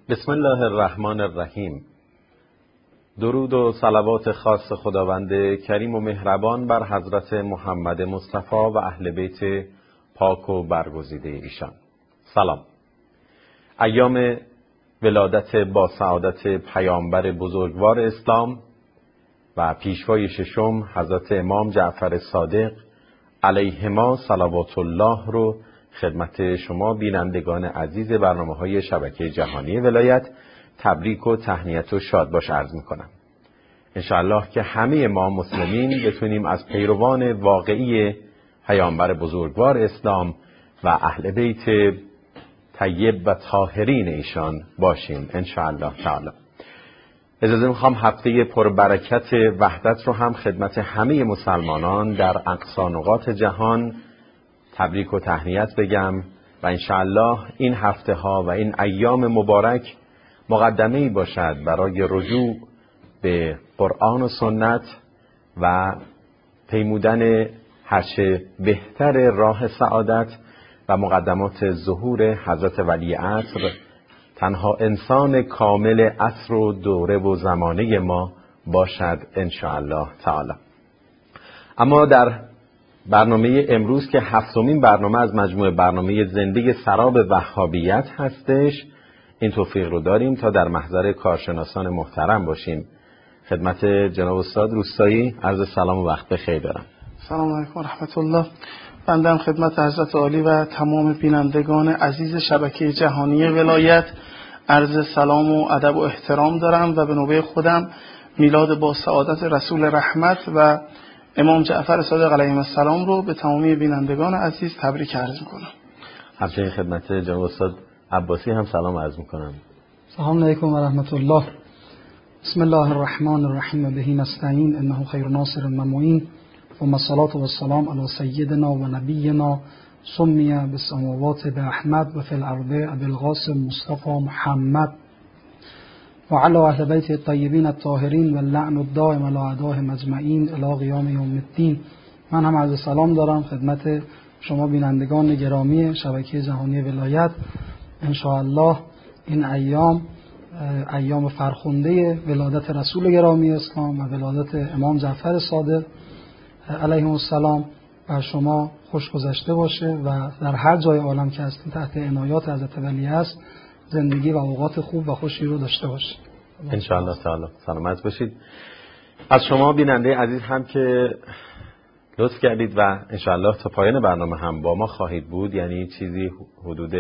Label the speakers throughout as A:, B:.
A: بسم الله الرحمن الرحیم. درود و صلوات خاص خداوند کریم و مهربان بر حضرت محمد مصطفی و اهل بیت پاک و برگزیده ایشان. سلام. ایام ولادت با سعادت پیامبر بزرگوار اسلام و پیشوای ششم حضرت امام جعفر صادق علیهما صلوات الله رو خدمت شما بینندگان عزیز برنامه‌های شبکه جهانی ولایت تبریک و تهنیت و شادباش عرض می‌کنم. انشاءالله که همه ما مسلمین بتونیم از پیروان واقعی پیامبر بزرگوار اسلام و اهل بیت طیب و طاهرین ایشان باشیم انشاءالله تعالی. اجازه میخوام هفته پربرکت وحدت رو هم خدمت همه مسلمانان در اقصا نقاط جهان تبریک و تهنیت بگم و انشاءالله این هفته ها و این ایام مبارک مقدمه‌ای باشد برای رجوع به قرآن و سنت و پیمودن هرچه بهتر راه سعادت و مقدمات ظهور حضرت ولی عصر، تنها انسان کامل عصر و دوره و زمانه ما باشد انشاءالله تعالی. اما در برنامه امروز که هفتمین برنامه از مجموعه برنامه زنده سراب وهابیت هستش، این توفیق رو داریم تا در محضر کارشناسان محترم باشیم. خدمت جناب استاد روستایی عرض سلام و وقت بخیر دارم.
B: سلام علیکم و رحمت الله. بنده هم خدمت حضرت عالی و تمام بینندگان عزیز شبکه جهانی ولایت عرض سلام و ادب و احترام دارم و به نوبه خودم میلاد با سعادت رسول رحمت و امام جعفر صادق علیه السلام رو به تمامی بینندگان عزیز تبریک عرض میکنم.
A: همچنین خدمت جناب استاد عباسی هم سلام عرض میکنم.
C: سلام علیکم و رحمت الله. بسم الله الرحمن الرحیم به نستعین انه خیر ناصر و معین ثم الصلاة والسلام علی سیدنا و نبینا سمی بالسماوات باحمد و فی الارض ابوالقاسم مصطفى محمد و علی اهل بیت الطیبین الطاهرین و اللعن الدائم علی اعدائهم اجمعین الی قیام یوم الدین. من هم عرض سلام دارم خدمت شما بینندگان گرامی شبکه جهانی ولایت. ان شاء الله این ایام فرخنده ولادت رسول گرامی اسلام و ولادت امام جعفر صادق علیه السلام بر شما خوش گذشته باشه و در هر جای عالم که هستید تحت عنایات حضرت ولی است زندگی و اوقات خوب و خوشی رو داشته باشید
A: ان شاء الله تعالی. سلامت باشید. از شما بیننده عزیز هم که لطف کردید و ان شاء الله تا پایان برنامه هم با ما خواهید بود، یعنی چیزی حدود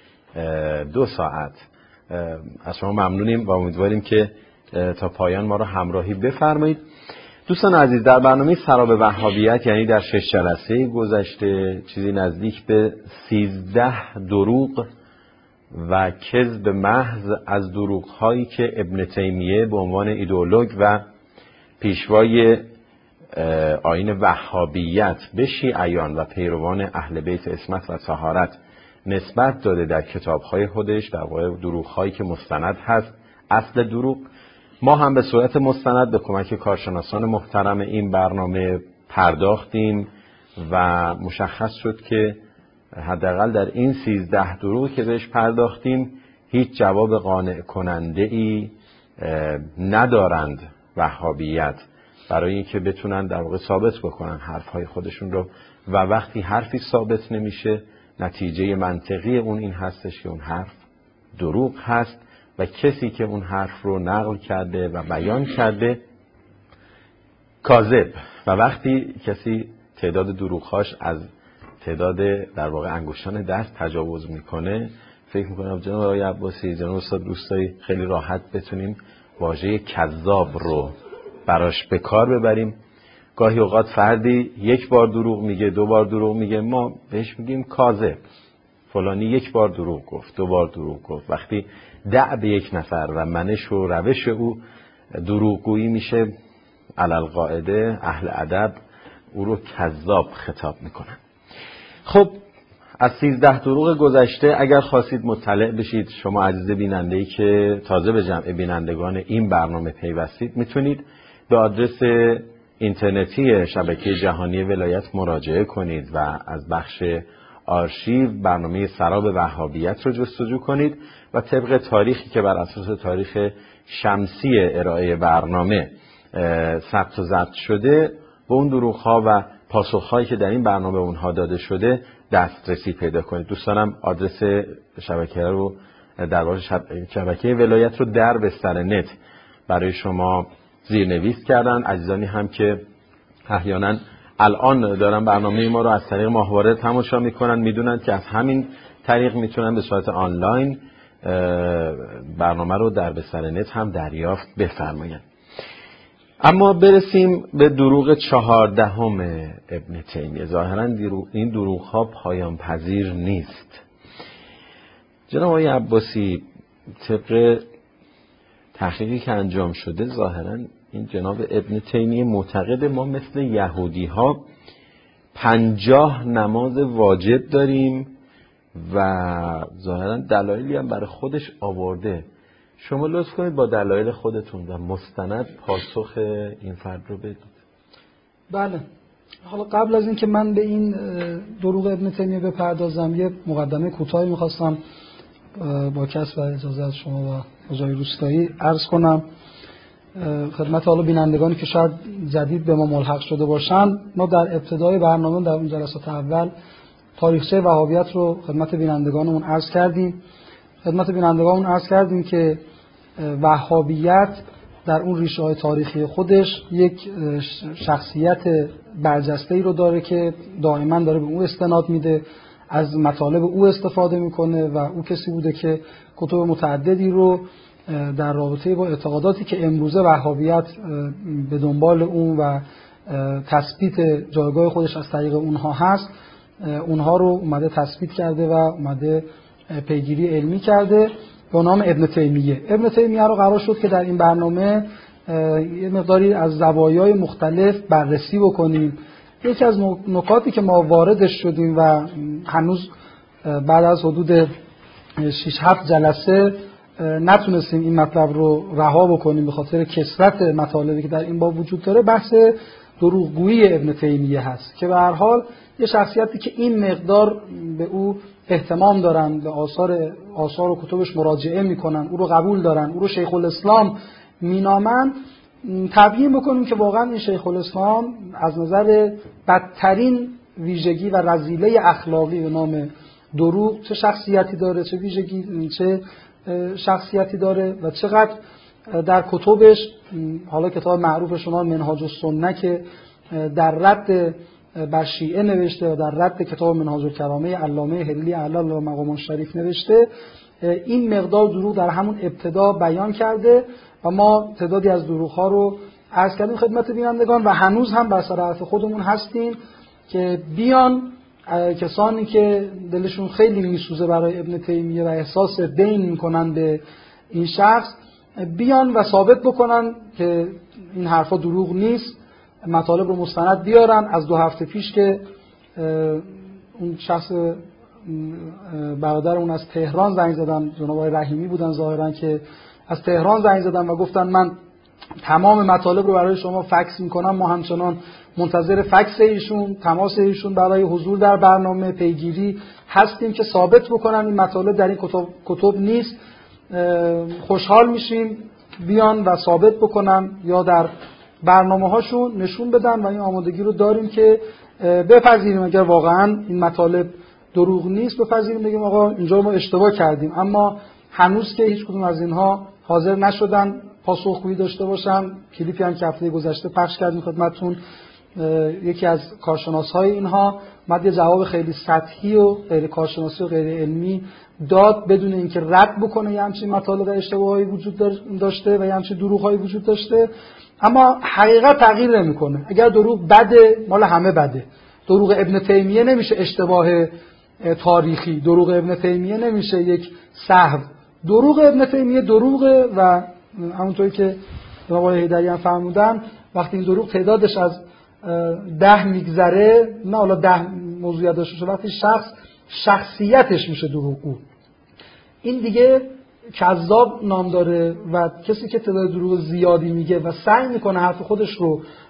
A: 2 ساعت، از شما ممنونیم و امیدواریم که تا پایان ما رو همراهی بفرمایید. دوستان عزیز، در برنامه سراب وهابیت یعنی در 6 جلسه گذشته چیزی نزدیک به 13 دروغ و کذب محض از دروغ‌هایی که ابن تیمیه به عنوان ایدئولوگ و پیشوای آیین وهابیت به شیعیان و پیروان اهل بیت عصمت و طهارت نسبت داده در کتاب‌های خودش، در واقع دروغ‌هایی که مستند هست، اصل دروغ، ما هم به صورت مستند به کمک کارشناسان محترم این برنامه پرداختیم و مشخص شد که حداقل در این 13 دروغ که بهش پرداختیم هیچ جواب قانع کننده ای ندارند وهابیت برای اینکه بتونن در واقع ثابت بکنن حرفهای خودشون رو، و وقتی حرفی ثابت نمیشه نتیجه منطقی اون این هستش که اون حرف دروغ هست و کسی که اون حرف رو نقل کرده و بیان کرده کاذب. و وقتی کسی تعداد دروغ‌هاش از تعداد در واقع انگشتان دست تجاوز میکنه، فکر میکنم جناب آقای عباسی، جناب استاد روستایی، خیلی راحت بتونیم واژه کذاب رو براش به کار ببریم. گاهی اوقات فردی 1 بار دروغ میگه، 2 بار دروغ میگه، ما بهش میگیم کاذب، فلانی 1 بار دروغ گفت، 2 بار دروغ گفت. وقتی دع به یک نفر و منش و روش او دروغگویی میشه، علالقاعده اهل ادب او رو کذاب خطاب میکنن. خب از 13 دروغ گذشته اگر خواستید مطلع بشید شما عزیز بیننده‌ای که تازه به جمع بینندگان این برنامه پیوستید، میتونید به آدرس اینترنتی شبکه جهانی ولایت مراجعه کنید و از بخش آرشیو برنامه سراب وهابیت رو جستجو کنید و طبق تاریخی که بر اساس تاریخ شمسی ارائه برنامه ثبت و ضبط شده به اون دروغ‌ها و پاسخ‌هایی که در این برنامه اونها داده شده دسترسی پیدا کنید. دوستانم آدرس شبکه رو در شبکه ولایت رو در بستر نت برای شما زیرنویس کردن. عزیزانی هم که احیانا الان دارن برنامه ما رو از طریق ماهواره تماشا میکنن میدونن که از همین طریق میتونن به صورت آنلاین برنامه رو در بستر نت هم دریافت بفرمایند. اما برسیم به دروغ 14 ابن تیمیه. ظاهرا این دروغ ها پایان پذیر نیست. جناب آقای عباسی، طبق تحقیقی که انجام شده ظاهرا این جناب ابن تیمیه معتقد ما مثل یهودی ها 50 نماز واجب داریم و ظاهرا دلایلی هم برای خودش آورده. شما لطف کنید با دلایل خودتون و مستند پاسخ این فرد رو بدید.
C: بله. حالا قبل از اینکه من به این دروغ ابن تیمیه بپردازم یه مقدمه کوتاهی می‌خواستم با کسب و اجازه از شما و آقای روستایی عرض کنم خدمت حالا بینندگانی که شاید جدید به ما ملحق شده باشن. ما در ابتدای برنامه در اون جلسات اول تاریخچه وهابیت رو خدمت بینندگانمون عرض کردیم که وهابیت در اون ریشه‌های تاریخی خودش یک شخصیت برجسته‌ای رو داره که دائما داره به او استناد میده، از مطالب او استفاده میکنه و او کسی بوده که کتب متعددی رو در رابطه با اعتقاداتی که امروزه وهابیت به دنبال اون و تثبیت جایگاه خودش از طریق اونها هست، اونها رو اومده تثبیت کرده و اومده پیگیری علمی کرده به نام ابن تیمیه. ابن تیمیه رو قرار شد که در این برنامه یه مقداری از زوایای مختلف بررسی بکنیم. یکی از نکاتی که ما واردش شدیم و هنوز بعد از حدود 6-7 جلسه نتونستیم این مطلب رو رها بکنیم به خاطر کثرت مطالبی که در این باب وجود داره، بحث دروغگویی ابن تیمیه هست که به هر حال یه شخصیتی که این مقدار به او اهتمام دارن، به آثار و کتبش مراجعه میکنن، او رو قبول دارن، او رو شیخ الاسلام مینامن، تبیین بکنیم که واقعا این شیخ الاسلام از نظر بدترین ویژگی و رذیله اخلاقی به نام دروغ چه شخصیتی داره، چه ویژگی، چه شخصیتی داره و چقدر در کتبش، حالا کتاب معروف شما منهاج السنه که در رد بر شیعه نوشته و در رد کتاب منهاج الکرامه علامه هلی اعلی الله مقام شریف نوشته، این مقدار دروغ در همون ابتدا بیان کرده و ما تعدادی از دروغ‌ها رو عرض کردیم خدمت بینندگان و هنوز هم بر سر حرف خودمون هستیم که بیان کسانی که دلشون خیلی میسوزه برای ابن تیمیه و احساس دین میکنن به این شخص، بیان و ثابت بکنن که این حرفا دروغ نیست، مطالب رو مستند بیارن. از 2 هفته پیش که اون شخص برادرمون از تهران زنگ زدن، جناب آقای رحیمی بودن ظاهرا، که از تهران زنگ زدن و گفتن من تمام مطالب رو برای شما فکس میکنم، ما همچنان منتظر فکس ایشون، تماس ایشون برای حضور در برنامه پیگیری هستیم که ثابت بکنن این مطالب در این کتب نیست. خوشحال میشیم بیان و ثابت بکنن یا در برنامه هاشون نشون بدن و این آمادگی رو داریم که بپذیریم اگر واقعا این مطالب دروغ نیست، بپذیریم بگیم آقا اینجا ما اشتباه کردیم. اما هنوز که هیچ کدوم از اینها حاضر نشدن پاسخگویی داشته باشن. کلیپی هم که هفته گذشته پخش کردیم خدمتتون، یکی از کارشناس‌های اینها اومد یه جواب خیلی سطحی و غیر کارشناسی و غیر علمی داد بدون اینکه رد بکنه یه همچین مطالب اشتباهی وجود داشته و یه همچین دروغ‌هایی وجود داشته. اما حقیقت تغییر نمی‌کنه. اگر دروغ بده، مال همه بده. دروغ ابن تیمیه نمیشه اشتباه تاریخی، دروغ ابن تیمیه نمیشه یک سهو. دروغ ابن تیمیه دروغه و همونطوری که جناب آقای حیدری هم فرمودن، وقتی این دروغ تعدادش از 10 میگذره، نه حالا 10 موضوعیت داشته باشه، وقتی شخصیتش میشه دروغگو، این دیگه کذاب نام داره و کسی که تعداد دروغ زیادی میگه و سعی میکنه حرف خودش رو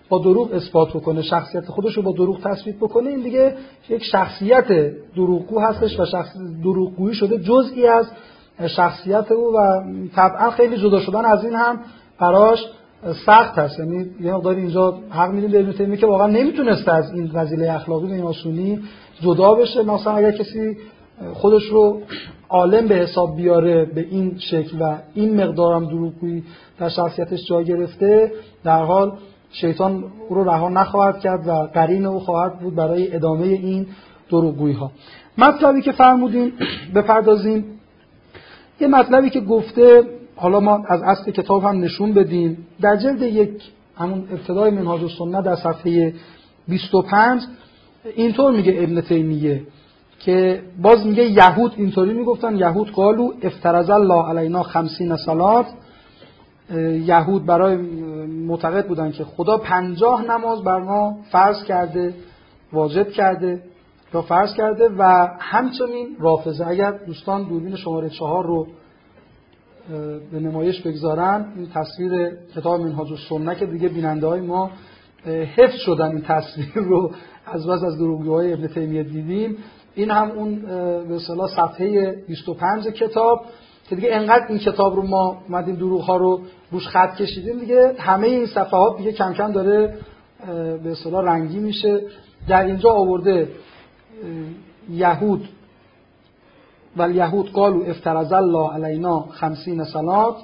C: با دروغ اثبات بکنه، شخصیت خودش رو با دروغ تثبیت بکنه، این دیگه یک شخصیت دروغگو هستش و دروغگویی شده جزئی از شخصیت او و طبعا خیلی جدا شدن از این هم براش سخت هست. یعنی یه مقدار اینجا حق میدیم به ابن تیمیه که واقعا نمیتونسته از این رذیله اخلاقی به این آسونی جدا بشه. مثلا اگر کسی خودش رو عالم به حساب بیاره به این شکل و این مقدار هم دروغگویی در شخصیتش جا گرفته، در حال شیطان او رو رها نخواهد کرد و قرین او خواهد بود برای ادامه این دروغگویی ها. مطلبی که فرمودیم بپردازیم، یه مطلبی که گفته، حالا ما از اصل کتاب هم نشون بدیم، در جلد 1 همون ابتدای منهاج السنه در صفحه 25 اینطور میگه ابن تیمیه که باز میگه یهود اینطوری میگفتن، یهود قالو افترض الله علینا 50 صلات، یهود برای معتقد بودن که خدا 50 نماز بر ما فرض کرده، واجب کرده یا فرض کرده. و همچنین رافضه، اگر دوستان دوربین شماره 4 رو به نمایش بگذارن، این تصویر کتاب منهاج السنه که دیگه بیننده های ما حفظ شدن این تصویر رو از دروغگویی ابن تیمیه دیدیم. این هم اون به اصطلاح صفحه 25 کتاب که دیگه انقدر این کتاب رو ما اومدیم دروغ ها رو روش خط کشیدیم، دیگه همه این صفحات دیگه کم کم داره به اصطلاح رنگی میشه. در اینجا آورده یهود والیهود قالوا افترض الله علینا 50 صلات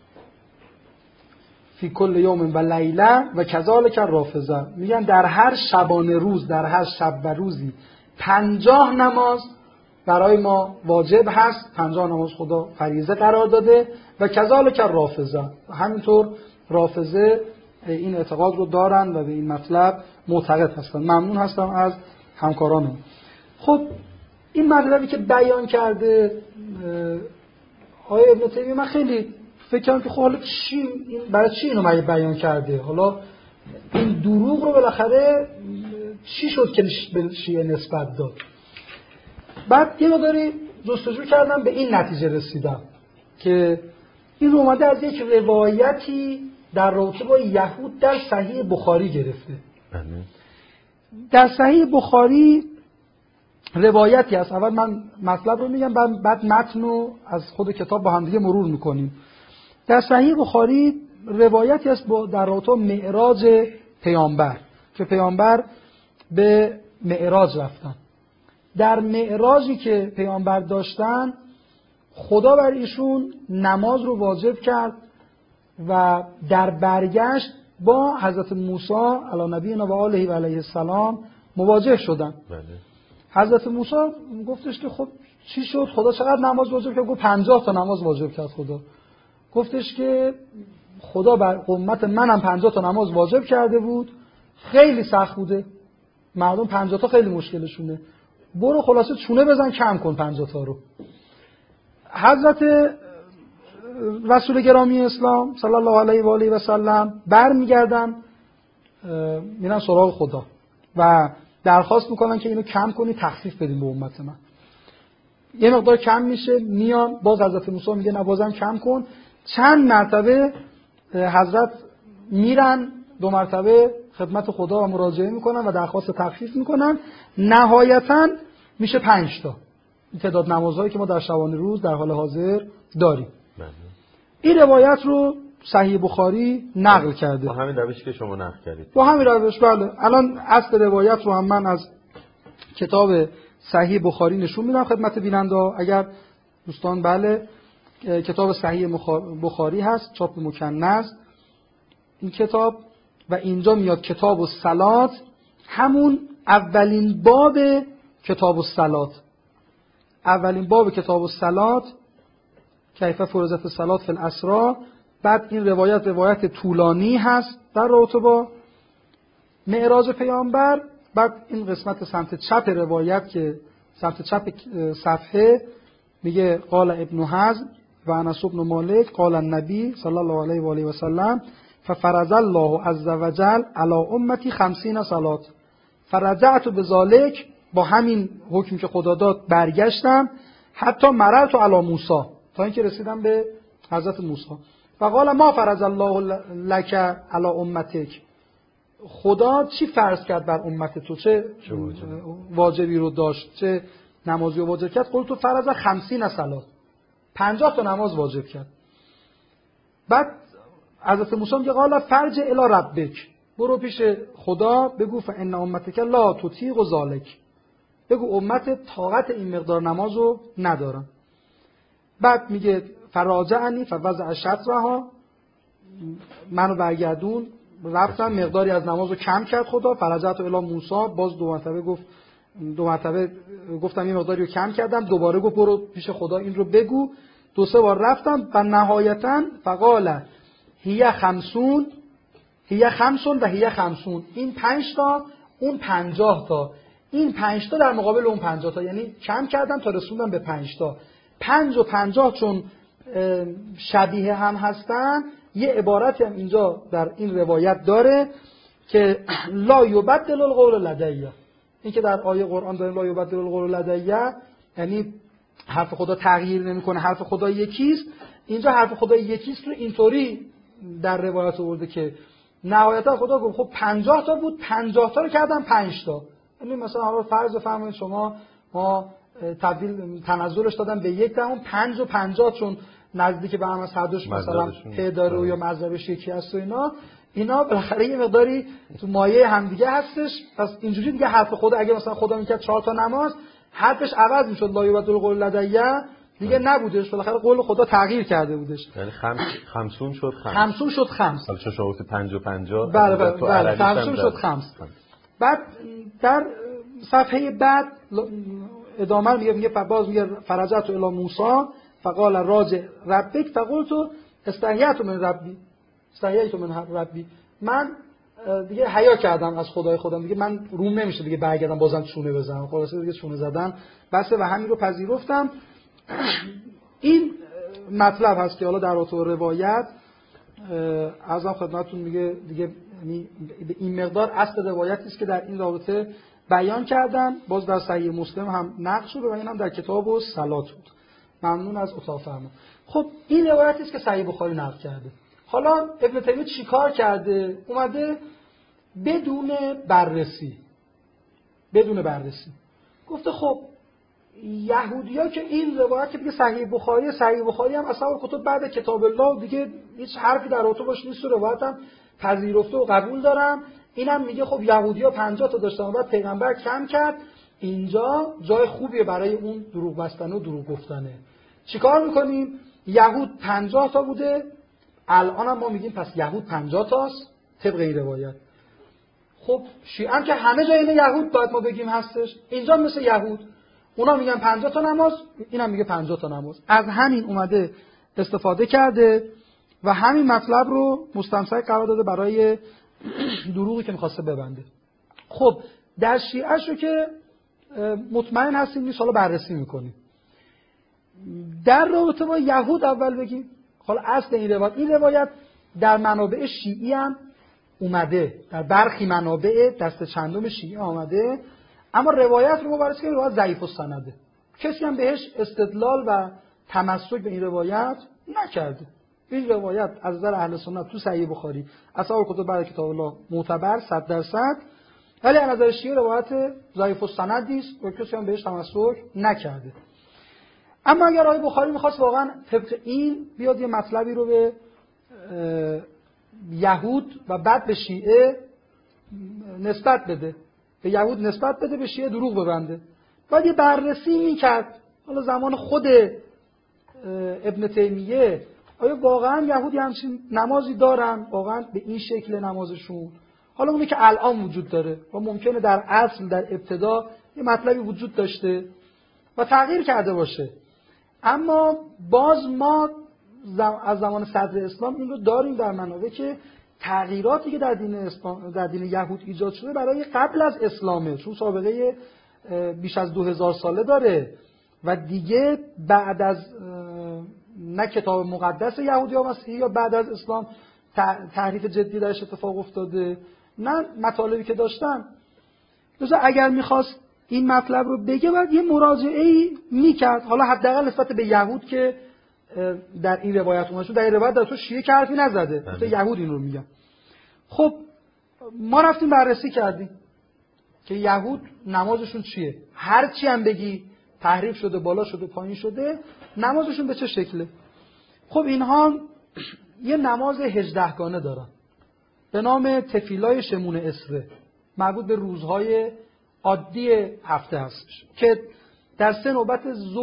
C: فی کل یوم و لیله و کذالک الرافضه، میگن در هر شبانه روز، در هر شب و روزی 50 نماز برای ما واجب هست، 50 نماز خدا فریضه قرار داده. و کذالک الرافضه، همینطور رافضه این اعتقاد رو دارن و به این مطلب معتقد هستن. ممنون هستم از همکارانم. خب این مطلبی که بیان کرده آقای ابن تیمیه، من خیلی فکر کردم که خب حالا برای چی اینو بیان کرده؟ حالا این دروغ رو بالاخره چی شد که به شیعه نسبت داد؟ بعد یه مقداری جستجو کردم، به این نتیجه رسیدم که این اومده از یک روایتی در رابطه با یهود در صحیح بخاری گرفته. در صحیح بخاری روایتی هست. اول من مطلب رو میگم، بعد متن رو از خود کتاب با هم دیگه مرور میکنیم. در صحیح بخاری روایتی هست در رابطه معراج پیامبر که پیامبر به معراج رفتن. در معراجی که پیامبر داشتن خدا بر ایشون نماز رو واجب کرد و در برگشت با حضرت موسی علی نبینا و آله و علیه السلام مواجه شدن. حضرت موسی گفتش که خب چی شد؟ خدا چقدر نماز واجب کرد؟ گفت 50 تا نماز واجب کرد خدا. گفتش که خدا بر امت منم 50 تا نماز واجب کرده بود، خیلی سخت بوده، مردم 50 تا خیلی مشکلشونه، برو خلاصه چونه بزن کم کن 50 تا رو. حضرت رسول گرامی اسلام صلی الله علیه و آله و سلم برمیگردن میرن سراغ خدا و درخواست میکنن که اینو کم کنی، تخفیف بدیم به امت من. یه مقدار کم میشه، میان باز حضرت موسی میگه نه بازم کم کن. چند مرتبه حضرت میرن 2 مرتبه خدمت خدا و مراجعه میکنن و درخواست تخفیف میکنن. نهایتاً میشه 5 تا این تعداد نمازهایی که ما در شبانه روز در حال حاضر داریم. این روایت رو صحیح بخاری نقل کرده
A: با همین روشی که شما نقل کردید.
C: با همین روش، بله. الان اصل روایت رو هم من از کتاب صحیح بخاری نشون میدم خدمت بیننده اگر دوستان. بله، کتاب صحیح بخاری هست، چاپ مکنز این کتاب، و اینجا میاد کتاب الصلات، همون اولین باب کتاب الصلات، اولین باب کتاب الصلات، کیف فرضت الصلات فی الاسری. بعد این روایت طولانی هست در رابطه با معراج پیامبر. بعد این قسمت سمت چپ روایت که سمت چپ صفحه میگه قال ابن حزم و انس بن مالک قال النبی صلی الله علیه و آله و سلم ففرض الله عز وجل علی امتی 50 صلات فرجعت بذلک، با همین حکم که خدا داد برگشتم، حتی مررت علی موسی، تا اینکه رسیدم به حضرت موسی. و قال ما فرض الله لک علی امتک، خدا چی فرض کرد بر امت تو، چه واجبی رو داشت، چه نمازی رو واجب کرد. قل تو فرض 50 صلات، 50 تا نماز واجب کرد. بعد حضرت موسی میگه قال فرج الی ربک، برو پیش خدا بگو فان امتک لا تطیق ذلک، بگو امت طاقت این مقدار نمازو ندارن. بعد میگه فراجعنی فوضع شطرها، منو برگردون، رفتم مقداری از نمازو کم کرد خدا. فرجعت الی موسی، باز دو مرتبه گفتم یه مقداری رو کم کردم، دوباره گفت برو پیش خدا این رو بگو. 2-3 بار رفتم و نهایتاً فقال هی 50 و هی 50، این 5 تا اون 50 تا، این 5 تا در مقابل اون 50 تا، یعنی کم کردم تا رسوندم به 5 تا. 5 و 50 چون شبیه هم هستن، یه عبارتی هم اینجا در این روایت داره که لا یبدل القول لدی، این که در آیه قرآن داره لا یبدل القول لدی یعنی حرف خدا تغییر نمیکنه، حرف خدا یکیست. اینجا حرف خدا یکیست رو اینطوری در روایت آورده که نهایتا خدا گفت خب 50 تا بود، 50 تا رو کردم 5 تا. یعنی مثلا حالا فرض بفرمایید شما ما تنزلش دادم به 1/5، 5 و 50 چون نزدیک به هم از هر دوش مثلا پ داره یا مذهبش یکی هست و اینا بالاخره یه مقداری تو مایه همدیگه هستش. پس اینجوری دیگه حرف خدا اگه مثلا خدا میکرد 4 تا نماز، حرفش عوض میشد، لا یبدل القول لدی دیگه نبودش، بالاخره قول خدا تغییر کرده بودش.
A: یعنی 50 شد 5.
C: 50 شد 5.
A: حالا چه شد 5 و 50.
C: بله 50 شد 5. بعد در صفحه بعد ادامه میگه باز میگه فرجعت الی موسی فقال راجع ربک فقلت استحییت من ربی، من دیگه حیا کردم از خدای خودم، دیگه من روم نمیشه دیگه برگردم بازم چونه بزنم، خلاصه دیگه چونه زدن بسه و همین رو پذیرفتم. این مطلب هست که حالا در اتو روایت ازم خدمتتون میگه دیگه به این مقدار اصل روایتی است که در این رابطه بیان کردن. باز در صحیح مسلم هم نقل شده و این هم در کتاب الصلات بود. ممنون از اتاق فرمان. خب این روایتی است که صحیح بخاری نقل کرده. حالا ابن تیمیه چیکار کرده؟ اومده بدون بررسی گفته خب یهودی‌ها که این روایت که دیگه صحیح بخاری هم اصلا کتب بعد کتاب الله دیگه هیچ حرفی در اتو باش نیست، روایت هم پذیرفته و قبول دارم. اینم میگه خب یهودی‌ها 50 تا داشتن و بعد پیغمبر کم کرد، اینجا جای خوبیه برای اون دروغ بستن و دروغ گفتنه. چیکار میکنیم؟ یهود 50 تا بوده، الان هم ما میگیم پس یهود 50 تاست طبق این روایت. خب شیعه هم که همه جای این یهود باید ما بگیم هستش، اینجا مثل یهود اونا میگن 50 تا نماز، اینم میگه 50 تا نماز. از همین اومده استفاده کرده و همین مطلب رو مستمسک قرار داده برای دروغی که میخواسته ببنده. خب در شیعه شو که مطمئن هستیم نیست، حالا بررسی میکنیم. در رابطه با یهود اول بگیم. حالا اصل این روایت در منابع شیعی هم اومده، در برخی منابع دست چندم شیعی آمده، اما روایت رو مبارز کنیم روایت ضعیف السنده، کسی هم بهش استدلال و تمسک به این روایت نکرده. این روایت از نظر اهل سنت تو صحیح بخاری اصحاب کتب بعد کتاب الله معتبر 100%، ولی از نظر شیعه روایت ضعیف السندی است و کسی هم بهش تمسک نکرده. اما اگر آیه بخاری می‌خواست واقعا طبق این بیاد یه مطلبی رو به یهود و بعد به شیعه نسبت بده، به یهود نسبت بده، به شیعه دروغ ببنده، باید یه بررسی میکرد. حالا زمان خود ابن تیمیه آیا واقعا یهودی همچین نمازی دارن؟ واقعا به این شکل نمازشون؟ حالا اونی که الان وجود داره و ممکنه در اصل در ابتدا یه مطلبی وجود داشته و تغییر کرده باشه، اما باز ما از زمان صدر اسلام این رو داریم در منابع که تغییراتی که در دین یهود ایجاد شده برای قبل از اسلامه، چون سابقه بیش از 2000 ساله داره و دیگه بعد از نه کتاب مقدس یهودی ها مسیحی یا بعد از اسلام تحریف جدی درش اتفاق افتاده، نه مطالبی که داشتن. لذا اگر میخواست این مطلب رو بگه باید یه مراجعه‌ای میکرد، حالا حداقل نسبت به یهود که در این روایت اومده، در این روایت در تو شیعه که حرفی نزده، مثلا یهود این رو میگن. خب ما رفتیم بررسی کردیم که یهود نمازشون چیه، هر چی هم بگی تحریف شده، بالا شده، پایین شده، نمازشون به چه شکله. خب اینها یه نماز 18 گانه دارن به نام تفیلای شمون اسره، مربوط به روزهای عادی هفته هستش که در 3 نوبت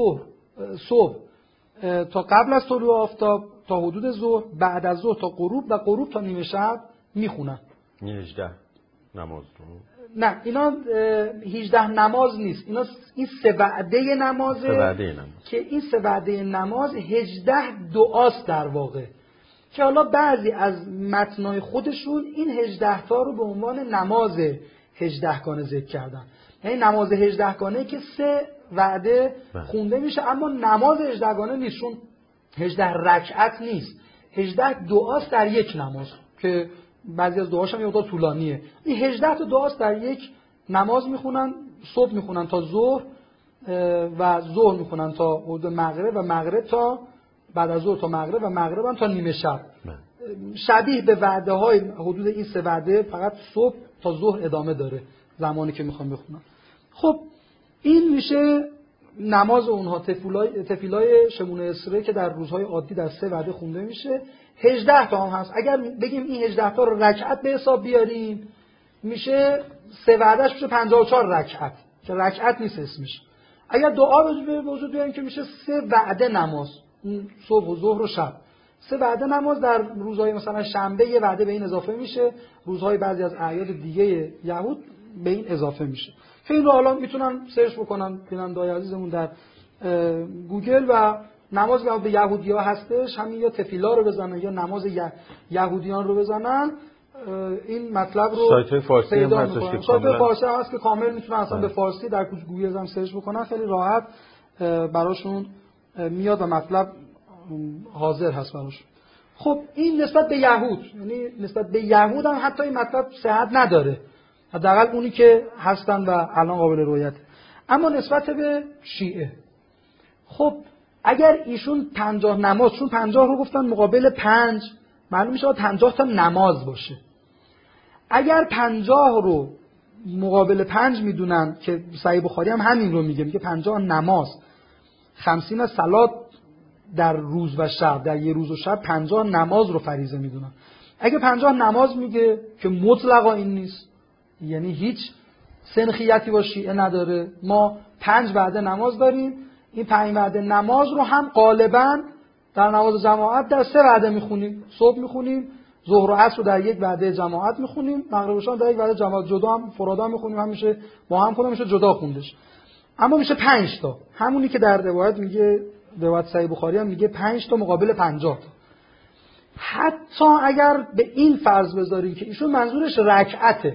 C: صبح تا قبل از طلوع آفتاب تا حدود ظهر، بعد از ظهر تا غروب و غروب تا نیمه شب میخونن.
A: 18 نماز رو؟
C: نه، اینا 18 نماز نیست، اینا این 3 وعده نمازه.
A: 3 وعده نماز
C: که این 3 وعده نماز 18 دعاست در واقع، که حالا بعضی از متنای خودشون این 18 تا رو به عنوان نماز 18 گانه ذکر کردن. یعنی نماز 18 گانه که 3 وعده خونده میشه، اما نماز 18 گانه نیست، چون 18 رکعت نیست، 18 دعاست در یک نماز که بعضی از دعاش هم یه مقدار طولانیه. این 18 تا دعاست در یک نماز میخونن. صبح میخونن تا ظهر و ظهر میخونن تا حدود مغرب و مغرب تا بعد از ظهر تا مغرب و مغرب هم تا نیمه شب. شبیه به وعده های حدود این 3 وعده، فقط صبح تا ظهر ادامه داره زمانی که میخوام بخونن. خب این میشه نماز اونها، تفیلای شمون اسره که در روزهای عادی در 3 وعده خونده میشه. 18 تا هم هست. اگر بگیم این 18 تا رو رکعت به حساب بیاریم، میشه 3 وعدهش میشه 54 رکعت که رکعت نیست اسمش. اگر دعا به وجود بیاریم که میشه 3 وعده نماز، صبح و ظهر و شب. 3 وعده نماز در روزهای مثلا شنبه یه وعده به این اضافه میشه، روزهای بعضی از اعیاد دیگه یهود به این اضافه میشه. که این رو حالا میتونن سرچ بکنن بیننده‌های عزیزمون در گوگل و نماز که به یهودی‌ها هستش همین یا تفیلا رو بزنن یا نماز یهودیان رو بزنن، این مطلب رو
A: سایت فارسی هم هستش که
C: سایت فارسی هست که کامل میتونن اصلا به فارسی در گوگل هم سرچ بکنن، خیلی راحت براشون میاد و مطلب حاضر هست براشون. خب این نسبت به یهود، یعنی نسبت به یهود هم حتی این مطلب صحت نداره، حداقل اونی که هستن و الان قابل رؤیت. اما نسبت به شیعه، خب اگر ایشون 50 نماز، چون 50 رو گفتن مقابل 5، معلوم میشه 50 تا نماز باشه. اگر 50 رو مقابل 5 میدونن که صحیح بخاری هم همین رو میگه 50 نماز، 50 صلات در روز و شب، در یه روز و شب 50 نماز رو فریضه میدونن. اگه 50 نماز میگه که مطلقا این نیست، یعنی هیچ سنخیتی با شیعه نداره. ما 5 وعده نماز داریم، این 5 وعده نماز رو هم غالبا در نماز جماعت در 3 وعده میخونیم. صبح میخونیم، ظهر و عصر رو در یک وعده جماعت میخونیم، مغرب و شام در یک وعده جماعت جدا هم فرادا میخونیم، هم میشه با هم خونده، میشه جدا خوندش. اما میشه 5 تا، همونی که در روایت میگه، روایت صحیح بخاری هم میگه 5 تا مقابل 50 تا. حتی اگر به این فرض بذاریم که ایشون منظورش رکعته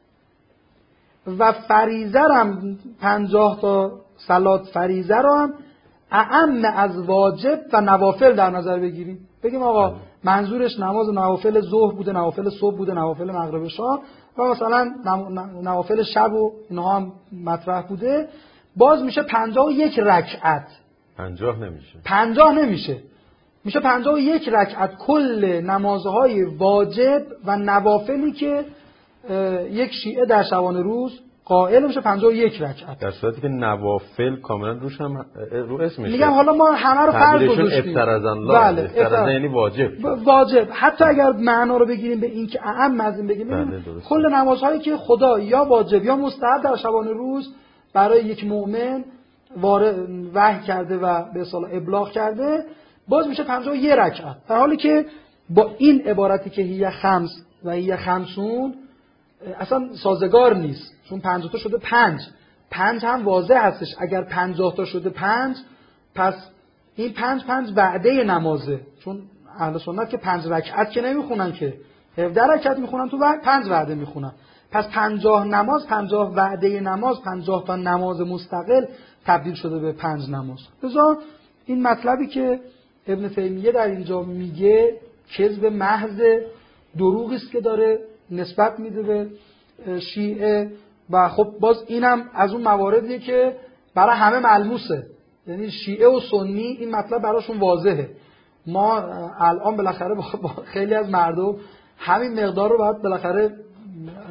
C: و فریضه هم 50 تا صلات فریضه رو هم اعم از واجب و نوافل در نظر بگیریم، بگیم آقا منظورش نماز نوافل ظهر بوده، نوافل صبح بوده، نوافل مغرب و شام و مثلا نوافل شب و اینها هم مطرح بوده، باز میشه 51 رکعت.
A: 50 نمیشه،
C: 50 نمیشه، میشه 51 رکعت کل نمازهای واجب و نوافلی که یک شیعه در شبانه روز قائل میشه 51 رکعت.
A: در صورتی که نوافل کاملا روش هم رو اسمشه.
C: میگم حالا ما همه رو فرض گذاشتیم.
A: افترض الله،
C: بله،
A: افترض یعنی واجب.
C: واجب. حتی اگر معنا رو بگیریم به این که اعم از این بگیم، کل نمازهایی که خدا یا واجب یا مستحب در شبانه روز برای یک مؤمن وحی کرده و به اصطلاح ابلاغ کرده، باز میشه 51 رکعت. در حالی که با این عبارتی که هی خمس و هی خمسون اصلا سازگار نیست، چون 50 تا شده 5 هم واضح هستش. اگر 50 تا شده 5، پس این 5 وعده نمازه، چون اهل سنت که 5 رکعت که نمیخونن، که 17 رکعت میخونن تو 5 وعده میخونن. پس 50 نماز، 50 وعده نماز، 50 تا نماز مستقل تبدیل شده به 5 نماز. لذا این مطلبی که ابن تیمیه در اینجا میگه کذب محض، دروغی است که داره نسبت میده به شیعه. و خب باز اینم از اون مواردیه که برای همه ملموسه، یعنی شیعه و سنی این مطلب براشون واضحه. ما الان بالاخره با خیلی از مردم همین مقدار رو باید بالاخره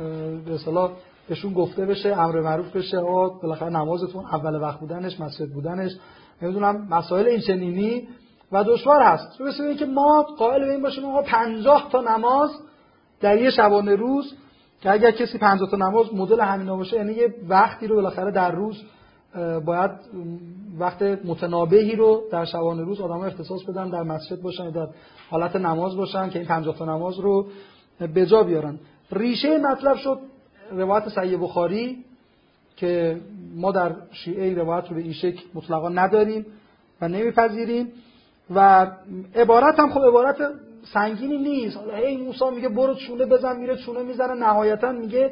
C: به اصطلاح بهشون گفته بشه، امر معروف بشه، بالاخره نمازتون اول وقت بودنش، مسجد بودنش، نمیدونم مسائل این چنینی و دشوار هست. چون مثل اینکه ما قائل به این باشیم آقا 50 تا نماز در یه شبانه روز، که اگر کسی 50 تا نماز مدل همینا باشه یعنی یه وقتی رو بالاخره در روز باید وقت متنابهی رو در شبانه روز آدم‌ها اختصاص بدن، در مسجد باشن، در حالت نماز باشن که این 50 تا نماز رو به جا بیارن. ریشه مطلب شد روایت صحیح بخاری که ما در شیعه روایت رو به این شکل مطلقا نداریم و نمیپذیریم و عبارت هم خب عبارت سنگینی نیست. حالا هی موسی میگه برو چونه بزن، میره چونه میزنه، نهایتا میگه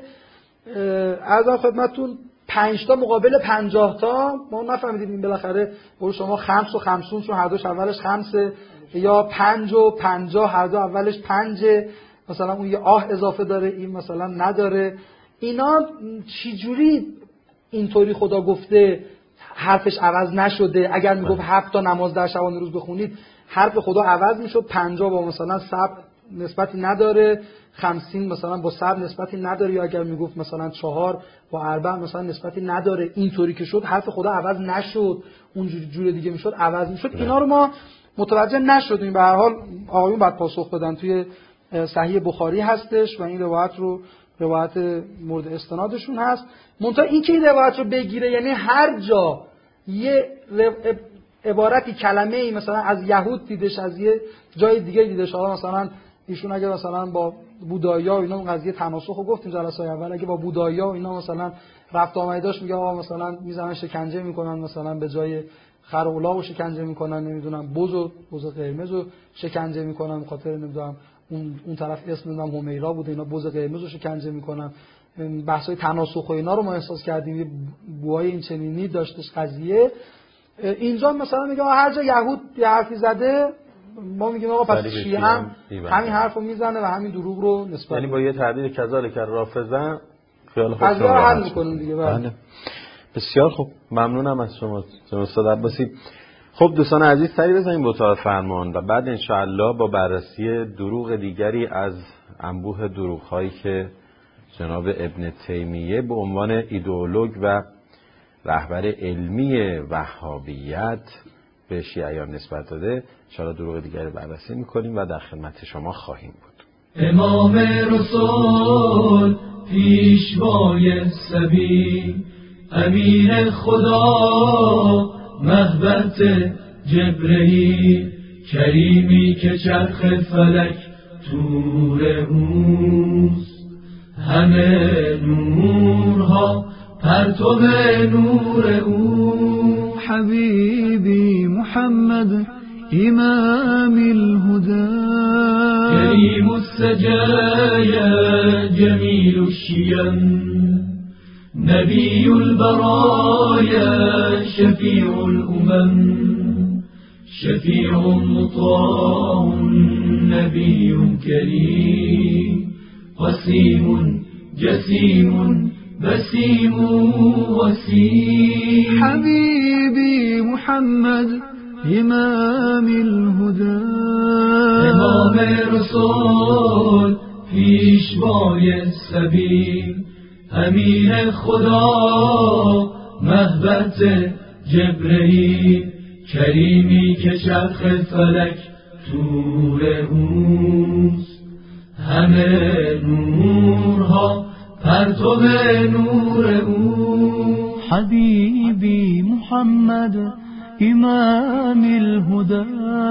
C: عرضم خدمتتون 5 تا مقابل 50 تا. ما نفهمیدیم این بالاخره برو شما 5 و 50 چون هر دوش اولش 5 یا 5 و 50 هر دو اولش 5 مثلا اون یه اضافه داره این مثلا نداره. اینا چجوری اینطوری خدا گفته حرفش عوض نشده؟ اگر میگفت 7 تا نماز در شبانه روز بخونید حرف خدا عوض میشد، 50 با مثلا صبر نسبتی نداره، 50 مثلا با صبر نسبتی نداره، یا اگر میگفت مثلا 4 با اربع مثلا نسبتی نداره. اینطوری که شد حرف خدا عوض نشد، اون جور دیگه میشد عوض میشد. اینا رو ما متوجه نشدیم. به هر حال آقایون بعد پاسخ بدن توی صحیح بخاری هستش و این روایت رو روایت مورد استنادشون هست. منتها این که این روایت رو بگیره یعنی هر جا یه عبارتی کلمه‌ای مثلا از یهود دیدش، از یه جای دیگه دیدش، حالا مثلا ایشون اگه مثلا با بودایا و اینا اون قضیه تناسخ رو گفتیم جلسه اول، اگه با بودایا و اینا مثلا رفت آمدی داشت میگه آقا مثلا میزنن شکنجه میکنن، مثلا به جای خر و الاغ شکنجه میکنن، نمیدونم بز قرمز رو شکنجه میکنن، به خاطر نمیدونم اون طرف اسم نمیدونم همیرا بوده، اینا بز قرمز رو شکنجه میکنن. بحثای تناسخ و اینا رو ما احساس کردیم یه بوهای این چنینی داشتش قضیه. اینجا مثلا میگه هر جا یهود یه حرفی زده ما میگیم آقا پس شیعه هم همین حرفو میزنه و همین دروغ رو نسبت،
A: یعنی با یه تعبیر کذالک رافضه خیال خودشون
C: رو حل میکنن دیگه.
A: بله بسیار خوب، ممنونم از شما جناب استاد عباسی. خب دوستان عزیز سری بزنیم به اتاق فرمان و بعد انشاءالله با بررسی دروغ دیگری از انبوه دروغ‌هایی که جناب ابن تیمیه به عنوان ایدئولوگ و رهبر علمی وهابیت به شیعیان نسبت داده، انشاءالله دروغ دیگری بررسی میکنیم و در خدمت شما خواهیم بود.
D: امام رسول پیشوای سبیل، امیر خدا مهبت جبرئیل، کریمی که چرخ فلک تور اوست، همه نورها پرتو نور او.
E: حبیبی محمد امام الهدى،
D: کریم السجايا جمیل الشیم، نبی البرایا شفیع الامم، شفیع مطاع نبی کریم، قسیم جسیم بسیم وسیم.
E: حبیبی محمد امام الهدى،
D: امام رسول پیشوای سبیل، امیر خدا مهبت جبرئیل، کریمی که چرخ فلک تور اوست، همه نورها پرتو نور او.
E: حبیبی محمد امام الهدى،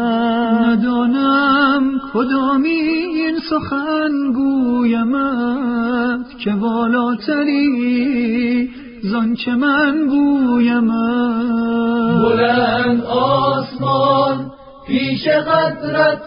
E: ندانم کدامین سخن گویمت که بالاتری زان چه من گویمت.
D: بلند آسمان پیش قدرت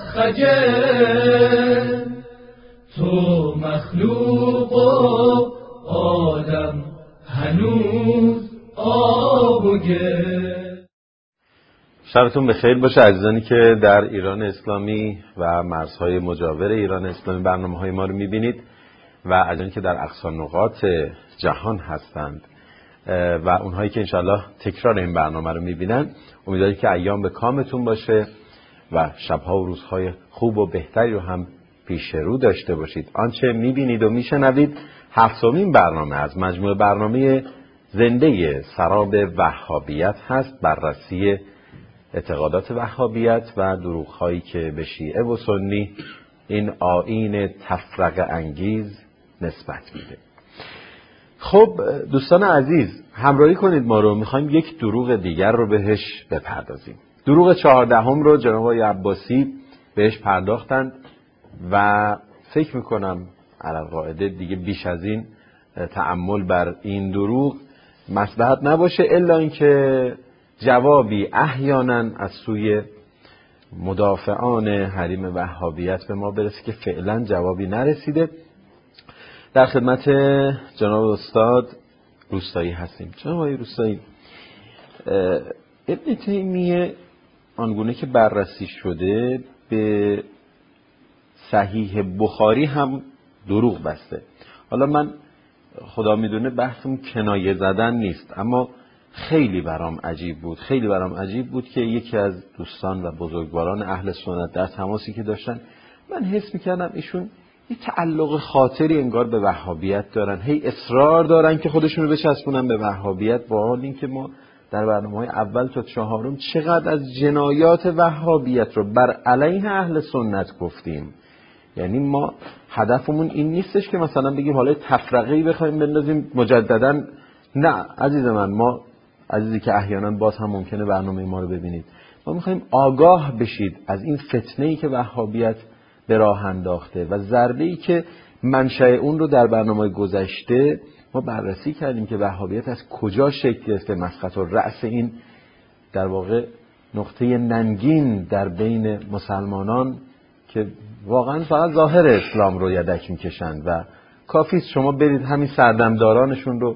D: خجل، تو مخلوق و آدم هنوز آب و گل.
A: شبتون بخیر باشه عزیزانی که در ایران اسلامی و مرزهای مجاور ایران اسلامی برنامه‌های ما رو می‌بینید و عزیزانی که در اقصا نقاط جهان هستند و اونهایی که انشالله تکرار این برنامه رو می‌بینن. امیدواریم که ایام به کامتون باشه و شب‌ها و روزهای خوب و بهتری رو هم پیش رو داشته باشید. آنچه میبینید و میشنوید 7مین برنامه از مجموعه برنامه زنده سراب وهابیت هست، بررسی اعتقادات وهابیت و دروغ‌هایی که به شیعه و سنی این آیین تفرقه انگیز نسبت میده. خب دوستان عزیز، همراهی کنید ما رو، میخوایم یک دروغ دیگر رو بهش بپردازیم. دروغ 14 رو جناب آقای عباسی بهش پرداختند و فکر میکنم علی‌القاعده دیگه بیش از این تأمل بر این دروغ مصلحت نباشه، الا اینکه جوابی احیانا از سوی مدافعان حریم وهابیت به ما برسه که فعلا جوابی نرسیده. در خدمت جناب استاد روستایی هستیم. جناب آقای روستایی، ابن تیمیه آنگونه که بررسی شده به صحیح بخاری هم دروغ بسته. حالا من خدا میدونه بحثم کنایه زدن نیست، اما خیلی برام عجیب بود که یکی از دوستان و بزرگواران اهل سنت در تماسی که داشتن، من حس میکردم ایشون یه تعلق خاطری انگار به وهابیت دارن، هی اصرار دارن که خودشون رو بچسبونن به وهابیت، با حال اینکه ما در برنامه‌های اول تا 4 چقدر از جنایات وهابیت رو بر علیه اهل سنت گفتیم. یعنی ما هدفمون این نیستش که مثلا بگیم حالا تفرقه‌ای بخوایم بندازیم مجددا. نه عزیز من، ما عزیزی که احیانا باز هم ممکنه برنامه ما رو ببینید، ما میخوایم آگاه بشید از این فتنه‌ای که وهابیت به راه انداخته و ضربه‌ای که منشأ اون رو در برنامه گذشته ما بررسی کردیم که وهابیت از کجا شکل گرفته. مسقط الرأس، این در واقع نقطه ننگین در بین مسلمانان که واقعا فقط ظاهر اسلام رو یدک میکشند و کافیست شما برید همین سردمدارانشون رو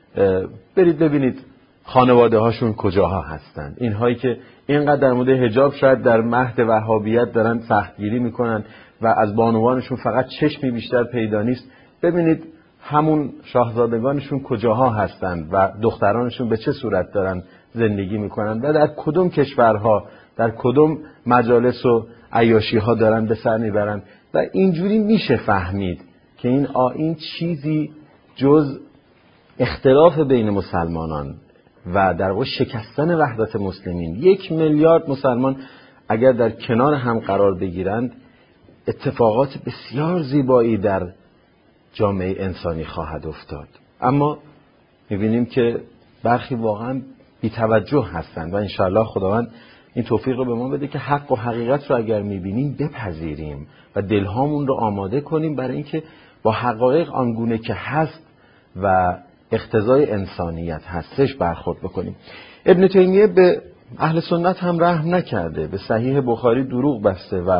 A: برید ببینید خانواده هاشون کجاها هستند. اینهایی که اینقدر در مورد حجاب شاید در مهد وهابیت دارن سختگیری میکنن و از بانوانشون فقط چشمی بیشتر پیدا نیست، ببینید همون شاهزادگانشون کجاها هستند و دخترانشون به چه صورت دارن زندگی میکنن و در کدوم کشورها در کدوم مجالس و عیاشی ها دارن به سر میبرن. و اینجوری میشه فهمید که این آیین چیزی جز اختلاف بین مسلمانان و در واقع شکستن وحدت مسلمین، 1 میلیارد مسلمان اگر در کنار هم قرار بگیرند، اتفاقات بسیار زیبایی در جامعه انسانی خواهد افتاد. اما میبینیم که برخی واقعا بی‌توجه هستند و انشاءالله خداوند این توفیق رو به ما بده که حق و حقیقت رو اگر میبینیم بپذیریم و دلهامون رو آماده کنیم برای اینکه با حقایق آنگونه که هست و اقتضای انسانیت هستش برخورد بکنیم. ابن تیمیه به اهل سنت هم رحم نکرده، به صحیح بخاری دروغ بسته و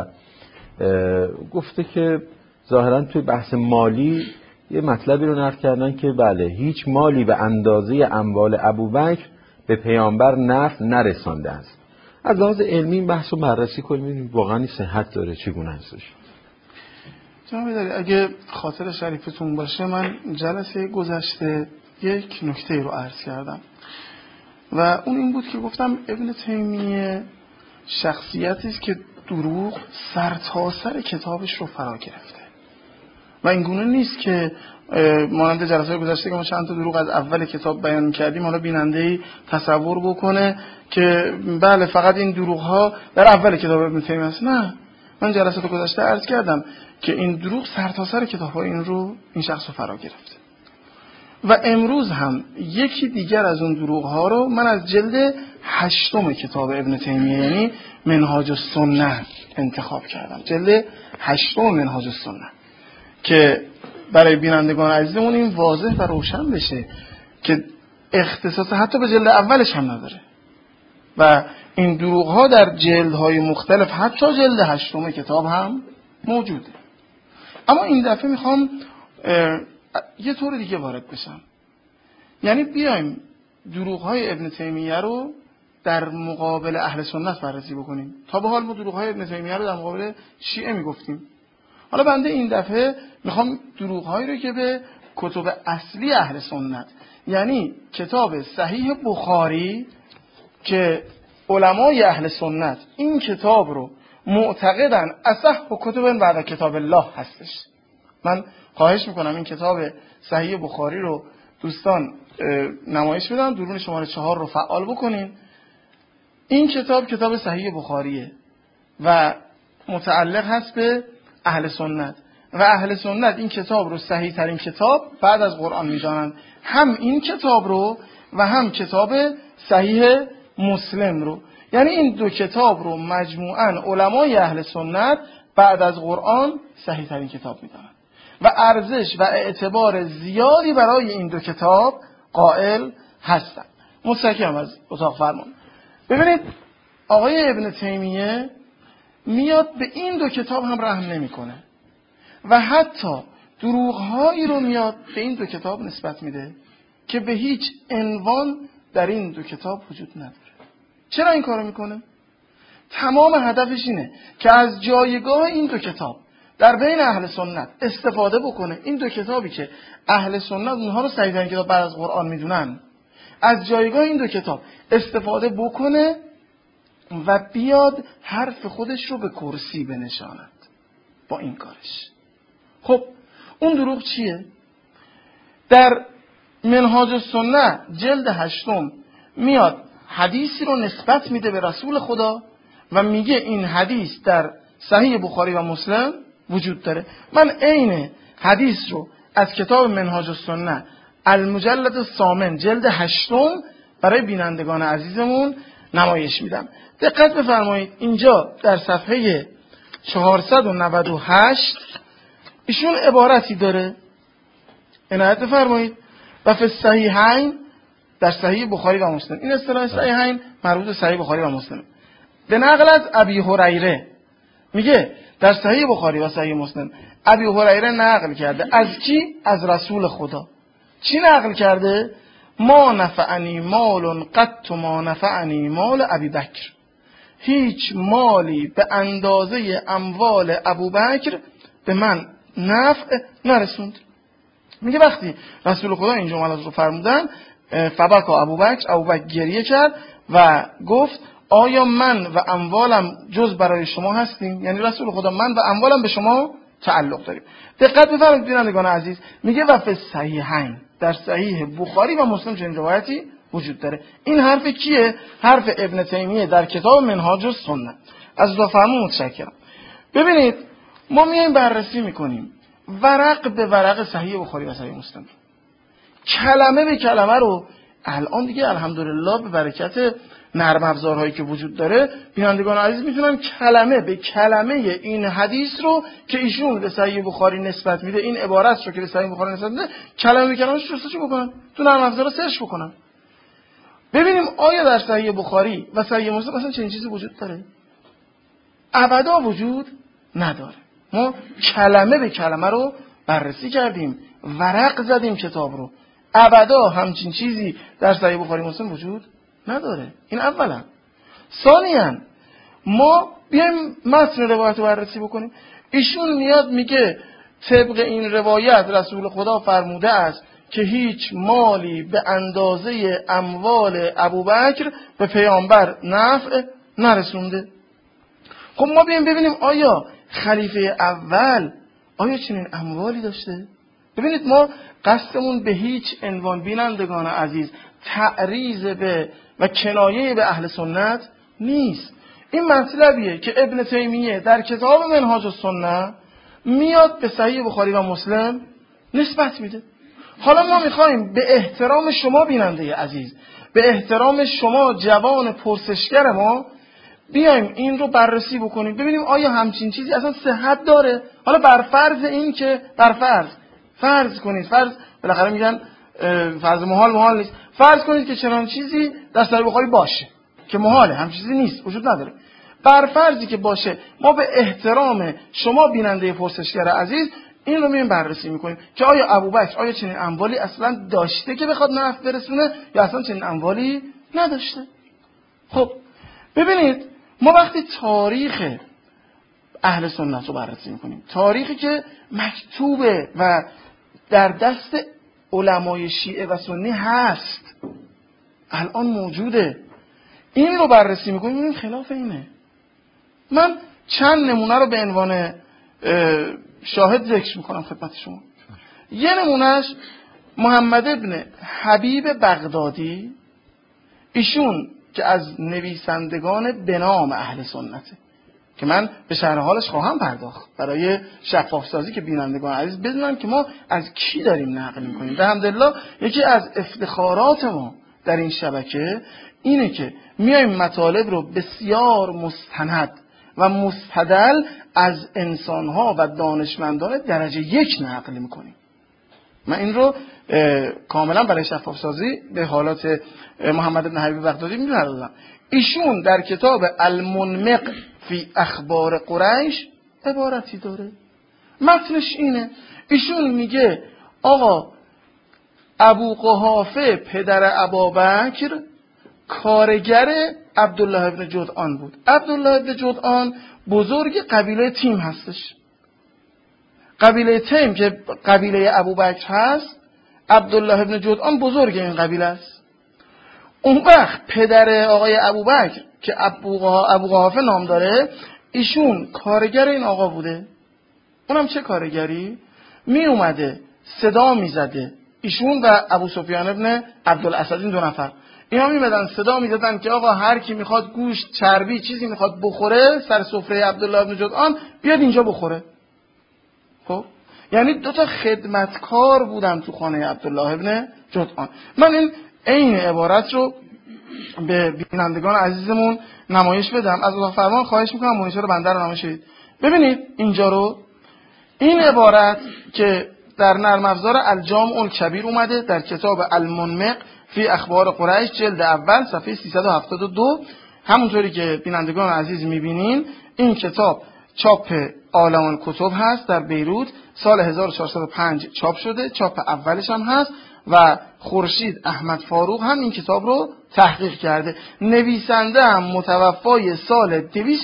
A: گفته که ظاهرا توی بحث مالی یه مطلبی رو نقل کردن که بله، هیچ مالی به اندازه اموال ابوبکر به پیامبر نفع نرسانده است. از لحاظ علمی این بحث رو بررسی کنیم واقعا این صحت داره چگونه هستش.
B: جناب داری اگه خاطر شریفتون باشه، من جلسه گذشته یک نکته رو عرض کردم و اون این بود که گفتم ابن تیمیه شخصیتی است که دروغ سرتاسر کتابش رو فرا گرفته و این گونه نیست که مانند جلسه گذشته که ما چند تا دروغ از اول کتاب بیان کردیم حالا بیننده‌ای تصور بکنه که بله فقط این دروغ ها در اول کتاب ابن تیمیه است. نه، من جلسه گذشته عرض کردم که این دروغ سرتاسر کتاب‌های این شخص رو فرا گرفته و امروز هم یکی دیگر از اون دروغ ها رو من از جلد 8 کتاب ابن تیمیه یعنی منهاج السنه انتخاب کردم، جلد 8 منهاج السنه، که برای بینندگان عزیزمون این واضح و روشن بشه که اختصاص حتی به جلد اولش هم نداره و این دروغ ها در جلدهای مختلف حتی جلد 8 کتاب هم موجوده. اما این دفعه میخوام یه طور دیگه وارد بشم، یعنی بیایم دروغ های ابن تیمیه رو در مقابل اهل سنت بررسی بکنیم. تا به حال ما دروغ های ابن تیمیه رو در مقابل شیعه میگفتیم، حالا بنده این دفعه میخوام دروغ هایی رو که به کتب اصلی اهل سنت، یعنی کتاب صحیح بخاری که علمای اهل سنت این کتاب رو معتقدن اصح کتب بعد کتاب الله هستش. من خواهش میکنم این کتاب صحیح بخاری رو دوستان نمایش بدم، درون شماره 4 رو فعال بکنین. این کتاب صحیح بخاریه و متعلق هست به اهل سنت و اهل سنت این کتاب رو صحیح ترین کتاب بعد از قرآن میدانند، هم این کتاب رو و هم کتاب صحیح مسلم رو. یعنی این دو کتاب رو مجموعاً علمای اهل سنت بعد از قرآن صحیح ترین کتاب میدانند و ارزش و اعتبار زیادی برای این دو کتاب قائل هستند. متشکرم از اتاق فرمان. ببینید آقای ابن تیمیه میاد به این دو کتاب هم رحم نمیکنه و حتی دروغ‌هایی رو میاد به این دو کتاب نسبت میده که به هیچ عنوان در این دو کتاب وجود نداره. چرا این کارو میکنه؟ تمام هدفش اینه که از جایگاه این دو کتاب در بین اهل سنت استفاده بکنه. این دو کتابی که اهل سنت اونها رو صحیح ترین کتاب بعد از قرآن میدونن، از جایگاه این دو کتاب استفاده بکنه و بیاد حرف خودش رو به کرسی بنشاند با این کارش. خب اون دروغ چیه؟ در منهاج السنه جلد 8 میاد حدیثی رو نسبت میده به رسول خدا و میگه این حدیث در صحیح بخاری و مسلم وجود داره. من عین حدیث رو از کتاب منهاج السنه المجلد الثامن جلد 8 برای بینندگان عزیزمون نمایش میدم. دقت بفرمایید اینجا در صفحه 498 ایشون عبارتی داره، عنایت بفرمایید. و فی الصحیحین در صحیح بخاری و مسلم. این اصطلاح صحیحین مربوط به صحیح بخاری و مسلم. به نقل از ابی هریره میگه در صحیح بخاری و صحیح مسلم ابی هریره نقل کرده از کی؟ از رسول خدا. چی نقل کرده؟ ما نفعنی مال قط ما نفعنی مال ابی بکر. هیچ مالی به اندازه اموال ابوبکر به من نفع نرسوند. میگه وقتی رسول خدا این جملات رو فرمودن فبکا ابوبکر گریه کرد و گفت آیا من و اموالم جز برای شما هستیم؟ یعنی رسول خدا من و اموالم به شما تعلق داریم. دقت بفرمایید بینندگان عزیز، میگه و فی الصحیحین در صحیح بخاری و مسلم چنین روایتی وجود داره. این حرف کیه؟ حرف ابن تیمیه در کتاب منهاج السنه. از دو فرمون متشکرم. ببینید ما میایم بررسی میکنیم ورق به ورق صحیح بخاری و صحیح مسلم، کلمه به کلمه رو. الان دیگه الحمدلله به برکت نرم افزارهایی که وجود داره بینندگان عزیز میتونن کلمه به کلمه این حدیث رو که ایشون به صحیح بخاری نسبت میده، این عبارت رو که به صحیح بخاری نسبت میده، کلمه به کلمه جستجو بکنن، تو نرم افزارها سرچ بکنن، ببینیم آیا در صحیح بخاری و صحیح مسلم اصلا چنین چیزی وجود داره؟ ابدا وجود نداره. ما کلمه به کلمه رو بررسی کردیم، ورق زدیم کتاب رو، ابدا همچین چیزی در صحیح بخاری مسلم وجود نداره. این اولا. ثانیاً ما بیایم متن روایت رو بررسی بکنیم. ایشون میاد میگه طبق این روایت رسول خدا فرموده است که هیچ مالی به اندازه اموال ابوبکر به پیامبر نفع نرسونده. خب ما بیایم ببینیم آیا خلیفه اول آیا چنین اموالی داشته؟ ببینید ما قصدمون به هیچ عنوان بینندگان عزیز تعریض به و کنایه به اهل سنت نیست. این مطلبیه که ابن تیمیه در کتاب منهاج السنه میاد به صحیح بخاری و مسلم نسبت میده. حالا ما میخوایم به احترام شما بیننده عزیز، به احترام شما جوان پرسشگر ما بیایم این رو بررسی بکنیم ببینیم آیا همچین چیزی اصلا صحت داره. حالا بر فرض این که فرض کنید، بالاخره میگن فرض محال نیست، فرض کنید که چنان چیزی در صحیح بخاری باشه که محاله، هم چیزی نیست، وجود نداره. بر فرضی که باشه ما به احترام شما بیننده پرسشگر عزیز این رو میایم بررسی میکنیم که آیا ابوبکر آیا چنین اموالی اصلا داشته که بخواد نفع برسونه یا اصلا چنین اموالی نداشته. خب ببینید ما وقتی تاریخ اهل سنت رو بررسی میکنیم، تاریخی که مکتوبه و در دست علمای شیعه و سنی هست، الان موجوده، این رو بررسی میکنیم، این خلاف اینه. من چند نمونه رو به عنوان شاهد ذکر میکنم خدمت شما. یه نمونهش محمد ابن حبیب بغدادی، ایشون که از نویسندگان به نام اهل سنته که من به شرح حالش خواهم پرداخت برای شفاف سازی که بینندگان عزیز بدونن که ما از کی داریم نقل میکنیم. به حمدالله یکی از افتخارات ما در این شبکه اینه که میایم مطالب رو بسیار مستند و مستدل از انسانها و دانشمندان درجه یک نقل میکنیم. من این رو کاملا برای شفاف سازی به حالات محمد بن حبیب بغدادی می‌پردازم. ایشون در کتاب المنمق فی اخبار قریش عبارتی داره، متنش اینه، ایشون میگه آقا ابو قحافه پدر ابابکر کارگر عبدالله ابن جدعان بود. عبدالله ابن جدعان بزرگ قبیله تیم هستش. قبیله تیم که قبیله ابوبکر هست، عبدالله ابن جدعان بزرگ این قبیله است. اون وقت پدر آقای ابوبکر که ابو قحافه نام داره، ایشون کارگر این آقا بوده. اونم چه کارگری؟ می اومده صدا می زده، ایشون و ابو سفیان ابن عبدالاسد، این دو نفر اینا می اومدن صدا می زدن که آقا هر کی میخواد گوشت، چربی، چیزی میخواد بخوره سر سفره عبدالله ابن جدعان بیاد اینجا بخوره. خب یعنی دو تا خدمتکار بودن تو خانه عبدالله ابن جدعان. من این عین عبارت رو به بینندگان عزیزمون نمایش بدم. از الله فرمان خواهش میکنم مونیتور بنده رو نمایش بدید. ببینید اینجا رو، این عبارت که در نرم افزار الجامع الکبیر اومده در کتاب المنمق فی اخبار قریش جلد اول صفحه 372، همونطوری که بینندگان عزیز میبینین این کتاب چاپ عالم الکتب هست در بیروت، سال 1405 چاپ شده، چاپ اولش هم هست و خورشید احمد فاروق هم این کتاب رو تحقیق کرده. نویسنده هم متوفای سال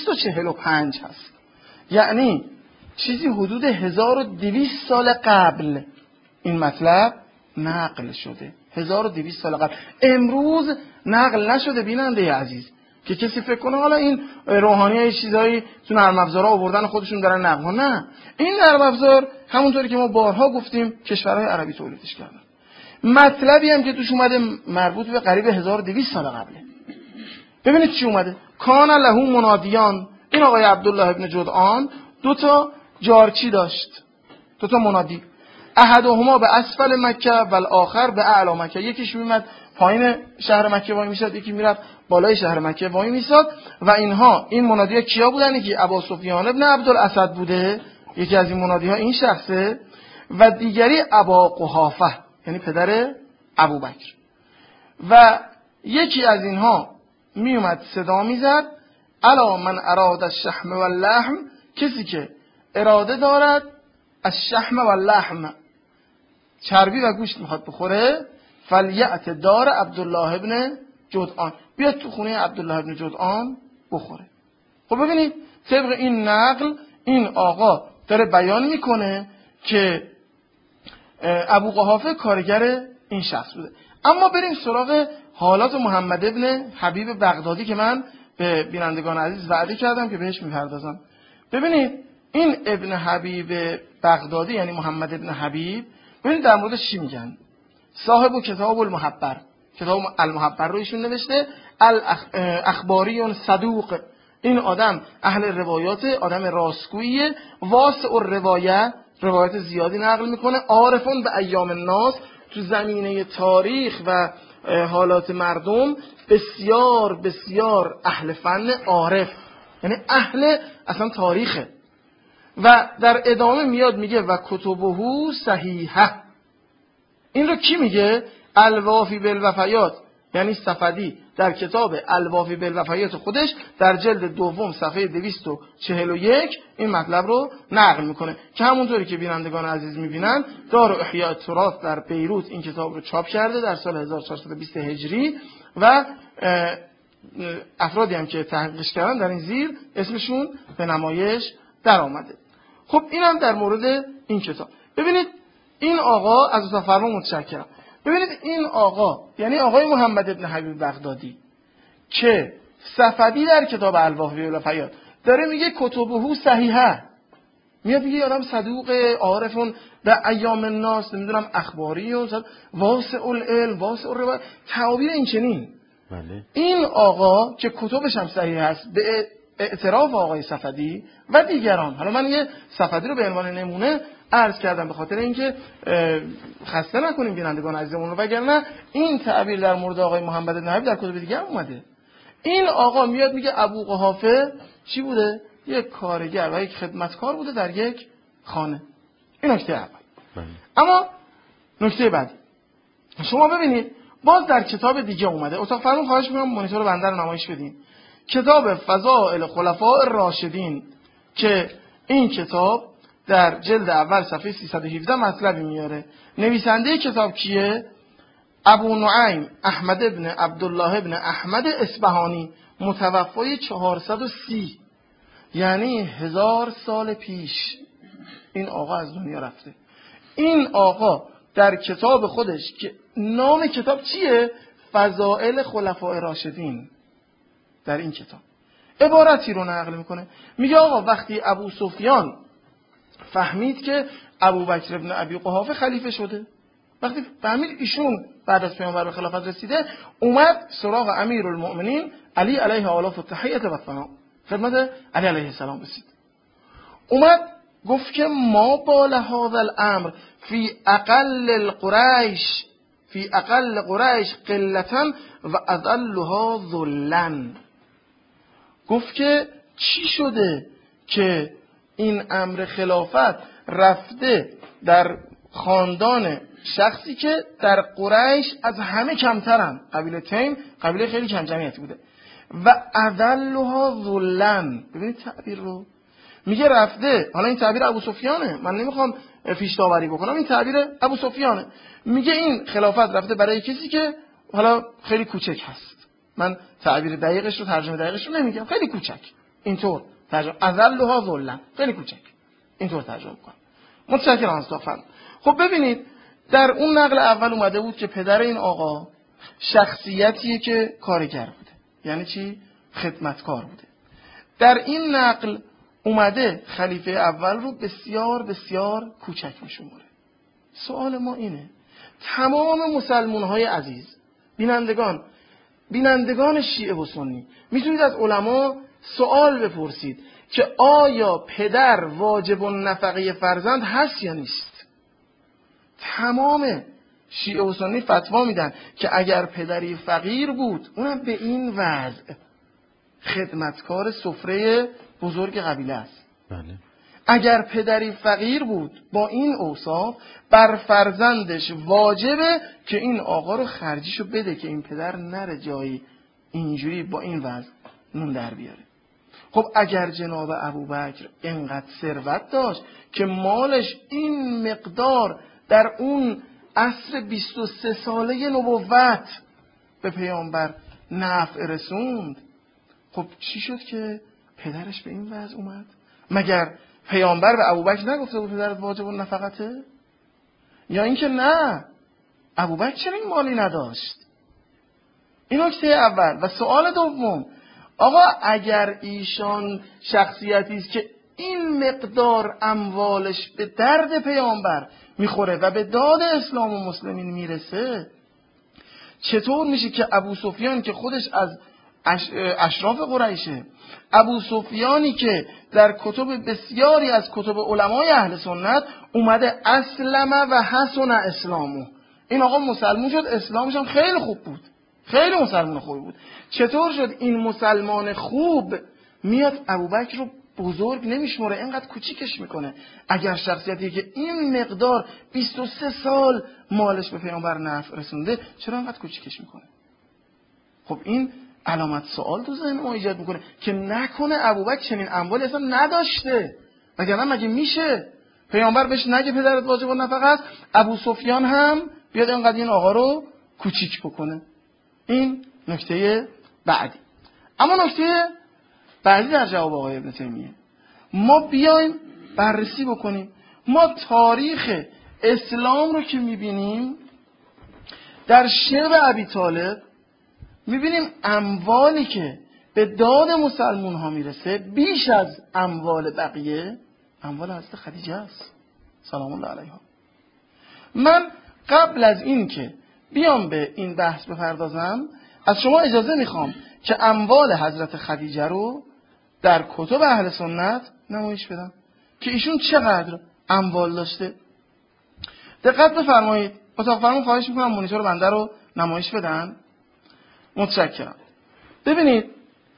B: 245 هست، یعنی چیزی حدود 1200 سال قبل این مطلب نقل شده. 1200 سال قبل، امروز نقل نشده بیننده عزیز که کسی فکر کنه حالا این روحانی‌ها چیزایی تو نرم افزارها آوردن خودشون دارن نقل. نه، این نرم افزار همونطوری که ما بارها گفتیم کشورهای عربی تولیدش کردن. مطلبی هم که توش اومده مربوط به قریب 1200 سال قبله. ببینید چی اومده. کان له منادیان، این آقای عبدالله ابن جدعان دو تا جارچی داشت، دو تا منادی، احدهما به اسفل مکه و الاخر به اعلی مکه. یکیش میمد پایین شهر مکه وای میشد، یکی میرفت بالای شهر مکه وای میساد. و اینها این منادی‌ها کیا بودن؟ یکی ابو سفیان ابن عبدالاسد بوده، یکی از این منادی‌ها این شخصه، و دیگری ابا قحافه یعنی پدر ابوبکر. و یکی از اینها میومد صدا میزد الا من اراد الشحم واللحم، کسی که اراده دارد از شحم و لحم، چربی و گوشت میخواد بخوره، فلیأت دار عبدالله ابن جدعان، بیاد تو خونه عبدالله ابن جدعان بخوره. خب ببینید طبق این نقل این آقا داره بیان میکنه که ابو قحافه کارگر این شخص بوده. اما بریم سراغ حالات محمد ابن حبیب بغدادی که من به بینندگان عزیز وعده کردم که بهش میپردازم. ببینید این ابن حبیب بغدادی یعنی محمد ابن حبیب، ببینید در موردش چی میگن. صاحب کتاب المحبر، کتاب المحبر رو ایشون نوشته، اخباری صدوق، این آدم اهل روایات، آدم راستگوییه، واسع الروایه، روایت زیادی نقل میکنه، عارفون به ایام الناس، تو زمینه تاریخ و حالات مردم بسیار بسیار اهل فن، عارف، یعنی اهل اصلا تاریخه. و در ادامه میاد میگه و کتبه صحیحه. این رو کی میگه؟ الوافی بالوفیات، یعنی صفدی در کتاب الوافی بالوفیات خودش در جلد دوم صفحه 241 این مطلب رو نقل میکنه که همونطوری که بینندگان عزیز میبینن دار احیاء التراث در بیروت این کتاب رو چاپ کرده در سال 1420 هجری و افرادی هم که تحقیقش کردن در این زیر اسمشون به نمایش در آمده. خب اینم در مورد این کتاب. ببینید این آقا از فرمان متشکرم. ببینید این آقا یعنی آقای محمد ابن حبیب بغدادی که صفدی در کتاب الوافی بالوفیات داره میگه کتبه صحیحه، میاد میگه آدم صدوق عارفون به ایام الناس، نمیدونم اخباری واسع العلم واسع الروایت، تعابیر این چنین. این آقا که کتبش هم صحیح هست به اعتراف آقای صفدی و دیگران، حالا من یه صفدی رو به عنوان نمونه عرض کردم به خاطر اینکه خسته نکنیم بینندگان عزیزمون رو، وگرنه این تعبیر در مورد آقای محمد بن حبیب در کتب دیگه هم اومده. این آقا میاد میگه ابو قحافه چی بوده؟ یک کارگر و یک خدمتکار بوده در یک خانه. این نکته اول. اما نکته بعدی شما ببینید باز در کتاب دیگه اومده. اتاق فرمون خواهش میکنم مانیتور بنده رو نمایش بدین. کتاب فضائل خلفاء الراشدین که این کتاب در جلد اول صفحه 317 مطلبی میاره. نویسنده کتاب کیه؟ ابو نعیم احمد ابن عبدالله ابن احمد اصبهانی، متوفای 430، یعنی 1000 سال پیش این آقا از دنیا رفته. این آقا در کتاب خودش که نام کتاب چیه؟ فضائل خلفاء راشدین، در این کتاب عبارتی رو نقل میکنه، میگه آقا وقتی ابو سفیان فهمید که ابوبکر ابن ابی قحافه خلیفه شده، وقتی فهمید ایشون بعد از پیامبر به خلافت رسیده، اومد سراغ امیرالمؤمنین علی علیه آلاف التحیة و ثنا، خدمت علی علیه السلام رسید. اومد گفت که ما بال هذا الامر فی اقل قریش قلتا و اذلها ذلا. گفت که چی شده که این امر خلافت رفته در خاندان شخصی که در قریش از همه کمترن، قبیله تیم قبیله خیلی کم جمعیتی بوده، و اذلها ذلا. ببینید تعبیر رو، میگه رفته، حالا این تعبیر ابو سفیانه، من نمیخوام پیش داوری بکنم، این تعبیر ابو سفیانه، میگه این خلافت رفته برای کسی که حالا خیلی کوچک هست، من تعبیر دقیقش رو ترجمه دقیقش رو نمیگم، خیلی کوچک، اینطور ترجمه، اذلها ذلا، خیلی کوچک، اینطور ترجمه میکنم. متشکرم از لطفاً. خب ببینید در اون نقل اول اومده بود که پدر این آقا شخصیتیه که کارگر بوده، یعنی چی؟ خدمتکار بوده. در این نقل اومده خلیفه اول رو بسیار بسیار کوچک میشماره. سوال ما اینه، تمام مسلمان‌های عزیز، بینندگان شیعه و سنی، میتونید از علما سوال بپرسید که آیا پدر واجب النفقه فرزند هست یا نیست؟ تمام شیعه و سنی فتوا میدن که اگر پدری فقیر بود، اونم به این وضع، خدمتکار سفره بزرگ قبیله است.
A: بله.
B: اگر پدری فقیر بود با این اوصاف، بر فرزندش واجبه که این آقا رو خرجیشو بده که این پدر نره جایی اینجوری با این وضع نون در بیاره. خب اگر جناب ابوبکر اینقدر ثروت داشت که مالش این مقدار در اون عصر 23 ساله نبوت به پیامبر نفع رسوند، خب چی شد که پدرش به این وضع اومد؟ مگر پیامبر به ابوبکر نگفته بود پدرت واجب النفقته؟ یا اینکه نه، ابوبکر چرا این مالی نداشت؟ این نکته اول. و سوال دوم، آقا اگر ایشان شخصیتی است که این مقدار اموالش به درد پیامبر میخوره و به داد اسلام و مسلمین میرسه، چطور میشه که ابو سفیان که خودش از اشراف قریشه، ابو سفیانی که در کتب بسیاری از کتب علمای اهل سنت اومده اسلم و حسن اسلامو، این آقا مسلمون شد، اسلامش هم خیلی خوب بود، خیلی مسلمان خوبی بود، چطور شد این مسلمان خوب میاد ابوبکر رو بزرگ نمیشماره، اینقدر کوچیکش میکنه؟ اگر شخصیتی که این مقدار 23 سال مالش به پیامبر نفع رسونده، چرا اینقدر کوچیکش میکنه؟ خب این علامت سوال تو ذهن ما ایجاد میکنه که نکنه ابوبکر چنین اموالی اصلا نداشته، وگرنه مگه میشه پیامبر بهش نگه پدرت واجب النفقه است، ابو سفیان هم بیاد اینقدر این آقا رو کوچیک بکنه؟ این نکته بعدی. اما نکته بعدی در جواب آقای ابن تیمیه، ما بیایم بررسی بکنیم. ما تاریخ اسلام رو که میبینیم در شعب ابی طالب، میبینیم اموالی که به داد مسلمون ها میرسه بیش از اموال بقیه اموال حضرت خدیجه است سلام الله علیها. من قبل از این که بیام به این بحث بپردازم از شما اجازه میخوام که اموال حضرت خدیجه رو در کتب اهل سنت نمایش بدم که ایشون چقدر اموال داشته. دقت بفرمایید. اتاق فرمان خواهش میکنم مونیتور بنده رو نمایش بدن. متشکرم. ببینید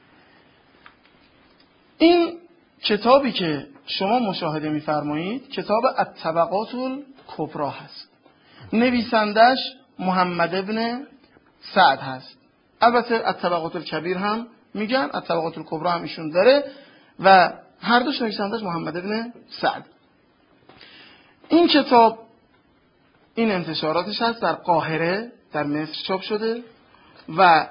B: این کتابی که شما مشاهده میفرمایید کتاب الطبقات الکبری هست. نویسندش محمد ابن سعد هست. البته الطبقات الکبیر هم میگن، الطبقات الکبری هم ایشون داره و هر دوش نویسندش محمد ابن سعد. این کتاب این انتشاراتش هست در قاهره در مصر چاپ شده و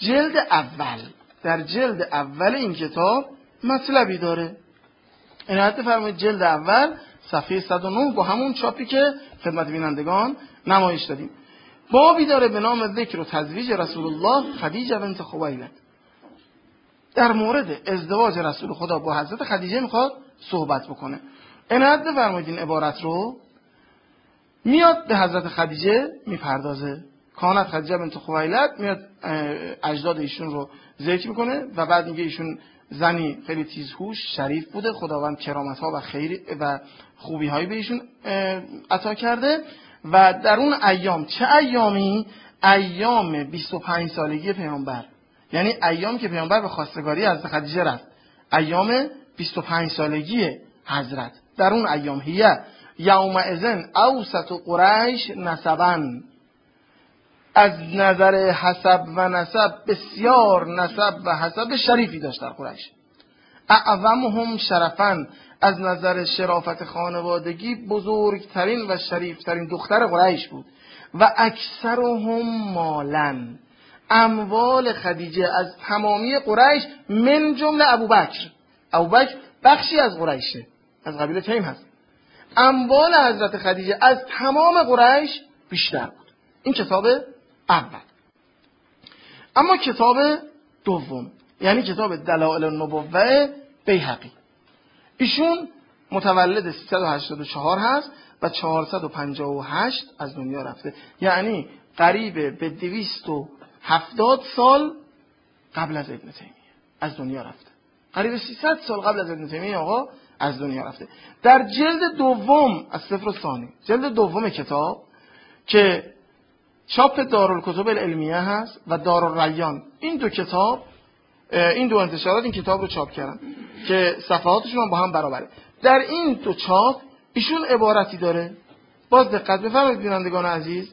B: در جلد اول این کتاب مطلبی داره. عنایت فرمایید جلد اول صفحه 109 با همون چاپی که خدمت بینندگان نمایش دادیم بابی داره به نام ذکر و تزویج رسول الله خدیجه بنت خویلد. در مورد ازدواج رسول خدا با حضرت خدیجه میخواد صحبت بکنه. عنایت فرمایید این عبارت رو میاد به حضرت خدیجه میپردازه. کانت خدیجه بنت خویلد، میاد اجداد ایشون رو ذکر میکنه و بعد میگه ایشون زنی خیلی تیزهوش شریف بوده، خداوند کرامت ها و خیر و خوبی هایی به ایشون عطا کرده و در اون ایام چه ایامی؟ ایام 25 سالگی پیامبر، یعنی ایامی که پیامبر به خواستگاری حضرت خدیجه رفت، ایام 25 سالگی حضرت. در اون ایام هیه یومئذ اوسط قریش نسبا، از نظر حسب و نسب بسیار نسب و حسب شریفی داشت در قریش. اعظمهم شرفاً، از نظر شرافت خانوادگی بزرگترین و شریفترین دختر قریش بود. و اکثرهم مالاً، اموال خدیجه از تمامی قریش من جمله ابوبکر بخشی از قریشه، از قبیله تیم هست. اموال حضرت خدیجه از تمام قریش بیشتر بود. این کتاب اول. اما کتاب دوم یعنی کتاب دلائل النبوه بیهقی، ایشون متولد 384 هست و 458 از دنیا رفته، یعنی قریب به 270 سال قبل از ابن تیمیه از دنیا رفته. قریب 300 سال قبل از ابن تیمیه آقا از دنیا رفته. در جلد دوم از صفر ثانی، جلد دوم کتاب که چاپ دارالکتب العلمیه هست و دارالریان، این دو کتاب، این دو انتشارات این کتاب رو چاپ کردن که صفحاتشون با هم برابره. در این دو چاپ ایشون عبارتی داره، باز دقت بفرمایید بینندگان عزیز.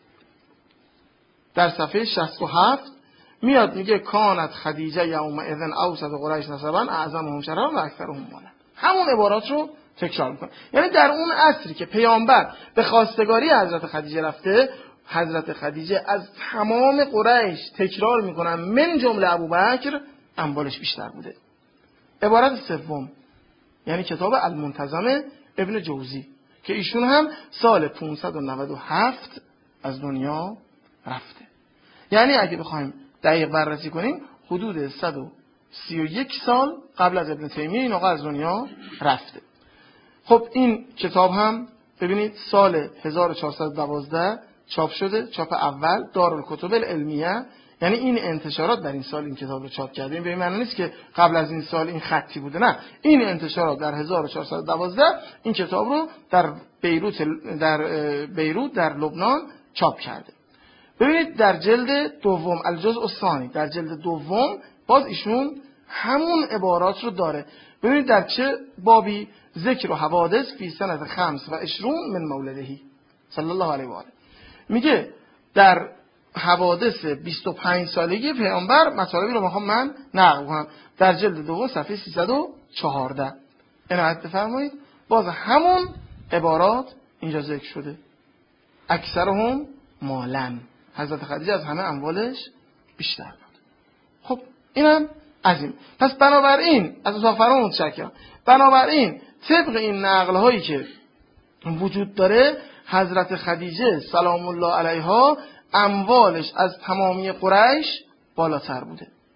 B: در صفحه 67 میاد میگه کانت خدیجه یومئذ اوسط قریش نسبا اعظمهم شرفا و اکثرهم مالا. همون عبارات رو تکرار میکنه. یعنی در اون عصری که پیامبر به خواستگاری حضرت خدیجه رفته، حضرت خدیجه از تمام قریش تکرار میکنن من جمله ابوبکر اموالش بیشتر بوده. عبارت سوم یعنی کتاب المنتظم ابن جوزی که ایشون هم سال 597 از دنیا رفته. یعنی اگه بخوایم دقیق بررسی کنیم حدود 131 سال قبل از ابن تیمیه این آقا از دنیا رفته. خب این کتاب هم ببینید سال 1412 چاپ شده، چاپ اول دارالکتب العلمیه، یعنی این انتشارات در این سال این کتاب رو چاپ کرده. این به این معنی نیست که قبل از این سال این خطی بوده، نه، این انتشارات در 1412 این کتاب رو در بیروت در لبنان چاپ کرده. ببینید در جلد دوم الجزء الثانی، در جلد دوم باز ایشون همون عبارات رو داره. ببینید در چه بابی، ذکر و حوادث فی سنه 25 من مولدهی صلی الله علیه و آله، میگه در حوادث 25 سالگی پیامبر مطالبی رو میخوام من نقل کنم. در جلد دوم صفحه 314 عنایت بفرمایید، باز همون عبارات اینجا ذکر شده. اکثرهم مالن، حضرت خدیجه از همه اموالش بیشتر بود. خب اینم از این. پس بنابراین از اتاق فرمان متشکرم. بنابراین طبق این نقل هایی که وجود داره حضرت خدیجه سلام الله علیها اموالش از تمامی قریش بالاتر بوده.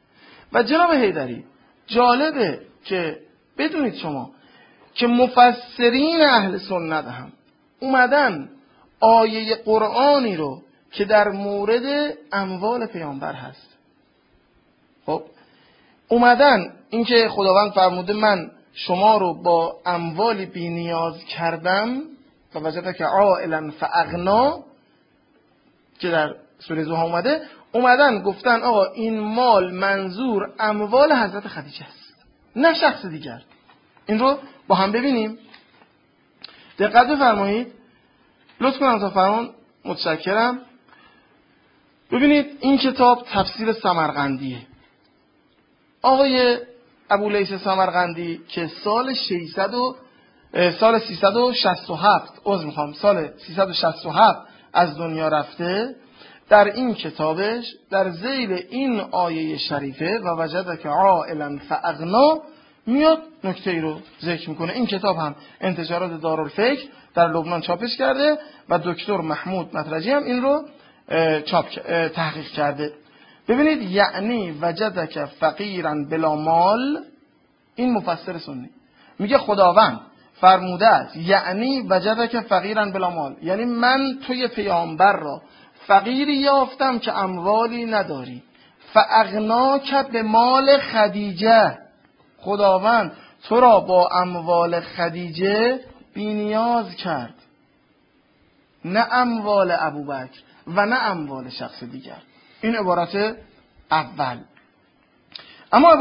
B: و جناب حیدری جالبه که بدونید شما که مفسرین اهل سنت هم اومدن آیه قرآنی رو که در مورد اموال پیامبر هست، خب اومدن اینکه خداوند فرموده من شما رو با اموالی بی نیاز کردم و وجدک که عائلا فاغنا که در سوره زوها اومدن گفتن آقا این مال منظور اموال حضرت خدیجه است نه شخص دیگر. این رو با هم ببینیم. دقت بفرمایید، لطف کنم تا فرمان، متشکرم. ببینید این کتاب تفسیر سمرقندیه. آقای ابولیث سمرقندی که سال 367 از دنیا رفته، در این کتابش در ذیل این آیه شریفه و وجدک عائلا فاغنا میاد نکته ای رو ذکر میکنه. این کتاب هم انتشارات دارالفکر در لبنان چاپش کرده و دکتر محمود مطرجی هم این رو تحقیق کرده. ببینید یعنی وجدک فقیرا بلا مال، این مفسر سنی میگه خداوند فرموده است یعنی وجدک فقیرا بلا مال، یعنی من توی پیامبر را فقیری یافتم که اموالی نداری. فاغناک به مال خدیجه، خداوند تو را با اموال خدیجه بی‌نیاز کرد، نه اموال ابوبکر و نه اموال شخص دیگر. این عبارت اول. اما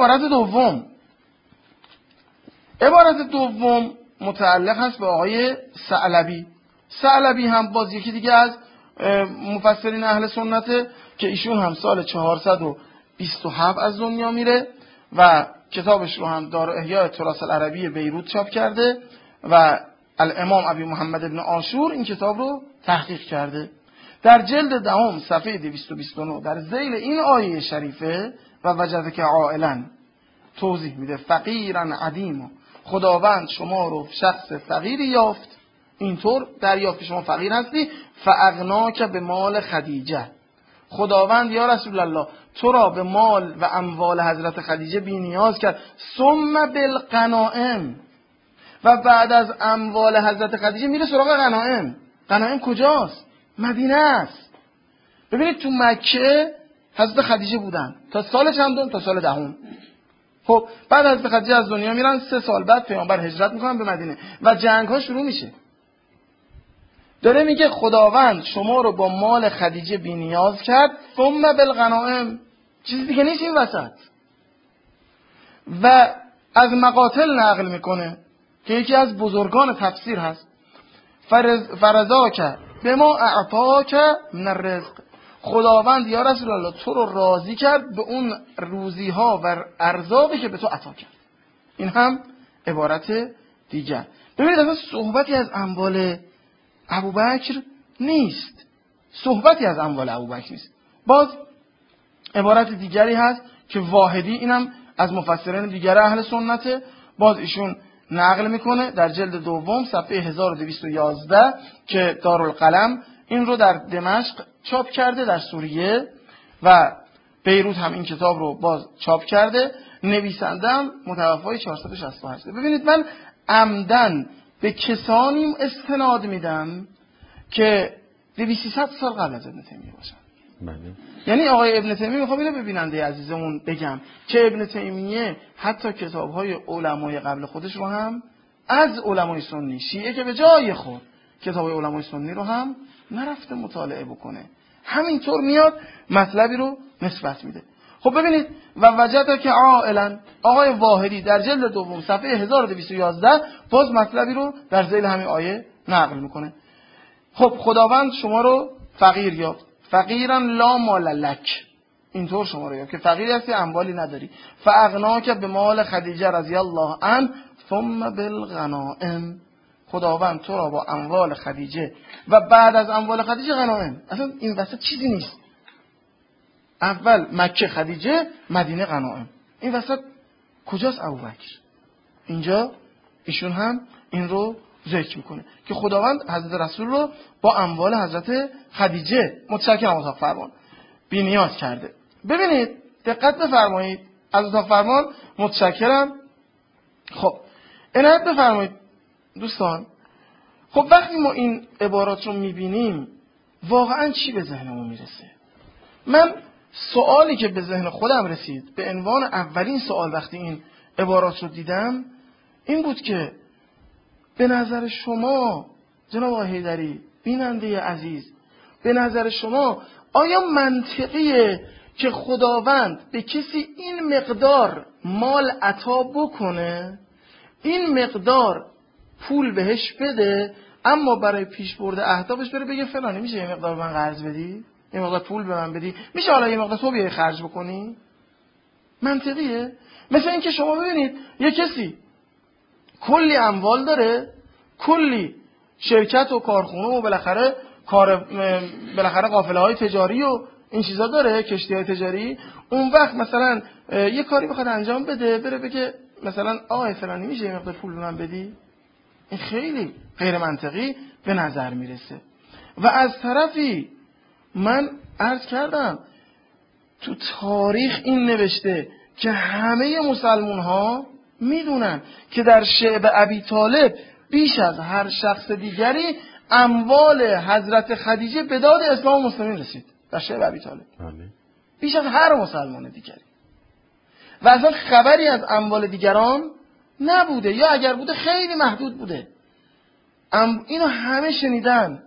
B: عبارت دوم متعلق هست به آقای ثعلبی. ثعلبی هم باز یکی دیگه از مفسرین اهل سنته که ایشون هم سال 427 از دنیا میره و کتابش رو هم دار احیاء تراث العربی بیروت چاپ کرده و الامام ابی محمد ابن عاشور این کتاب رو تحقیق کرده. در جلد دهم صفحه 229 در ذیل این آیه شریفه و وجدک عائلا توضیح میده فقیرا عدیم، خداوند شما رو شخص فقیری یافت، اینطور دریافت که شما فقیر هستی. فاغناک به مال خدیجه، خداوند یا رسول الله تو را به مال و اموال حضرت خدیجه بی نیاز کرد. ثم بالغنائم، و بعد از اموال حضرت خدیجه میره سراغ غنائم. غنائم کجاست؟ مدینه است. ببینید تو مکه حضرت خدیجه بودن تا سال چندم؟ تا سال 10. خب بعد حضرت خدیجه از دنیا میرن، 3 سال بعد پیامبر هجرت میکنن به مدینه و جنگ ها شروع میشه. داره میگه خداوند شما رو با مال خدیجه بی نیاز کرد. ثم بالغنائم، چیزی دیگه نیست این وسط. و از مقاتل نقل میکنه که یکی از بزرگان تفسیر هست، فرزاک بما اعطاک من الرزق، خداوند یا رسول الله تو رو راضی کرد به اون روزی ها و ارزاقی که به تو عطا کرد. این هم عبارت دیگر. ببینید اصلا صحبتی از اموال ابوبکر نیست، صحبتی از اموال ابوبکر نیست. باز عبارت دیگری هست که واحدی، اینم از مفسرین دیگر اهل سنته، باز ایشون نقل میکنه در جلد دوم صفحه 1211 که دارالقلم این رو در دمشق چاپ کرده در سوریه و بیروت هم این کتاب رو باز چاپ کرده. نویسندم متوفای 468. ببینید من عمدن به کسانی استناد میدم که 200 سال قبل از ابن تیمیه باشن.
A: بله.
B: یعنی آقای ابن تیمیه، میخوام اینو به بیننده عزیزمون بگم که ابن تیمیه حتی کتاب‌های علمای قبل خودش رو هم از علمای سنی شیعه که به جای خود کتاب‌های علمای سنی رو هم نرفته مطالعه بکنه، همینطور میاد مطلبی رو نسبت میده. خب ببینید و وجدک عائلا، آقای واحدی در جلد دوم صفحه 1211 باز مطلبی رو در ذیل همین آیه نقل میکنه. خب خداوند شما رو فقیر یافت، فقیرا لا مال لک، اینطور شما رو یافت که فقیری هستی اموالی نداری. فاغناک به مال خدیجه رضی الله عنها ثم بالغنائم، خداوند تو را با اموال خدیجه و بعد از اموال خدیجه غنائم. اصلا این وسط چیزی نیست. اول مکه خدیجه، مدینه غنائم. این وسط کجاست ابوبکر؟ اینجا ایشون هم این رو ذکر میکنه که خداوند حضرت رسول رو با اموال حضرت خدیجه متشکرم اتاق فرمان بی نیاز کرده. ببینید دقت بفرمایید از اتاق فرمان متشکرم. خب عنایت بفرمایید دوستان. خب وقتی ما این عبارات رو میبینیم واقعا چی به ذهنمون میرسه؟ من سوالی که به ذهن خودم رسید به عنوان اولین سوال وقتی این عبارات رو دیدم این بود که به نظر شما جناب آقای حیدری بیننده عزیز، به نظر شما آیا منطقیه که خداوند به کسی این مقدار مال عطا بکنه، این مقدار پول بهش بده، اما برای پیش برده اهدافش بره بگه فلانی میشه یه مقدار من قرض بدی، یه مقدار پول به من بدی، میشه حالا یه مقدار تو بیای خرج بکنی؟ منطقیه؟ مثل اینکه شما ببینید یه کسی کلی اموال داره، کلی شرکت و کارخونه و بالاخره قافله های تجاری و این چیزا داره، کشتی های تجاری، اون وقت مثلا یه کاری بخواد انجام بده بره بگه مثلا آقای فلانی میشه یه مقدار پول به من بدی؟ این خیلی غیر منطقی به نظر میرسه. و از طرفی من عرض کردم تو تاریخ این نوشته که همه مسلمان ها میدونن که در شعب ابی طالب بیش از هر شخص دیگری اموال حضرت خدیجه به داد اسلام و مسلمین رسید. در شعب ابی طالب بیش از هر مسلمان دیگری، و اصلا خبری از اموال دیگران نبوده، یا اگر بوده خیلی محدود بوده. اینو همه شنیدن،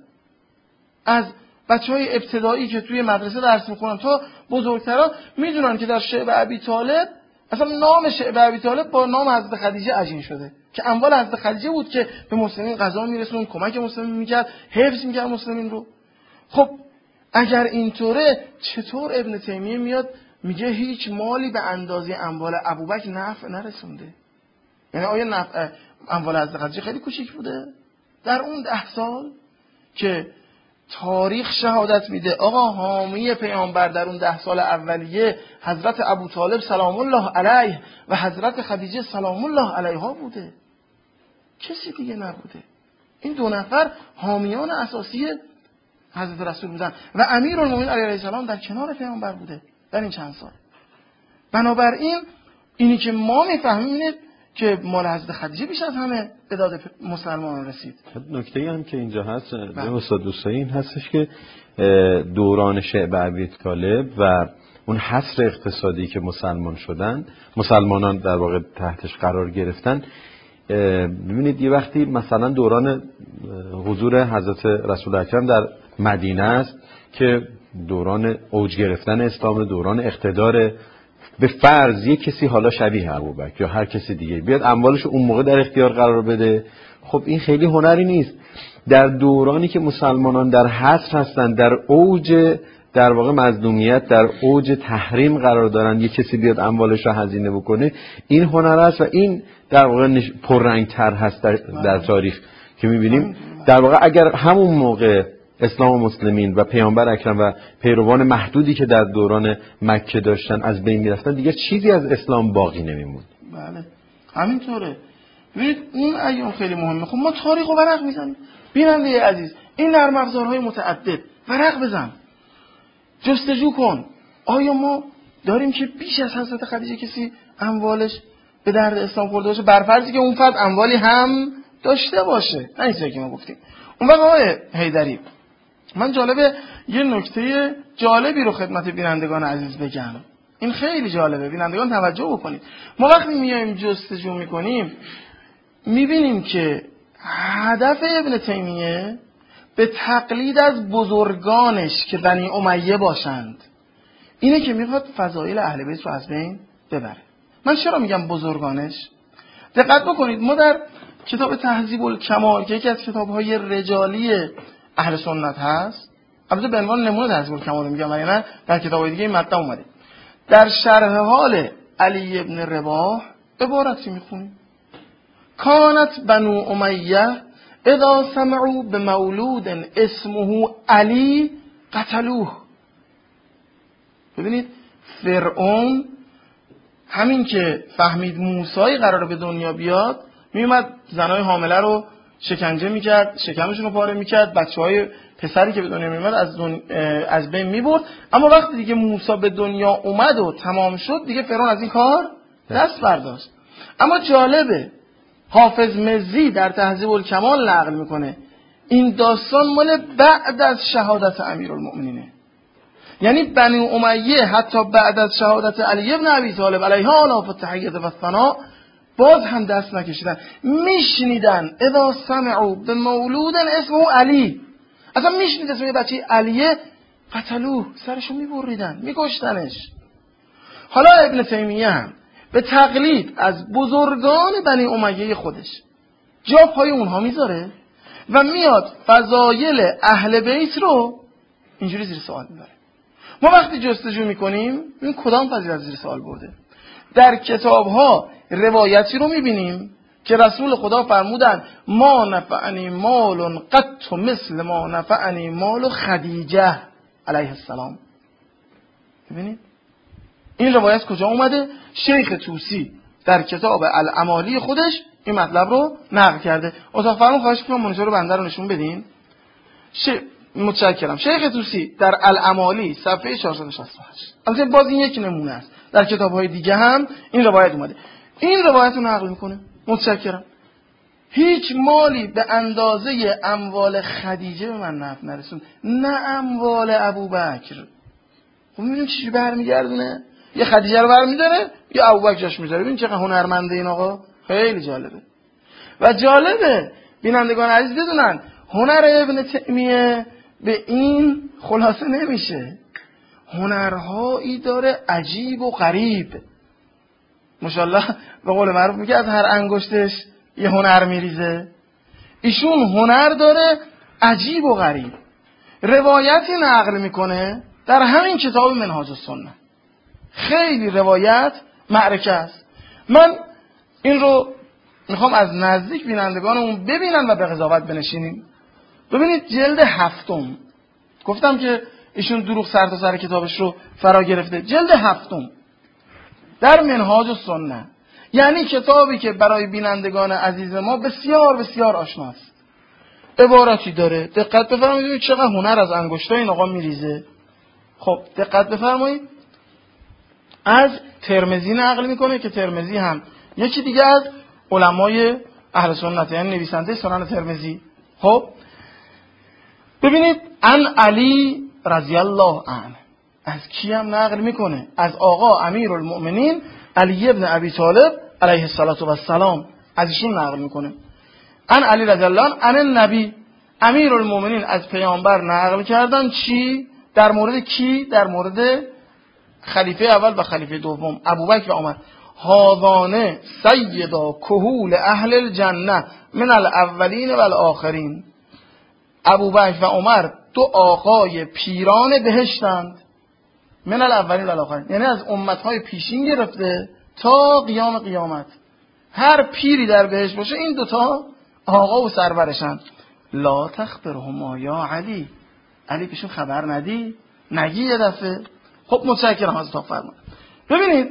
B: از بچهای ابتدایی که توی مدرسه درس میخونن تا بزرگتران میدونن که در شعب ابی طالب اصلا نام شعب ابی طالب با نام حضرت خدیجه عجین شده که اموال حضرت خدیجه بود که به مسلمین غذا میرسون، کمک مسلمین میکرد، حفظ میکرد مسلمین رو. خب اگر اینطوره چطور ابن تیمیه میاد میگه هیچ مالی به اندازه اموال ابوبکر نفع نرسونده؟ یعنی آیا اموال حضرت خدیجه خیلی کوچیک بوده در اون 10 سال که تاریخ شهادت میده آقا حامی پیامبر در اون 10 سال اولیه حضرت ابو طالب سلام الله علیه و حضرت خدیجه سلام الله علیها بوده، کسی دیگه نبوده. این 2 نفر حامیان اساسی حضرت رسول بودن و امیرالمومنین علیه السلام در کنار پیامبر بوده در این چند سال. بنابراین اینی که ما میفهمیم اینه که مال حضرت خدیجه بیش از همه به داد مسلمانان رسید.
A: نکته‌ای هم که اینجا هست به استاد دوستایی این هستش که دوران شعب ابی طالب و اون حصر اقتصادی که مسلمانان در واقع تحتش قرار گرفتن، ببینید یه وقتی مثلا دوران حضور حضرت رسول اکرم در مدینه است که دوران اوج گرفتن اسلام، دوران اقتدار، به فرض یک کسی حالا شبیه ابوبکر یا هر کسی دیگه بیاد اموالش اون موقع در اختیار قرار بده، خب این خیلی هنری نیست. در دورانی که مسلمانان در حصر هستن، در اوج در واقع مظلومیت، در اوج تحریم قرار دارن، یک کسی بیاد اموالش رو هزینه بکنه، این هنر است و این در واقع پررنگ‌تر هست در تاریخ که می‌بینیم. در واقع اگر همون موقع اسلام و مسلمین و پیامبر اکرم و پیروان محدودی که در دوران مکه داشتن از بین میرفتن، دیگه چیزی از اسلام باقی نمیموند.
B: بله همینطوره. ببینید این ایام خیلی مهمه. خب ما تاریخ رو ورق میزنیم. بیننده عزیز این نرم افزارهای متعدد ورق بزن، جستجو کن. آیا ما داریم که بیش از حضرت خدیجه کسی اموالش به درد اسلام خورده باشه، بر فرضی که اون فرد اموالی هم داشته باشه؟ نه چیزی که ما گفتیم. اون وقت آقای حیدری من جالبه یه نکته جالبی رو خدمت بینندگان عزیز بگم. این خیلی جالبه، بینندگان توجه بکنید. ما وقتی میایم جستجو میکنیم میبینیم که هدف ابن تیمیه به تقلید از بزرگانش که بنی امیه باشند اینه که میخواد فضایل اهل بیت رو از بین ببره. من چرا میگم بزرگانش؟ دقت بکنید، ما در کتاب تهذیب الکمال که یکی از کتاب‌های رجالی اهل سنت هست، البته به عنوان نمونه تهذیب الکمال میگم ولی نه در کتاب‌های دیگه این مطلب اومده، در شرح حال علی ابن رباح عبارتی میخونیم: کانت بنو امیه اذا سمعوا بمولود اسمه علی قتلوه. ببینید فرعون همین که فهمید موسی قراره به دنیا بیاد میومد زنای حامله رو شکنجه میکرد، شکمشون رو پاره میکرد، بچه‌های پسری که به دنیا میومد از بین میبرد. اما وقتی دیگه موسی به دنیا اومد و تمام شد، دیگه فرعون از این کار دست برداشت. اما جالبه حافظ مزی در تهذیب الکمال نقل میکنه این داستان مال بعد از شهادت امیرالمؤمنینه. یعنی بنی امیه حتی بعد از شهادت علی ابن ابی طالب علیه آلاف التحیت و الثنا باز هم دست نکشیدن. میشنیدن اذا سمعوا به مولود اسمه علی، اصلا میشنید اسم یه بچه علیه، قتلوه، سرشو میبریدن، میکشتنش. حالا ابن تیمیه هم به تقلید از بزرگان بنی امیه خودش جا پای اونها میذاره و میاد فضایل اهل بیت رو اینجوری زیر سوال میبره. ما وقتی جستجو میکنیم این کدام فضیلت زیر سوال برده؟ در کتابها روایتی رو میبینیم که رسول خدا فرمودن ما نفعنی مال قط مثل ما نفعنی مال خدیجه علیه السلام. ببینید این روایت کجا اومده؟ شیخ طوسی در کتاب الامالی خودش این مطلب رو نقل کرده. اتاق فرمون خواهش کنم مانیتور بنده رو نشون بدین. متشکرم. شیخ طوسی در الامالی صفحه 468. البته باز این یک نمونه است، در کتاب‌های دیگه هم این روایت اومده. این روایت رو نقل میکنه. متشکرم. هیچ مالی به اندازه اموال خدیجه به من نفع نرسون، نه اموال ابوبکر. خب میبینیم چی برمیگردونه؟ یه خدیجه رو برمیداره یا ابوبکر جاش میذاره. ببین چقدر هنرمنده این آقا، خیلی جالبه. و جالبه بینندگان عزیز بدونن هنر ابن تیمیه به این خلاصه نمیشه. هنرهایی داره عجیب و غریب. ماشاءالله به قول معروف میگه از هر انگشتش یه هنر میریزه. ایشون هنر داره عجیب و غریب. روایتی نقل میکنه در همین کتاب منهاج السنه. خیلی روایت معرکه است. من این رو میخوام از نزدیک بینندگانمون ببینن و به قضاوت بنشینیم. ببینید جلد 7. گفتم که ایشون دروغ سر تا سر کتابش رو فرا گرفته. جلد 7 در منهاج السنه، یعنی کتابی که برای بینندگان عزیز ما بسیار بسیار آشناست. عبارتی داره، دقت بفرمایید چقدر هنر از انگشتای این آقا میریزه. خب دقت بفرمایید از ترمذی نقل میکنه که ترمذی هم یکی دیگه از علمای اهل سنت، یعنی نویسنده سنن ترمذی. خب ببینید ان علی رضی الله عنه، از کی هم نقل میکنه؟ از آقا امیرالمؤمنین علی ابن ابی طالب علیه السلام، از ایشون نقل میکنه. ان علی رضی الله عنه ان النبی، امیرالمؤمنین از پیامبر نقل کردن چی؟ در مورد کی؟ در مورد خلیفه اول و خلیفه دوم ابوبکر و عمر. هاذان سیدا کهول اهل الجنه من الاولین و الاخرین. ابوبکر و عمر دو آقای پیران بهشتند. من الاولین و الاخرین، یعنی از امتهای پیشین گرفته تا قیام قیامت هر پیری در بهشت باشه این دوتا آقا و سرورشن. لا تخبرهما یا علی، علی پیشون خبر ندی؟ نگی یه دفعه. خب متشکرم از اتاق فرمان. ببینید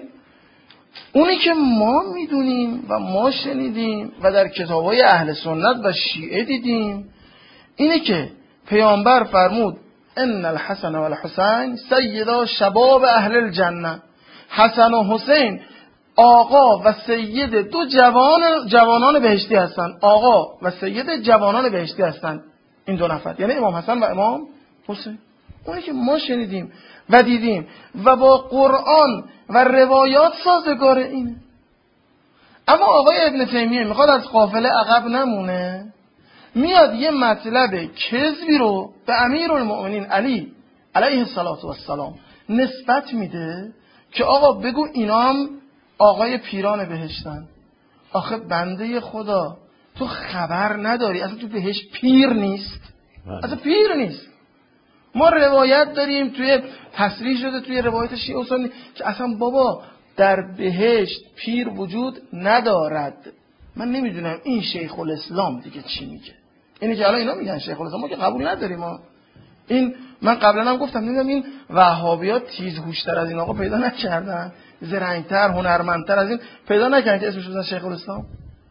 B: اونی که ما میدونیم و ما شنیدیم و در کتابای اهل سنت و شیعه دیدیم اینه که پیامبر فرمود ان الحسن و الحسین سیدا شباب اهل الجنه. حسن و حسین آقا و سید دو جوانان بهشتی هستند. آقا و سید جوانان بهشتی هستند این دو نفر، یعنی امام حسن و امام حسین. اونی که ما شنیدیم و دیدیم و با قرآن و روایات سازگار اینه. اما آقای ابن تیمیه میخواد از قافله عقب نمونه، میاد یه مطلب کذبی رو به امیرالمؤمنین علی علیه السلام نسبت میده که آقا بگو اینا هم آقای پیران بهشتن. آخه بنده خدا تو خبر نداری اصلا تو بهشت پیر نیست، اصلا پیر نیست. ما روایت داریم توی تصریح شده توی روایت شیعه و سنی که اصلا بابا در بهشت پیر وجود ندارد. من نمیدونم این شیخ الاسلام دیگه چی میگه. اینی که الان اینا میگن شیخ الاسلام، ما که قبول نداریم. ما این من قبلا هم گفتم نمیدونم این وهابی‌ها تیزهوش‌تر از این آقا پیدا نکردن، زرنگ‌تر هنرمندتر از این پیدا نکردن که اسمش بزنن شیخ الاسلام.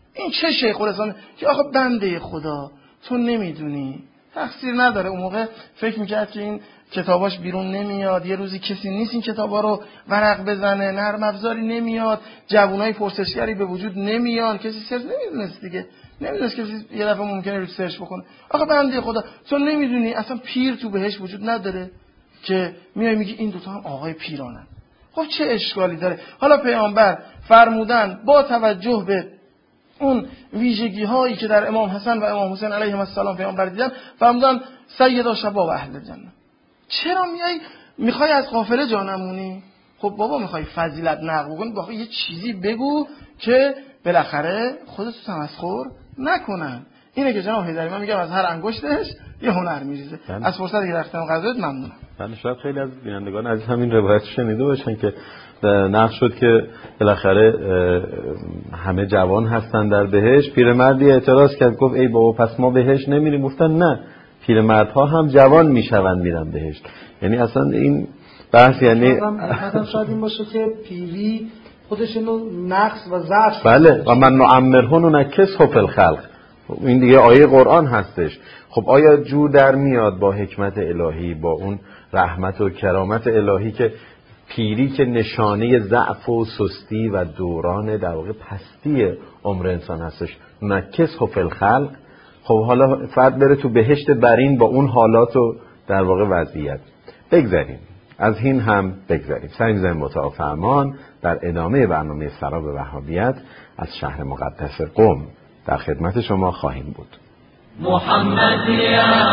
B: این چه شیخ الاسلام که آخه بنده خدا تو نمیدونی، تقصیر نداره. اون موقع فکر میکرد که این کتاباش بیرون نمیاد، یه روزی کسی نیست این کتابا رو ورق بزنه، نرم افزاری نمیاد، جوونای پرسشگری به وجود نمیان، کسی سرچ نمیدونست دیگه، نمیدونست کسی یه دفعه ممکنه رو سرچ بکنه. آخه بنده خدا تو نمیدونی اصلا پیر تو بهش وجود نداره که میای میگی این دوتا هم آقای پیرانن. خب چه اشکالی داره؟ حالا پیامبر فرمودن با توجه به اون ویژگی هایی که در امام حسن و امام حسین علیهم السلام پیامبر دیدن، فرمودن سیدا شباب اهل جنت. چرا میخوای از قافله جا نمونی؟ خب بابا میخوای فضیلت نقل بکنی، باقی یه چیزی بگو که بالاخره خودت تمسخر نکنن. اینه که جناب حیدری من میگم از هر انگشتش یه هنر میریزه. از فرصتی که رفتم قضایت ممنونم.
A: من شاید خیلی از بینندگان عزیز همین روایت شنیده باشن که نقل شد که بالاخره همه جوان هستن در بهشت. پیرمردی اعتراض کرد، گفت ای بابا پس ما بهشت نمیریم؟ گفتن نه، پیرمردها هم جوان میشون میرن بهشت. یعنی اصلا این بحث یعنی
C: مثلا شاید این باشه که پیری خودش اینو نقص و ضعف،
A: بله، و من نعمره ننکسه فی الخلق، این دیگه آیه قرآن هستش. خب آیا جور در میاد با حکمت الهی، با اون رحمت و کرامت الهی که پیری که نشانه ضعف و سستی و دوران در واقع پستی عمر انسان هستش، نکسه فی الخلق. خب حالا فرد بره تو بهشت برین با اون حالات و در واقع وضعیت. بگذاریم از این هم بگذاریم. سعی می‌کنیم مطاع فرمان در ادامه برنامه سراب وهابیت از شهر مقدس قم در خدمت شما خواهیم بود.
D: محمد یا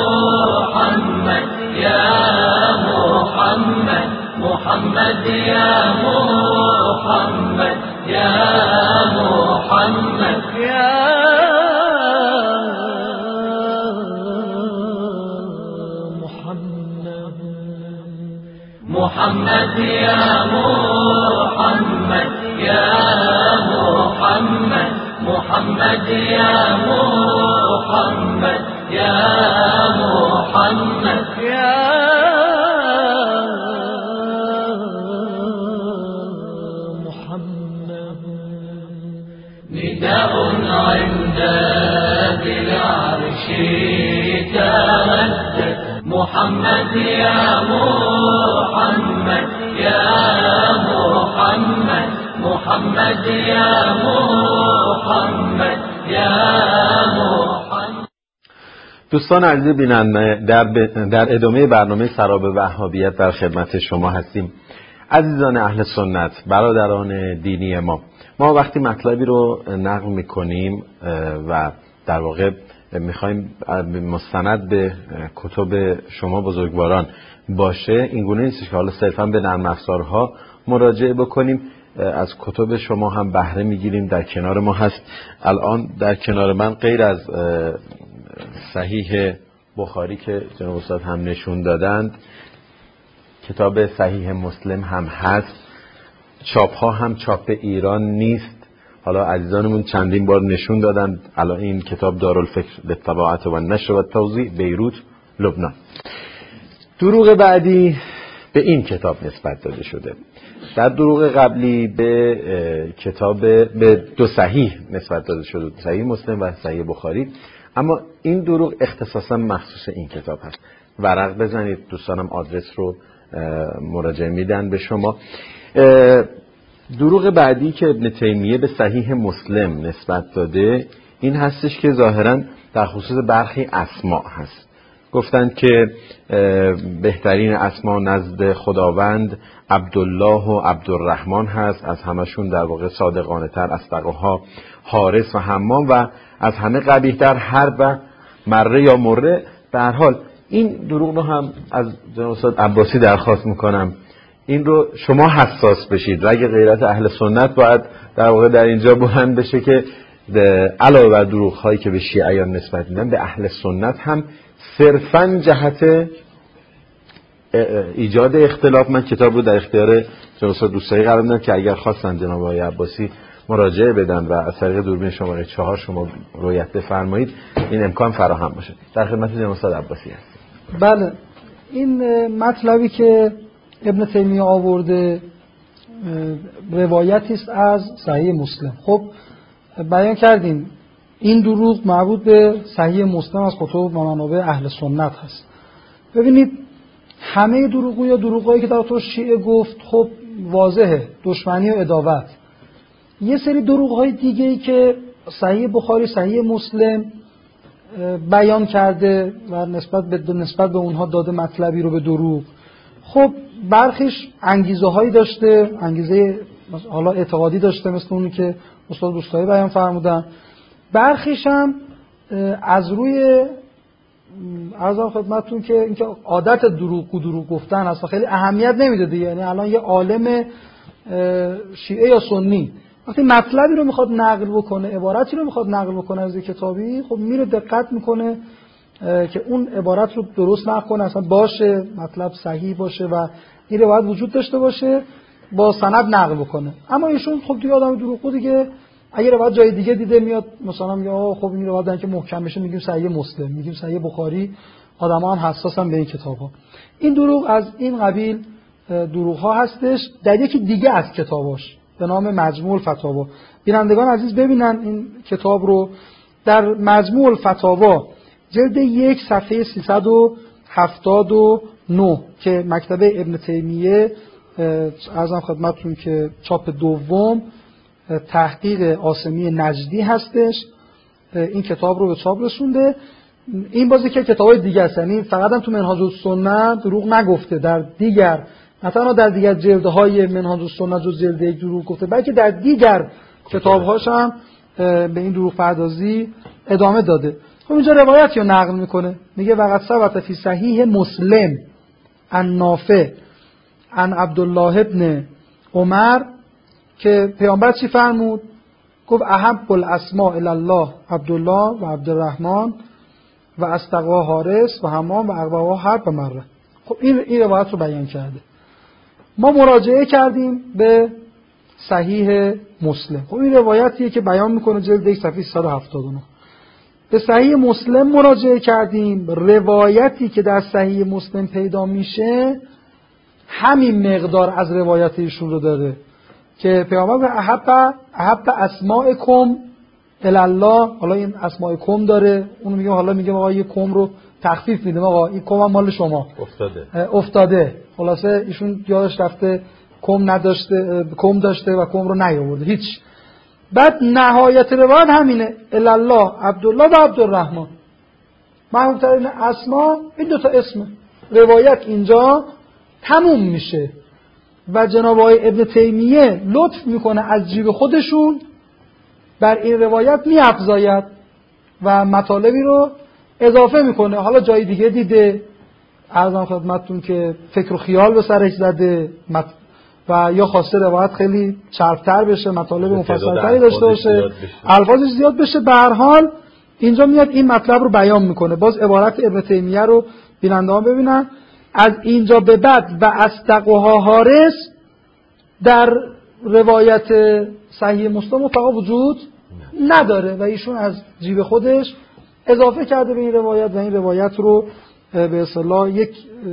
D: محمد یا محمد، محمد یا محمد یا محمد یا محمد یا محمد یا محمد، محمد یا محمد یا محمد یا محمد. نداء عند بالعرش تردد، محمد یا محمد یا محمد، محمد یا محمد یا محمد.
A: دوستان عزیز بیننده، در ادامه برنامه سراب وهابیت در خدمت شما هستیم. عزیزان اهل سنت، برادران دینی ما وقتی مطلبی رو نقل میکنیم و در واقع میخوایم مستند به کتب شما بزرگواران باشه، اینگونه نیست که حالا صرفا به نرم افزارها مراجعه بکنیم. از کتب شما هم بهره میگیریم. در کنار ما هست الان در کنار من، غیر از صحیح بخاری که جناب استاد هم نشون دادند، کتاب صحیح مسلم هم هست. چاپ ها هم چاپ ایران نیست. حالا عزیزانمون چندین بار نشون دادن. الان این کتاب دارالفکر للطباعت و نشر و توزیع، بیروت، لبنان. دروغ بعدی به این کتاب نسبت داده شده. در دروغ قبلی به دو صحیح نسبت داده شده، صحیح مسلم و صحیح بخاری. اما این دروغ اختصاصا مخصوص این کتاب هست. ورق بزنید، دوستانم آدرس رو مراجعه میدن به شما. دروغ بعدی که ابن تیمیه به صحیح مسلم نسبت داده این هستش که ظاهراً در خصوص برخی اسماء هست. گفتند که بهترین اسما نزد خداوند عبدالله و عبدالرحمن هست، از همشون در واقع صادقانه تر اصدقها حارس و حمام، و از همه قبیح در حرب و مره یا مره. به هر حال این دروغ رو هم از جناب استاد عباسی درخواست میکنم این رو شما حساس بشید. رگ غیرت اهل سنت باید در واقع در اینجا بلند بشه که علاوه بر دروغ هایی که به شیعیان نسبت میدن، به اهل سنت هم صرفاً جهت ایجاد اختلاف. من کتاب رو در اختیار جناب استاد دوستایی قرار میدم که اگر خواستن جناب آقای عباسی مراجعه بدن و از طریق دوربین شماره 4 شما رویت بفرمایید، این امکان فراهم باشه. در خدمت جناب استاد عباسی هستیم.
C: بله، این مطلبی که ابن تیمیه آورده روایتی است از صحیح مسلم. خب بیان کردیم این دروغ مربوط به صحیح مسلم از کتب و منابع اهل سنت هست. ببینید همه دروغ یا دروغایی که در تو شیعه گفت خب واضحه، دشمنی و عداوت. یه سری دروغ‌های دیگه‌ای که صحیح بخاری، صحیح مسلم بیان کرده و نسبت به اونها داده مطلبی رو به دروغ، خب برخیش انگیزه‌هایی داشته، انگیزه حالا اعتقادی داشته مثل اونی که استاد بوستایی بیان فرمودن، برخیش هم از روی عرضم خدمتتون که اینکه عادت دروغ گفتن اصلا خیلی اهمیت نمیده. یعنی الان یه عالم شیعه یا سنی وقتی مطلبی رو میخواد نقل بکنه، عبارتی رو میخواد نقل بکنه از کتابی، خب میره دقت میکنه که اون عبارت رو درست نقل کنه، اصلا باشه مطلب صحیح باشه و این روایت وجود داشته باشه، با سند نقل بکنه. اما ایشون خب دیگه آدم دروغگو دیگه اگه روایت جای دیگه دیده میاد مثلا میگه خب این روایت که محکم بشه میگیم صحیح مسلم، میگیم صحیح بخاری. آدم‌ها هم حساسن به این کتاب‌ها. این دروغ از این قبیل دروغ‌ها هستش. در یکی دیگه از کتاباش به نام مجموع الفتاوا، بینندگان عزیز ببینن این کتاب رو. در مجموع الفتاوا جلد 1 صفحه 379 که مکتبه ابن تیمیه عرضم خدمتتون که چاپ دوم تحقیق عاصمی نجدی هستش، این کتاب رو به چاپ رسونده. این بازی که کتابای دیگه است، یعنی فقط هم تو منهاج السنه دروغ نگفته، در دیگر نه تنها در دیگر جلدهای منهاج السنه جز جلد 1 دروغ گفته، بلکه در دیگر کتابهاش هم به این دروغ پردازی ادامه داده. خب اینجا روایتی رو نقل میکنه، میگه وقد ثبت فی صحیح مسلم عن نافع عن عبدالله ابن عمر که پیامبر چی فرمود؟ گفت احب الاسماء الی الله عبدالله و عبدالرحمن و استقوا حارس و حمام و اقوا حرب و مره. خب این روایت رو بیان کرده. ما مراجعه کردیم به صحیح مسلم. خب این روایتیه که بیان میکنه جلد 1 صفحه 179. به صحیح مسلم مراجعه کردیم. روایتی که در صحیح مسلم پیدا میشه همین مقدار از روایت ایشون رو داره که پیامبر احب اسماءکم الی الله. حالا این اسماء کم داره، اون میگه حالا میگه آقا یه کم رو تخفیف میدیم، آقا این کم هم مال شما افتاده. خلاصه ایشون یادش رفته کم نداشته، کم داشته و کم رو نیاورده هیچ. بعد نهایت روایت همینه الی الله عبدالله و عبدالرحمن، مهمترین اسما این دوتا اسمه. روایت اینجا تموم میشه و جناب آقای ابن تیمیه لطف میکنه از جیب خودشون بر این روایت میافزاید و مطالبی رو اضافه میکنه. حالا جای دیگه دیده، عرضم خدمتتون که فکر و خیال به سرش زده و یا خواسته روایت خیلی چربتر بشه، مطالب مفصلتری داشته باشه، الفاظش زیاد بشه. به هر حال اینجا میاد این مطلب رو بیان میکنه. باز عبارت ابن تیمیه رو بیننده‌ها ببینن. از اینجا به بعد و استقها حارس در روایت صحیح مسلم فقط وجود نداره و ایشون از جیب خودش اضافه کرده به این روایت و این روایت رو به اصطلاح یک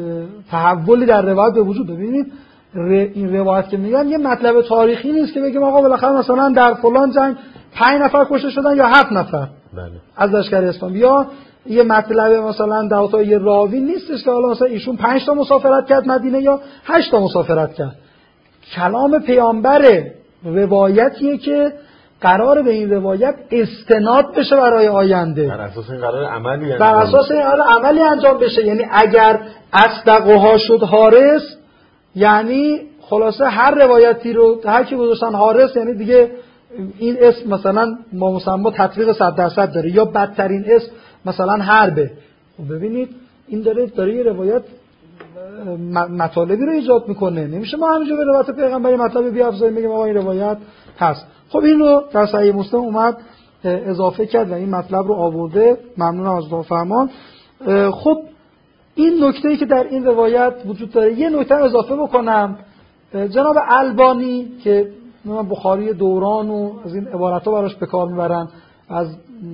C: تحولی در روایت به وجود. ببینید این روایت که میگن یه مطلب تاریخی نیست که بگیم آقا بالاخره مثلا در فلان جنگ 5 نفر کشته شدن یا 7 نفر از لشکر اسلام، یا یه مطلب مثلا در تا یه راوی نیستش که حالا مثلا ایشون 5 تا مسافرت کرد مدینه یا 8 تا مسافرت کرد. کلام پیامبر روایتیه که قرار به این روایت استناد بشه برای آینده،
A: بر اساس این قرار
C: عملی انجام بشه. یعنی اگر اصدقها شد حارس، یعنی خلاصه هر روایتی رو هر کی گذاشتن حارس یعنی دیگه این اسم مثلا ما مسما تطبیق 100% داره، یا بدترین اسم مثلا حربه. ببینید این داره یه روایت مطالبی رو ایجاد میکنه. نمیشه ما همینجا به روایت پیغمبری مطلب بیافزاییم بگیم آقا این روایت هست. خب این رو در صحیح مسلم اومد اضافه کرد و این مطلب رو آورده. ممنونم از دعا فرمان. خب این نکته‌ای که در این روایت وجود داره، یه نکته اضافه بکنم. جناب البانی که بخاری دوران و از این عبارت‌ها براش به کار میبرن، از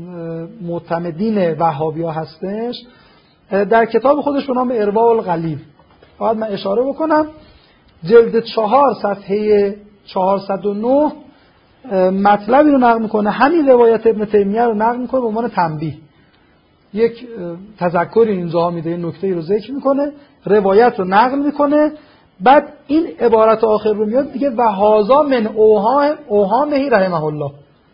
C: معتمدین وهابی‌ها هستش، در کتاب خودش به نام ارواء الغلیظ، باید من اشاره بکنم، جلد 4 صفحه 409 مطلبی رو نقل میکنه، همین روایت ابن تیمیه رو نقل میکنه به عنوان تنبیه، یک تذکری اینجا میده، این نکته رو ذکر میکنه، روایت رو نقل میکنه، بعد این عبارت آخر رو میاد میگه و هذا من اوهامه رحمه الله.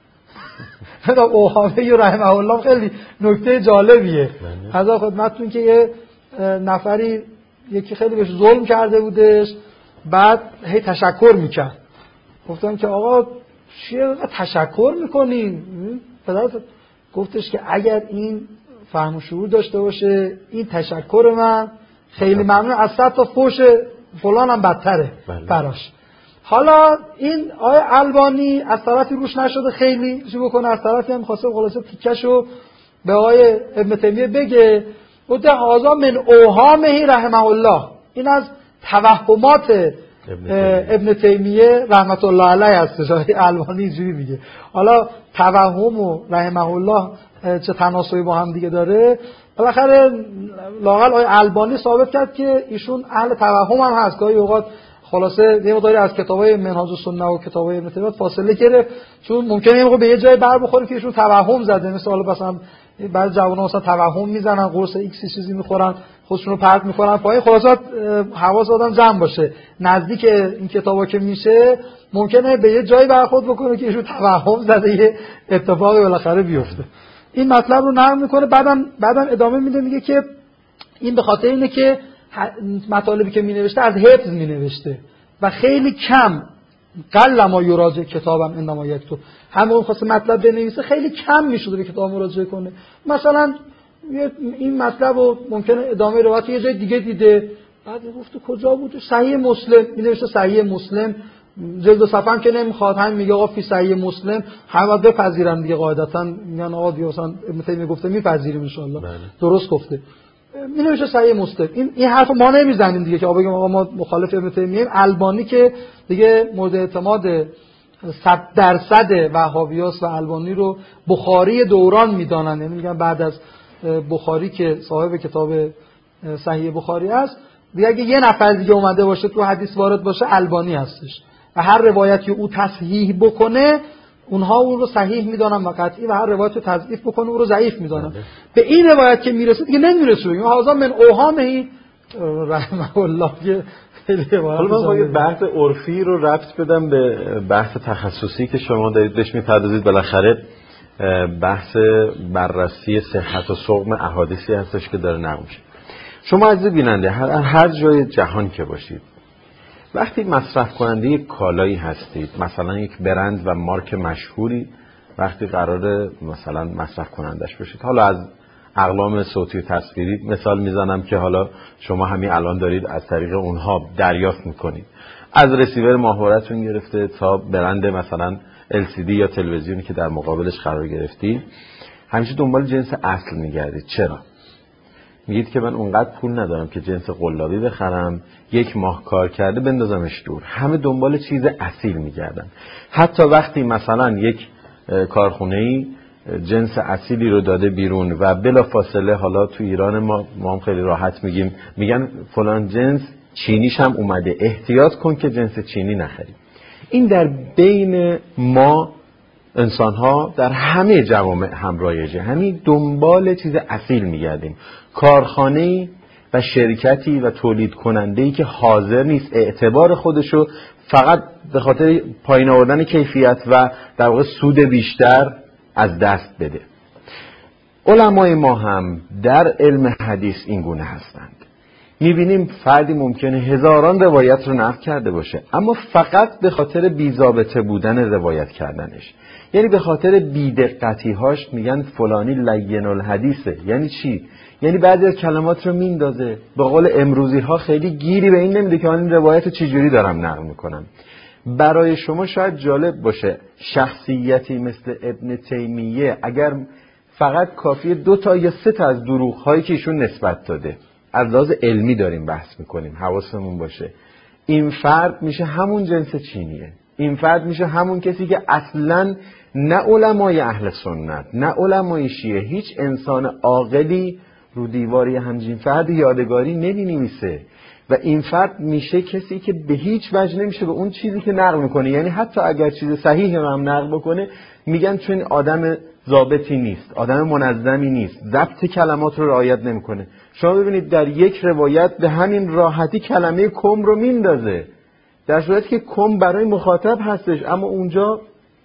C: اوهامه رحمه الله خیلی نکته جالبیه. حضرت خدمتتون که یه نفری یکی خیلی بهش ظلم کرده بودش، بعد هی تشکر میکرد. گفتم که آقا چیه تشکر میکنی؟ پدرت گفتش که اگر این فهم و شعور داشته باشه این تشکر من خیلی ممنون، از 100 تا فوش فلان هم بدتره براش. حالا این آیه البانی از طرفی روش نشده خیلی چی بکنه، از طرفی هم خواسته خلاصه تیکشو به آیه ابن تیمیه بگه. گفته هذا من اوهامه رحمه الله، این از توهمات ابن تیمیه رحمت الله علیه هستش. البانی اینجوری میگه. حالا توهم و رحمه الله چه تناسبی با هم دیگه داره؟ بالاخره لااقل آیه البانی ثابت کرد که ایشون اهل توهم هم هست. گاهی اوقات خلاصه یه مقداری از کتابای منهاج السنه و کتابای ابن تیمیه فاصله گرفت، چون ممکنه یه موقع به یه جای بر بخوره که ایشون توهم زده. مثلا بعضی جوونا مثلا توهم میزنن، قرص ایکس چیزی میخورن، خودشون رو پرت میکنن پایین. خلاصات حواس آدم جمع باشه، نزدیک این کتابا که میشه ممکنه به یه جایی برخورد بکنه که ایشون توهم زده، یه اتفاقی بالاخره بیفته. این مطلب رو نقل میکنه، بعدم ادامه میده، میگه که این به خاطر اینه که مطالبی که مینوشته از حفظ مینوشته و خیلی کم قل ما یراجع کتابم انما یکتب، همون خواسته مطلب بنویسه خیلی کم میشده به کتاب مراجعه کنه. مثلا این مطلب رو ممکنه ادامه روایت یه جای دیگه دیده، بعد گفت کجا بود؟ صحیح مسلم مینوشته، صحیح مسلم جلد و صفحه هم که نمیخواد، همین میگه آقا فی صحیح مسلم، همه باید بپذیرن دیگه قاعدتا، میگن آقا دیگه مثلا ابن تیمیه گفته میپذیریم ان شاء الله درست گفته، می نوشته صحیح مسلم. این حرفو ما نمیزنیم دیگه که بگیم آقا ما مخالف ابن تیمیه. البانی که دیگه مورد اعتماد 100% وهابیاست و البانی رو بخاری دوران میدانن، یعنی میگن بعد از بخاری که صاحب کتاب صحیح بخاری است دیگه اگه یه نفر دیگه اومده باشه تو حدیث وارد باشه البانی هستش و هر روایتی او تصحیح بکنه اونها اون رو صحیح میدانن و قطعی، و هر روایت رو تضعیف بکنه اون رو ضعیف میدانن. به این روایت که میرسه دیگه نمیرسه بگیم هذا من اوهامه رحمه الله.
A: حالا من بحث عرفی رو ربط بدم به بحث تخصصی که شما دارید بهش میپردازید. بالاخره بحث بررسی صحت و سقم احادیثی هستش که داره نقل میشه. شما عزیز بیننده هر جای جهان که باشید، وقتی مصرف کننده یک کالایی هستید، مثلا یک برند و مارک مشهوری، وقتی قراره مثلا مصرف کنندش باشید، حالا از اقلام صوتی و تصویری مثال میزنم که حالا شما همین الان دارید از طریق اونها دریافت میکنید، از رسیور ماهوارتون گرفته تا برند مثلا LCD یا تلویزیونی که در مقابلش قرار گرفتید، همیشه دنبال جنس اصل میگردید. چرا؟ میگید که من اونقدر پول ندارم که جنس قلابی بخرم، یک ماه کار کرده بندازمش دور. همه دنبال چیز اصیل میگردن. حتی وقتی مثلا یک کارخونه‌ای جنس اصیلی رو داده بیرون و بلافاصله حالا تو ایران ما هم خیلی راحت میگن فلان جنس چینیش هم اومده، احتیاط کن که جنس چینی نخری. این در بین ما انسان ها در همه جوامع هم رایجه، همین دنبال چیز اصیل میگردیم. کارخانه‌ای و شرکتی و تولید کننده‌ای که حاضر نیست اعتبار خودشو فقط به خاطر پایین آوردن کیفیت و در واقع سود بیشتر از دست بده. علمای ما هم در علم حدیث این گونه هستند. میبینیم فردی ممکنه هزاران روایت رو نقل کرده باشه، اما فقط به خاطر بی‌ضابطه بودن روایت کردنش، یعنی به خاطر بی‌دقتی‌هاش میگن فلانی لین الحدیثه. یعنی چی؟ یعنی بعضی از کلمات رو میندازه. به قول امروزی ها خیلی گیری به این نمیده که من این روایت چجوری دارم نقل میکنم. برای شما شاید جالب باشه شخصیتی مثل ابن تیمیه اگر فقط کافیه 2 تا یا 3 تا از دروغ هایی که ایشون نسبت داده، از لحاظ علمی داریم بحث میکنیم، حواسمون باشه، این فرد میشه همون جنس چینیه. این فرد میشه همون کسی که اصلاً نه علمای اهل سنت نه علمای شیعه، هیچ انسان عاقلی رو دیواری همچین فرد یادگاری نمی‌نویسه. و این فرد میشه کسی که به هیچ وجه نمیشه به اون چیزی که نقل میکنه، یعنی حتی اگر چیز صحیح هم نقل بکنه میگن چون آدم ضابطی نیست، آدم منظمی نیست، ضبط کلمات رو رعایت نمیکنه. شما ببینید در یک روایت به همین راحتی کلمه کم رو میندازه، در صورتی که کم برای مخاطب هستش، اما اونجا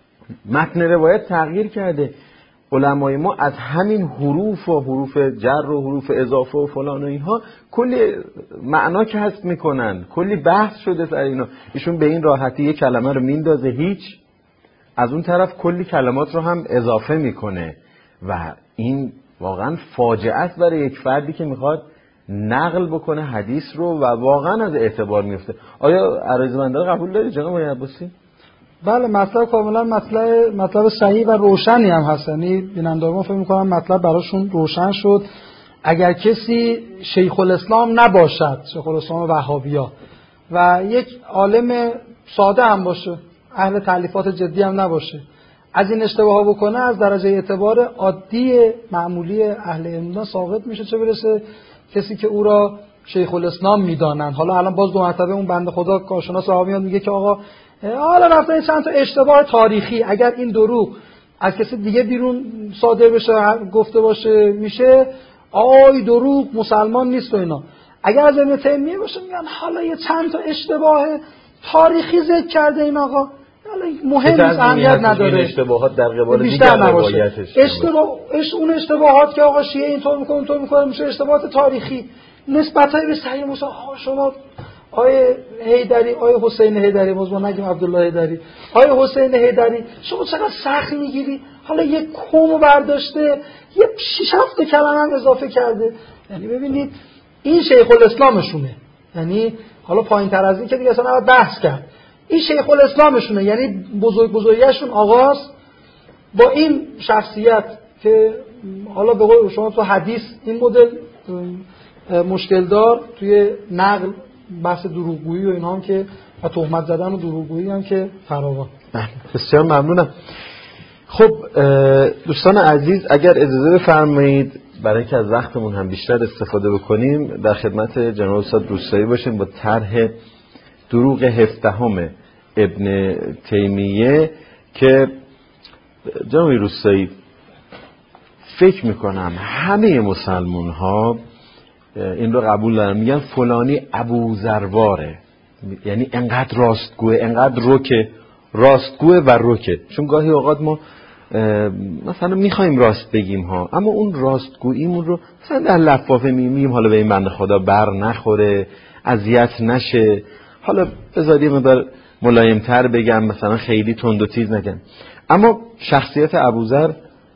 A: متن روایت تغییر کرده. علمای ما از همین حروف و حروف جر و حروف اضافه و فلان و اینها کلی معنا کسب میکنن، کلی بحث شده سر اینا. ایشون به این راحتی یک کلمه رو میندازه هیچ، از اون طرف کلی کلمات رو هم اضافه میکنه و این واقعا فاجعه است برای یک فردی که میخواد نقل بکنه حدیث رو و واقعا از اعتبار میفته. آیا عرایض‌منده قبول داری جناب آقای عباسی؟
C: بله، مطلب کاملا مطلب صحیح و روشنی هم هست، یعنی بینندگان فکر می‌کنم مطلب براشون روشن شد. اگر کسی شیخ الاسلام نباشد، شیخ الاسلام وهابیا، و یک عالم ساده هم باشه، اهل تالیفات جدی هم نباشه، از این اشتباه بکنه از درجه اعتبار عادی معمولی اهل علم ساقط میشه، چه برسه کسی که او را شیخ الاسلام میدانند. حالا الان باز دو مرتبه اون بنده خدا کارشناس صحابی میگه که آقا حالا رفتن چند تا اشتباه تاریخی، اگر این دروغ از کسی دیگه بیرون صادر بشه گفته باشه میشه آی دروغ مسلمان نیست و اینا. اگر از ابن تیمیه باشه میگن حالا یه چند تا اشتباه تاریخی ذکر کرده این آقا، حالا مهم نیست، اهمیت نداره،
A: اشتباهات در قبال
C: دیگر روایتش اون اشتباهات که آقا شیعه اینطور میکنه اونطور میکنه میشه اشتباهات تاریخی نسبتای به صحیح مسلم. شما آیه حیدری، آیه حسین حیدری، مزمون نگیم عبدالله حیدری، آیه حسین حیدری، شما چقدر سخت میگیری، حالا یک کومو برداشته یه 6-7 کلمه هم اضافه کرده. یعنی ببینید این شیخ الاسلامشونه، یعنی حالا پایین تر از این که دیگه اصلا نباید بحث کرد، این شیخ الاسلامشونه، یعنی بزرگیشون آغاز با این شخصیت که حالا به قول شما تو حدیث این مدل مشکل دار، توی نقل بحث دروغگویی و اینا هم که و تهمت زدن و دروغگویی هم که فراوان.
A: بسیار ممنونم. خب دوستان عزیز اگر اجازه بفرمایید برای اینکه از وقتمون هم بیشتر استفاده بکنیم در خدمت جناب استاد روستایی باشیم با طرح دروغ 17 ابن تیمیه که جناب روستایی فکر میکنم همه مسلمان ها این رو قبول دارن، میگن فلانی ابوذرواره، یعنی انقدر راستگوه، انقدر رکه، راستگوه و رکه. چون گاهی اوقات ما مثلا میخوایم راست بگیم ها، اما اون راستگوییمون رو مثلا در لفافه میگیم حالا به این بنده خدا بر نخوره، اذیت نشه، حالا بذاری مقدار ملایمتر بگم، مثلا خیلی تند و تیز نگم. اما شخصیت ابوذر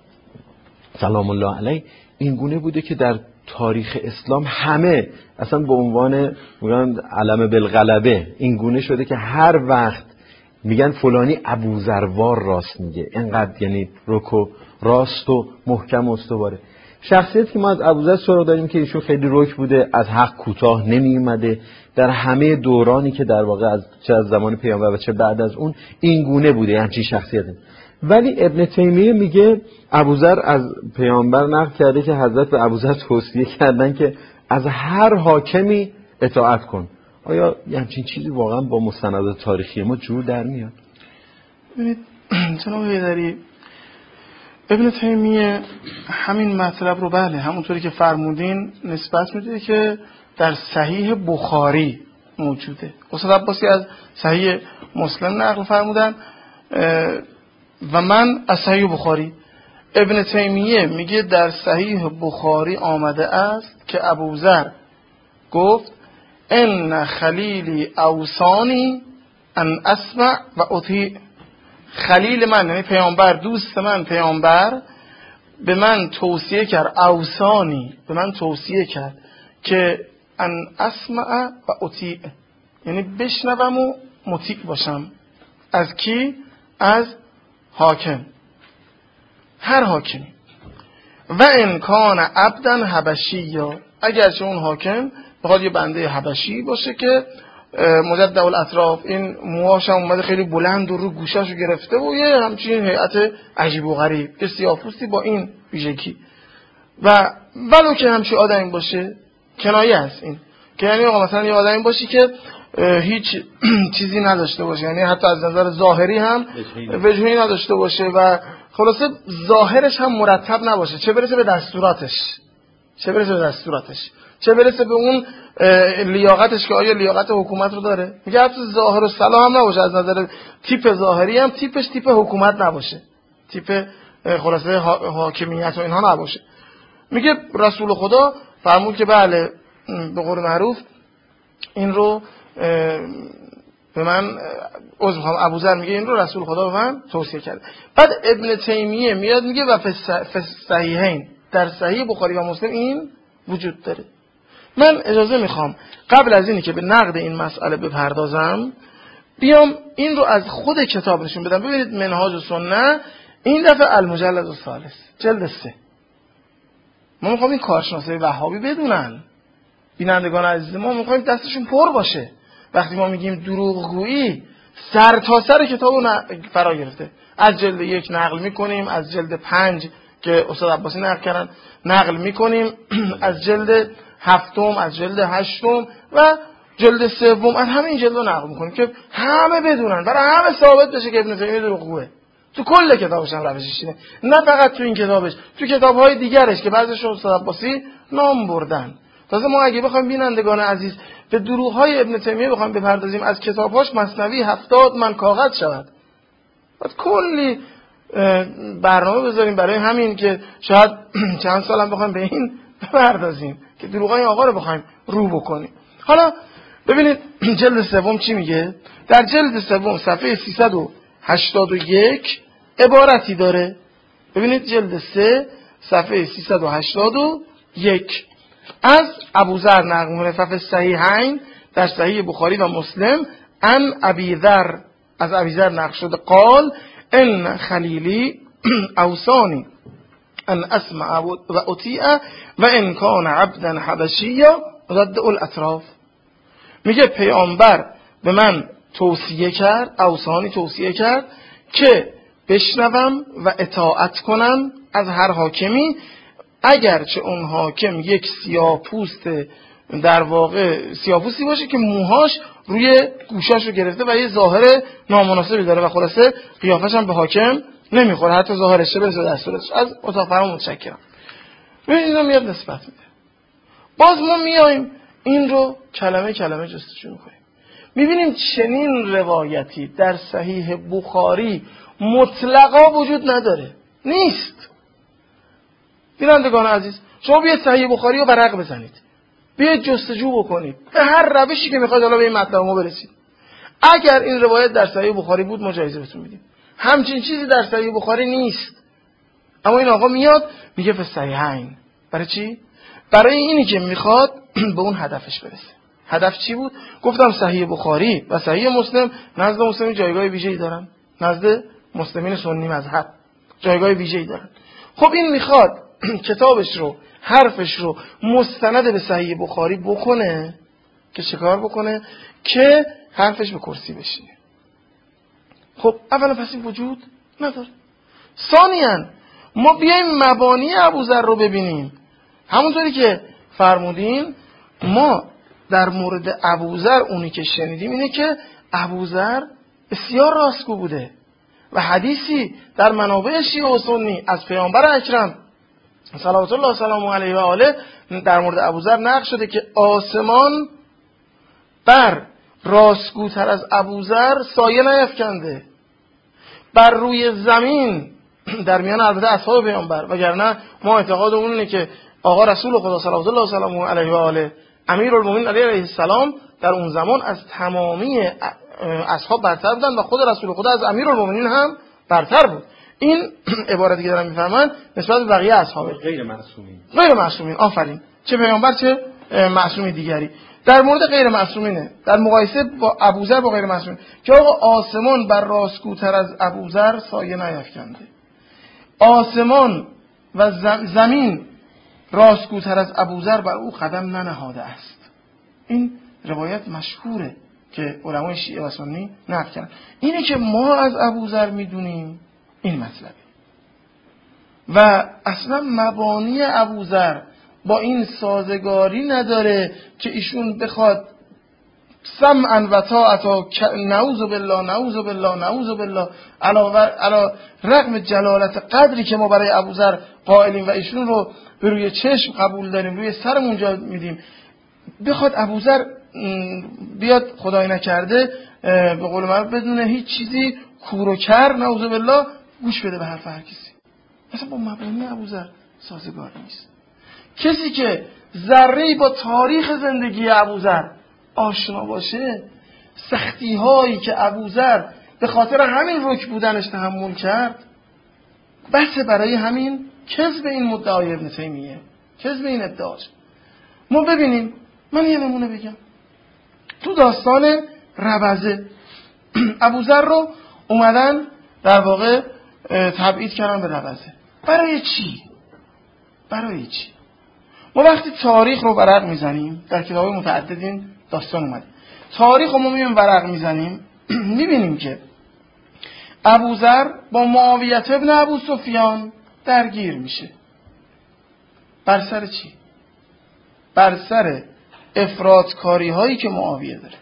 A: سلام الله علیه این گونه بوده که در تاریخ اسلام همه اصلا به عنوان میگن علم بالغلبه این گونه شده که هر وقت میگن فلانی ابوذروار راست میگه، اینقدر یعنی رک راست و محکم و استواره. شخصیتی که ما از ابوذر سراغ داریم که ایشون خیلی رک بوده، از حق کوتاه نمی اومده، در همه دورانی که در واقع از چه از زمان پیامبر و چه بعد از اون این گونه بوده، همچین شخصیتی. ولی ابن تیمیه میگه ابوذر از پیامبر نقل کرده که حضرت به ابوذر توصیه کردن که از هر حاکمی اطاعت کن. آیا همچین چیزی واقعا با مستندات تاریخی ما جور در میاد؟
B: ببینید جناب حیدری، ابن تیمیه همین مطلب رو بله همونطوری که فرمودین نسبت میده که در صحیح بخاری موجوده. استاد عباسی از صحیح مسلم نقل فرمودن و من از صحیح بخاری. ابن تیمیه میگه در صحیح بخاری آمده است که ابوذر گفت ان خلیلی اوصانی ان اسمع و اطیع. خلیل من یعنی پیامبر، دوست من پیامبر به من توصیه کرد، اوصانی به من توصیه کرد که ان اسمع و اطیع، یعنی بشنوم و مطیع باشم. از کی؟ از حاکم، هر حاکمی. و ان کان عبدا حبشیا، اگرچه اون حاکم بخواد یه بنده حبشی باشه که مجدد الاطراف، این موهاش هم اومده خیلی بلند و رو گوشاشو گرفته و یه همچین هیئت عجیب و غریب که سیاه‌پوستی با این ویژگی، و ولو که همچین آدمی باشه کنایه است این، که یعنی مثلا یه آدمی باشی که هیچ چیزی نداشته باشه، یعنی حتی از نظر ظاهری هم وجهی نداشته باشه و خلاصه ظاهرش هم مرتب نباشه، چه برسه به دستوراتش، چه برسه به اون لیاقتش که آیا لیاقت حکومت رو داره. میگه حتی ظاهر و صلاح هم نباشه، از نظر تیپ ظاهری هم تیپش تیپ حکومت نباشه، تیپ خلاصه حاکمیت و اینها نباشه. میگه رسول خدا فرمود که بله به قول معروف این رو به من عذر میخوام، ابوذر میگه این رو رسول خدا به من توصیه کرده. بعد ابن تیمیه میاد میگه و فی صحیحین، در صحیح بخاری و مسلم این وجود داره. من اجازه میخوام قبل از اینی که به نقد این مسئله بپردازم بیام این رو از خود کتاب نشون بدم. ببینید منهاج السنه این دفعه المجلد الثالث جلد 3. ما میخوام این کارشناسای وهابی بدونن، بینندگان عزیز ما میخوایم دستشون پر باشه. وقتی ما میگیم دروغگویی سر تا سر کتابو فرا گرفته، از جلد 1 نقل میکنیم، از جلد 5 که استاد عباسی نقل کردن نقل میکنیم، از جلد 7 از جلد 8 و جلد 3 از همین جلد نقل میکنیم که همه بدونن، برای همه ثابت بشه که ابن تیمیه دروغگوه. تو کل کتابش هم روشش اینه، نه فقط تو این کتابش، تو کتاب‌های دیگرش که بعضیش استاد عباسی نام بردن. تازه ما اگه بخوایم بینندگان عزیز به دروغ‌های ابن تیمیه بخوایم بپردازیم از کتاب‌هاش مثنوی 70 من کاغذ شود. بعد کلی برنامه بذاریم برای همین که شاید چند سال هم بخوایم به این بپردازیم که دروغ‌های آقا رو بخوایم رو بکنیم. حالا ببینید جلد 3 چی میگه؟ در جلد 3 صفحه 381 عبارتی داره. ببینید جلد 3 صفحه 381 از ابوذر نقل می‌کنه فی صحیحین، در صحیح بخاری و مسلم، ان ابی ذر، از ابی ذر نقل شده قال ان خلیلی اوصانی ان اسمع و اطیع و ان کان عبدا حبشیا ضد الاطراف. میگه پیامبر به من توصیه کرد، اوصانی توصیه کرد که بشنوم و اطاعت کنم از هر حاکمی، اگرچه اون حاکم یک سیاه‌پوست، در واقع سیاه‌پوستی باشه که موهاش روی گوشاشو گرفته و یه ظاهر نامناسبی داره و خلاصه قیافش هم به حاکم نمیخوره، حتی ظاهرش چه برسه دستورش. از اتاق فرمان متشکرم. ببینید اینا میاد نسبت میده. باز ما میایم این رو کلمه کلمه جستجو میکنیم، میبینیم چنین روایتی در صحیح بخاری مطلقا وجود نداره، نیست. بینندگان عزیز شما بیاید صحیح بخاری رو ورق بزنید، بیاید جستجو بکنید به هر روشی که میخواید حالا به این مطلب ما برسید. اگر این روایت در صحیح بخاری بود ما جایزه بهتون میدیم. همچین چیزی در صحیح بخاری نیست، اما این آقا میاد میگه فی صحیحین. برای چی؟ برای اینی که میخواد به اون هدفش برسه. هدف چی بود؟ گفتم صحیح بخاری و صحیح مسلم نزد مسلمین جایگاه ویژه‌ای دارن، نزد مسلمین سنی مذهب جایگاه ویژه‌ای دارن. خب این میخواد کتابش رو، حرفش رو مستند به صحیح بخاری بکنه که چه کار بکنه؟ که حرفش به کرسی بشینه. خب اولا پس این وجود نداره. ثانیاً ما بیایم مبانی ابوذر رو ببینیم. همونطوری که فرمودین ما در مورد ابوذر اونی که شنیدیم اینه که ابوذر بسیار راستگو بوده و حدیثی در منابع شیعه و سنی از پیامبر اکرم صلوات الله و سلامه علیه و آله در مورد ابوذر نقل شده که آسمان بر راستگوتر از ابوذر سایه نیفکنده، بر روی زمین در میان البته اصحاب پیامبر، وگرنه ما اعتقادمون اینه که آقا رسول خدا صلوات الله و سلامه علیه و آله امیرالمومنین علیه السلام در اون زمان از تمامی اصحاب برتر بودن و خود رسول خدا از امیرالمومنین هم برتر بود. این عبارتی که دارم میفهمن نسبت به بقیه اصحاب
A: غیر معصومین.
B: آفرین، چه پیامبر چه معصومی دیگری. در مورد غیر معصومینه، در مقایسه با ابوذر با غیر معصومین، که آقا آسمان بر راستگوتر از ابوذر سایه نیفکنده، آسمان و زمین راستگوتر از ابوذر بر او قدم ننهاده است. این روایت مشهوره که علمای شیعه و سنی نقل کردن. اینه که ما از ابوذر میدونیم این مطلبه. و اصلا مبانی ابوذر با این سازگاری نداره که ایشون بخواد سمعا و طاعتا نعوذ بالله نعوذ بالله نعوذ بالله علی رغم جلالت قدری که ما برای ابوذر قائلیم و ایشون رو به روی چشم قبول داریم، روی سرمون جا میدیم، بخواد ابوذر بیاد خدای نکرده به قول معروف بدون هیچ چیزی کور و کر نعوذ بالله گوش بده به حرف هر کسی. مثلا با مبانی ابوذر سازگار نیست. کسی که ذره‌ای با تاریخ زندگی ابوذر آشنا باشه، سختی هایی که ابوذر به خاطر همین رک بودنش تحمل کرد، بس برای همین کذب این مدعای ابن تیمیه، کذب این ادعاش. ما ببینیم، من یه نمونه بگم. تو داستان ربزه ابوذر رو اومدن در واقع تبعید کردن به ربزه. برای چی؟ ما وقتی تاریخ رو ورق میزنیم، در کتاب متعددین داستان اومده، تاریخ رو ما میبینیم ورق میزنیم، میبینیم که ابوذر با معاویه ابن ابو سفیان درگیر میشه. بر سر چی؟ بر سر افراطکاری هایی که معاویه داره،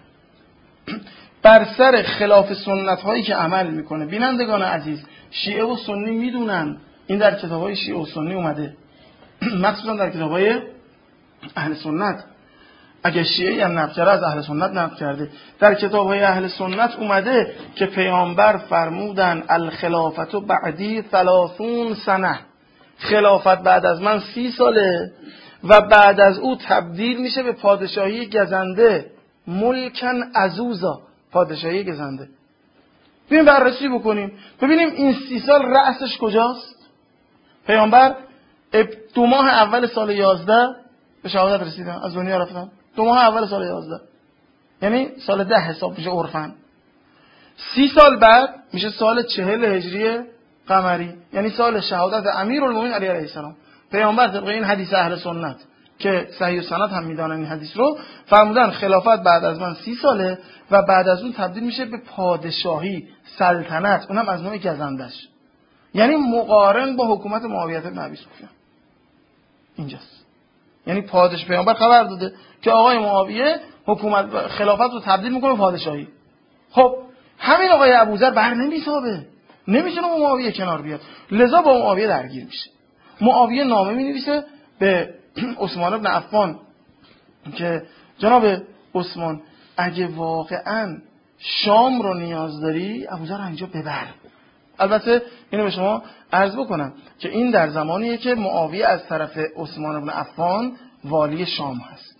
B: بر سر خلاف سنت هایی که عمل میکنه. بینندگان عزیز، شیعه و سنی میدونن، این در کتاب های شیعه و سنی اومده، مخصوصا در کتاب های اهل سنت. اگه شیعه هم نقل کرده، از اهل سنت نقل کرده. در کتاب های اهل سنت اومده که پیامبر فرمودن الخلافت بعدی 30 سنه، خلافت بعد از من 30 ساله و بعد از او تبدیل میشه به پادشاهی گزنده، ملکن عزوزا، پادشاهی گزنده. ببین بررسی بکنیم ببینیم این 30 سال رأسش کجاست. پیامبر 2 ماه اول سال 11 به شهادت رسیدن، از دنیا رفتن. 2 ماه اول سال 11 یعنی سال 10 حساب میشه عرفاً. 30 سال بعد میشه سال 40 هجری قمری، یعنی سال شهادت امیرالمومنین علی علیه السلام. پیامبر طبق این حدیث اهل سنت که صحیح السند هم میدانن این حدیث رو، فرمودن خلافت بعد از من 30 ساله و بعد از اون تبدیل میشه به پادشاهی، سلطنت، اونم از نوع گزندش، یعنی مقارن با حکومت معاویه بن ابی سفیان. اینجاست، یعنی پادشاه پیامبر خبر داده که آقای معاویه حکومت خلافت رو تبدیل میکنه به پادشاهی. خب همین آقای ابوذر بر نمیتابه، نمیتونه با معاویه کنار بیاد، لذا با معاویه درگیر میشه. معاویه نامه مینویسه به عثمان بن عفان که جناب عثمان اگه واقعا شام رو نیاز داری ابوذر رو اینجا ببر. البته اینو به شما عرض بکنم که این در زمانیه که معاویه از طرف عثمان بن عفان والی شام هست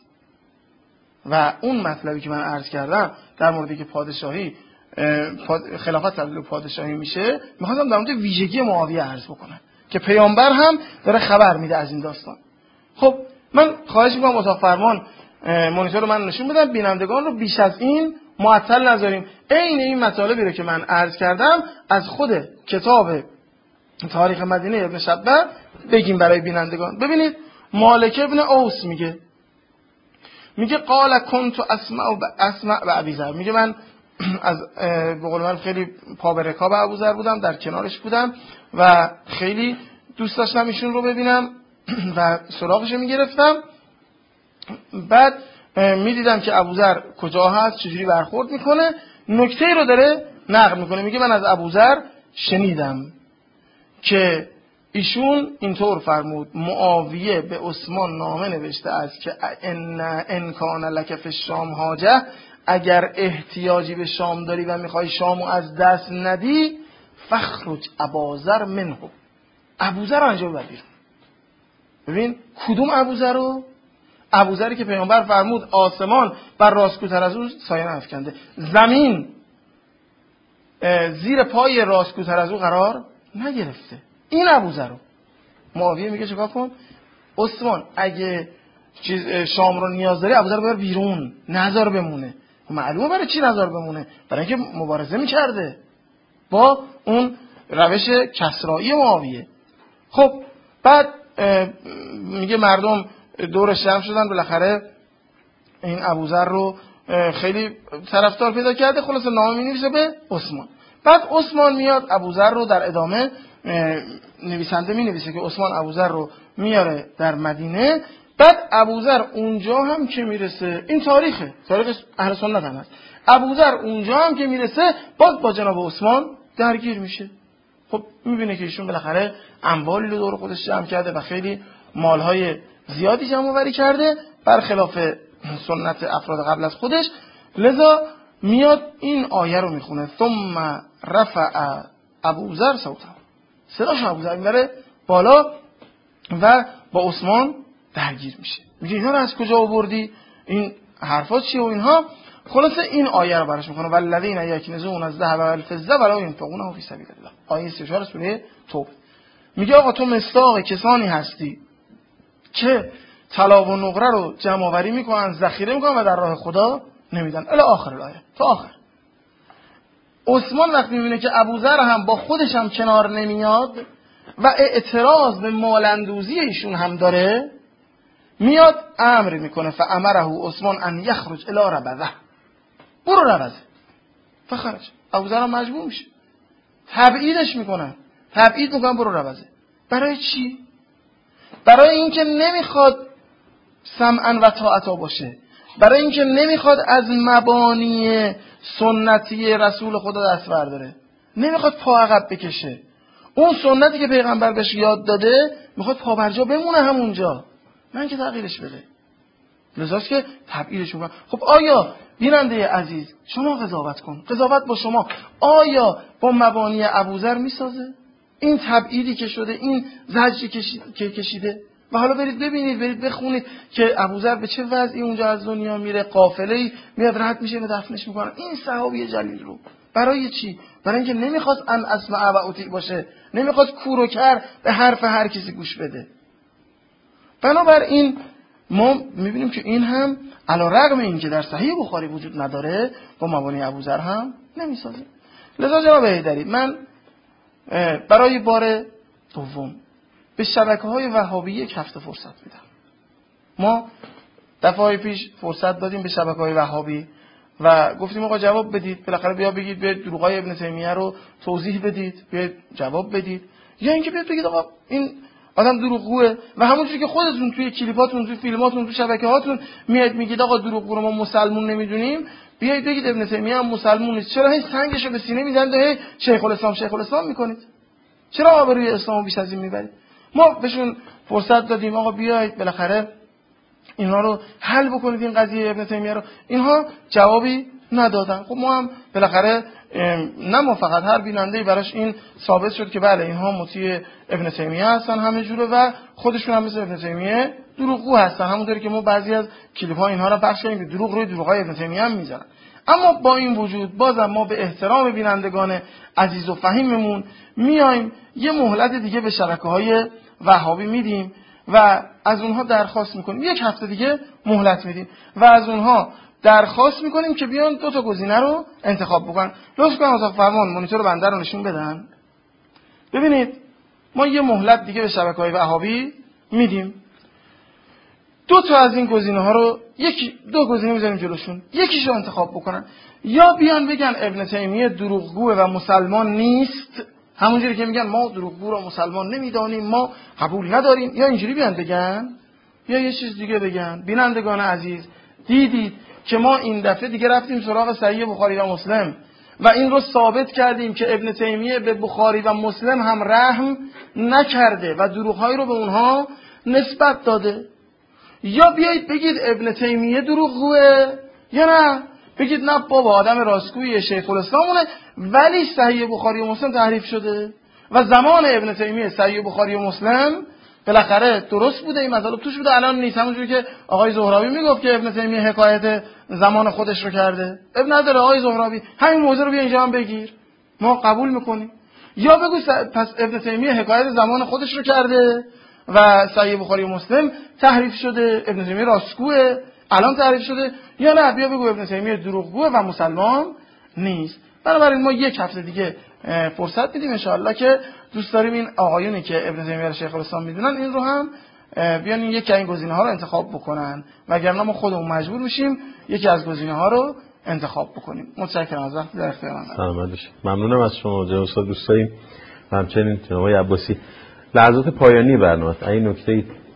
B: و اون مطلبی که من عرض کردم در موردی که پادشاهی خلافت تبدیل به پادشاهی میشه، میخواستم در مورد ویژگی معاویه عرض بکنم که پیامبر هم داره خبر میده از این داستان. خب من خواهش میکنم اتاق فرمان مانیتور رو من نشون بدم، بینندگان رو بیش از این معطل نذاریم. عین این مطالبی رو که من عرض کردم از خود کتاب تاریخ مدینه ابن شبه بگیم برای بینندگان. ببینید مالک ابن اوس میگه قال کنت اسمع و ابوذر، میگه من از به قول من خیلی پا به رکاب ابوذر بودم، در کنارش بودم و خیلی دوست داشتم ایشون رو ببینم و سراغش میگرفتم. بعد میدیدم که ابوذر کجا هست، چجوری برخورد میکنه. نکته رو داره نقل میکنه، میگه من از ابوذر شنیدم که ایشون اینطور فرمود معاویه به عثمان نامه نوشته است که ان کان لک فی الشام حاجه، اگر احتیاجی به شام داری و میخوای شامو از دست ندی فخرج ابوذر منه، ابوذر رو انجام بده. ببین کدوم ابوذر رو؟ ابوذری که پیامبر فرمود آسمان بر راستگوتر از او سایه نفکنده، زمین زیر پای راستگوتر از او قرار نگرفته. این ابوذر رو معاویه میگه چیکار کن؟ عثمان اگه شام رو نیاز داری ابوذر ببر بیرون، نذار بمونه. معلومه برای چی نذار بمونه؟ برای اینکه مبارزه میکرده با اون روش کسرایی معاویه. خب بعد میگه مردم دورش جمع شدن، بالاخره این ابوذر رو خیلی طرفدار پیدا کرده، خلاص نامه می‌نویسه به عثمان. بعد عثمان میاد ابوذر رو در ادامه نویسنده می‌نویسه که عثمان ابوذر رو میاره در مدینه بعد ابوذر اونجا هم که میرسه، این تاریخ اهل سنت هم هست، ابوذر اونجا هم که میرسه باز با جناب عثمان درگیر میشه. خب میبینه که ایشون بالاخره اموالی رو دور خودش جمع کرده و خیلی مالهای زیادی جمع آوری کرده برخلاف سنت افراد قبل از خودش. لذا میاد این آیه رو میخونه ثم رفع ابوذر صوته، صداش ابوذر میبره بالا و با عثمان درگیر میشه. میگه اینا رو از کجا آوردی؟ این حرفات چیه و اینها؟ خلاصه این آیه رو براش میخونه والذین یکنزون الذهب والفضه ولا ينفقونه فی سبیل الله. آیه 34 سوره توبه. میگه آقا تو مصداق کسانی هستی که طلا و نقره رو جمع آوری میکنن، ذخیره میکنن و در راه خدا نمیدن. الی آخر الآیه، تا آخر. عثمان وقتی میبینه که ابوذر هم با خودش هم کنار نمیاد و اعتراض به مالندوزی ایشون هم داره، میاد امر میکنه فامره عثمان ان یخرج الی ربذه، برو ربذه. فخرج. ابوذر هم مجبور میشه، تبعیدش میکنن، تبعید میکنن برو ربذه. برای چی؟ برای اینکه نمیخواد سمعا و طاعتا باشه، برای اینکه نمیخواد از مبانی سنتی رسول خدا دست برداره، نمیخواد پا عقب بکشه. اون سنتی که پیغمبر بهش یاد داده میخواد پا برجا بمونه همونجا، من که تغییرش بده. لذاست که تبعیدش میکنن. خب آیا بیننده عزیز شما قضاوت کن، قضاوت با شما، آیا با مبانی ابوذر میسازه؟ این تبعیدی که شده، این زجری که کشیده. و حالا برید ببینید، برید بخونید که ابوذر به چه وضعی اونجا از دنیا میره، قافله‌ای میاد رد میشه و دفنش میکنن. این صحابی جلیل رو برای چی؟ برای اینکه نمیخواست ان اسمع و اطیع باشه، نمیخواست کور و کر به حرف هر کسی گوش بده. بنابراین ما میبینیم که این هم علی رغم این که در صحیح بخاری وجود نداره با مبانی ابوذر هم نمیسازه. لذا جناب حیدری، من برای بار دوم به شبکه‌های وهابی یک هفته فرصت میدم. ما دفعه پیش فرصت دادیم به شبکه‌های وهابی و گفتیم آقا جواب بدید، بالاخره بیا بگید، بیاید دروغای ابن تیمیه رو توضیح بدید، بیاید جواب بدید، یا اینکه بیاید بگید آقا این آدم دروغگوه و همونجوری که خودتون توی کلیپاتون، توی فیلماتون، توی شبکه‌هاتون میاد میگید آقا دروغگو رو ما مسلمون نمیدونیم، بیایید بگید ابن تیمیه هم مسلمون نیست. چرا هی سنگشو به سینه میزنید و هی شیخ الاسلام میکنید؟ چرا آبروی اسلامو بیش از این میبرید؟ ما بهشون فرصت دادیم آقا بیایید بالاخره اینها رو حل بکنید، این قضیه ابن تیمیه رو. اینها جوابی ندادن. خب ما هم بالاخره نه ما فقط، هر بیننده‌ای براش این ثابت شد که بله اینها مطیع ابن تیمیه هستن همه جوره و خودشون هم مثل ابن تیمیه دروغگو هستن، همونطوری که ما بعضی از کلیپ‌ها اینها رو پخش کردیم که دروغ روی دروغای ابن تیمیه هم میذارن. اما با این وجود بازم ما به احترام بینندگان عزیز و فهیممون میایم یه مهلت دیگه به شبکه‌های وهابی میدیم و از اونها درخواست میکنیم، یک هفته دیگه مهلت میدیم و از اونها درخواست میکنیم که بیان 2 تا گزینه رو انتخاب بکنن. لطفاً کنم اتاق فرمان مانیتور بنده رو نشون بدن. ببینید ما یه مهلت دیگه به شبکه‌های وهابی میدیم. 2 تا از این گزینه‌ها رو، 2 گزینه میذاریم جلوشون، یکیش رو انتخاب بکنن. یا بیان بگن ابن تیمیه دروغگوه و مسلمان نیست، همونجوری که میگن ما دروغگو رو مسلمان نمیدانیم، ما قبول نداریم، یا اینجوری بیان بگن یا یه چیز دیگه بگن. بینندگان عزیز دیدید که ما این دفعه دیگه رفتیم سراغ صحیح بخاری و مسلم و این رو ثابت کردیم که ابن تیمیه به بخاری و مسلم هم رحم نکرده و دروغ‌هایی رو به اونها نسبت داده. یا بیایید بگید ابن تیمیه دروغگوه، یا نه بگید نه بابا آدم راستگویی شیخ الاسلامونه ولی صحیح بخاری و مسلم تحریف شده و زمان ابن تیمیه صحیح بخاری و مسلم بالاخره درست بوده، این مطالب توش بوده، الان نیست. همونجوری که آقای زهراوی میگفت که ابن تیمیه حکایت زمان خودش رو کرده، ابن نداره آقای زهراوی همین موضوع رو بیا اینجا هم بگیر، ما قبول میکنیم. یا بگو پس ابن تیمیه حکایت زمان خودش رو کرده و صحیح بخاری و مسلم تحریف شده، ابن تیمیه راستگوه الان تحریف شده، یا نه بیا بگو ابن تیمیه دروغگوه و مسلمان نیست. بنابراین ما یک هفته دیگه فرصت میدیم ان شاء الله که دوست داریم این آقایونی که ابن تیمیه رو شیخ الاسلام میدونن این رو هم بیان این یکی از این گزینه‌ها رو انتخاب بکنن، وگرنه ما خودمون مجبور میشیم یکی از گزینه‌ها رو انتخاب بکنیم. متشکرم از وقتی در اختیار من.
A: سلامت باشید. ممنونم از شما جناب دوست داریم و همچنین جناب عباسی. لحظات پایانی برنامه این نکته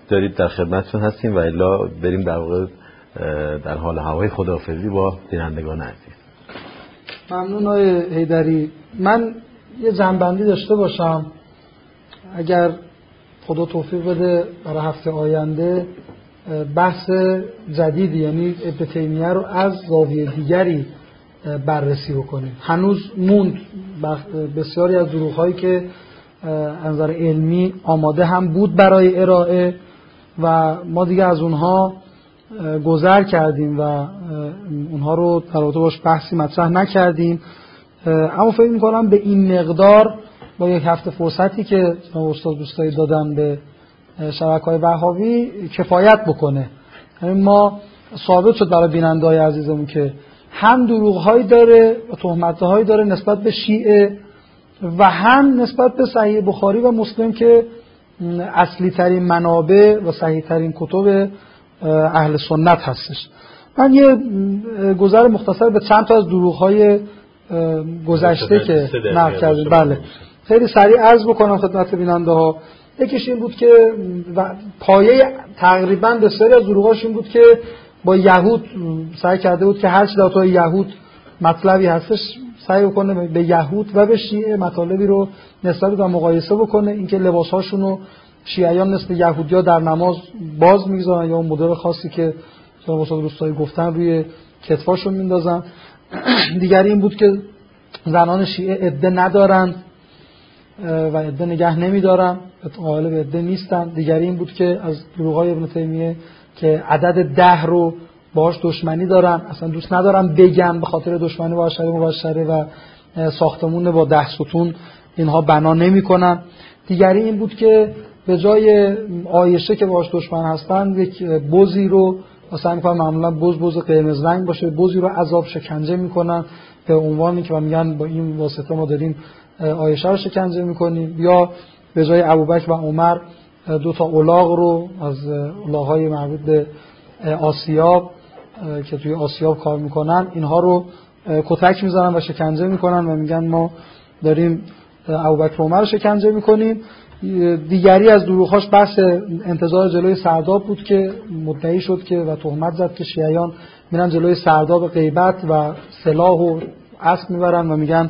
A: دارید در خدمتتون هستیم و الا بریم در واقع در حال هوای خداحافظی با بینندگان عزیز.
C: ممنون آقای حیدری. من یه جنبندی داشته باشم، اگر خدا توفیق بده برای هفته آینده بحث جدیدی یعنی ابن تیمیه رو از زاویه دیگری بررسی بکنیم. هنوز موند بسیاری از دروغ‌هایی که از نظر علمی آماده هم بود برای ارائه و ما دیگه از اونها گذر کردیم و اونها رو در رابطه باش بحثی مطرح نکردیم، اما فکر می‌کنم به این مقدار با یک هفته فرصتی که استاد دوستایی دادن به شبکه‌های وهابی کفایت بکنه. یعنی ما ثابت شد برای بیننده‌های عزیزمون که هم دروغ‌هایی داره و تهمت‌هایی داره نسبت به شیعه و هم نسبت به صحیح بخاری و مسلم که اصلی ترین منابع و صحیح ترین کتب اهل سنت هستش. من یه گذر مختصر به چند تا از دروغ‌های گذشته که نقل کردیم بله خیلی سریع عرض بکنم خدمت بیننده‌ها. یکیش این بود که پایه تقریبا بسیاری از دروغاش این بود که با یهود سعی کرده بود که هر چی در تو یهود مطلبی هستش سعی بکنه به یهود و به شیعه مطالبی رو نسبت و مقایسه بکنه. اینکه لباس‌هاشون رو شیعیان نسبت یهودی‌ها در نماز باز می‌گذارن یا اون مدل خاصی که جناب استاد روستایی گفتن روی کتفاشون میندازن. دیگری این بود که زنان شیعه عده ندارن و عده نگه نمی‌دارن، غالب عده نیستن. دیگری این بود که از دروغ‌های ابن تیمیه که عدد 10 رو باهاش دشمنی دارن، اصلا دوست ندارن بگن به خاطر دشمنی با اشعری مبشره و ساختمون با 10 ستون اینها بنا نمی‌کنن. دیگری این بود که به جای عایشه که باهاش دشمن هستن یک بزی رو مثلا می‌کنن، معمولا بز قرمز رنگ باشه، بزی رو عذاب شکنجه می‌کنن به عنوانی که میگن با این واسطه ما داریم عایشه رو شکنجه می‌کنیم. یا به جای ابوبکر و عمر 2 تا الاغ رو از الاغ‌های مربوط به آسیاب که توی آسیاب کار میکنن اینها رو کتک میزنن و شکنجه میکنن و میگن ما داریم ابوبکر عمر رو شکنجه میکنیم. دیگری از دروغ‌هاش بحث انتظار جلوی سرداب بود که مدعی شد که و تهمت زد که شیعیان میرن جلوی سرداب غیبت و سلاح و اسب میبرن و میگن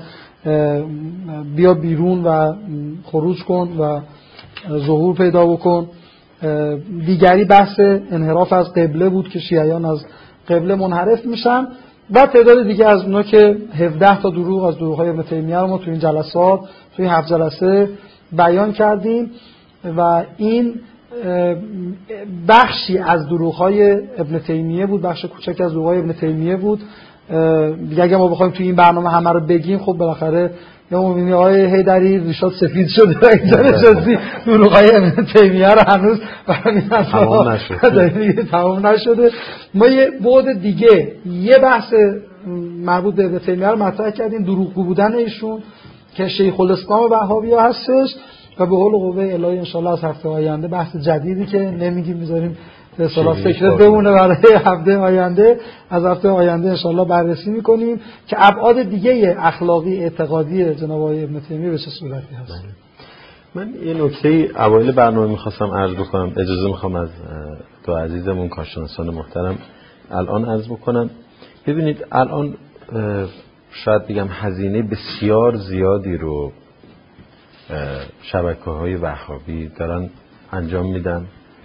C: بیا بیرون و خروج کن و ظهور پیدا بکن. دیگری بحث انحراف از قبله بود که شیعیان از قبله منحرف میشن و تعداد دیگه از اونا که 17 تا دروغ از دروغ‌های ابن تیمیه رو ما تو این جلسات توی 7 جلسه بیان کردیم و این بخشی از دروغ‌های ابن تیمیه بود، بخش کوچکی از دروغ‌های ابن تیمیه بود. دیگه اگه ما بخوایم توی این برنامه همه رو بگیم خب بالاخره یا مبینی آقای حیدری ریشات سفید شده و اینجا نشستی دروغ‌های ابن تیمیه رو هنوز تمام نشده. ما یه بعد دیگه یه بحث مربوط به ابن تیمیه رو مطرح کردیم، دروغگو بودن ایشون که شیخ الاسلام وهابی‌ها هستش و به قول قوه الهی انشالله از هفته آینده بحث جدیدی که نمیگیم میذاریم به اصطلاح سکرت بمونه برای هفته آینده، از هفته آینده انشالله بررسی میکنیم که ابعاد دیگه اخلاقی اعتقادی جناب آقای ابن تیمیه به چه صورتی هست.
A: من یه نکته اوایل برنامه میخواستم عرض بکنم، اجازه میخوام از دو عزیزمون کارشناسان محترم الان عرض بکنم. ببینید الان شاید بگم هزینه بسیار زیادی رو شبکه‌های وهابی دارن انجام میدن.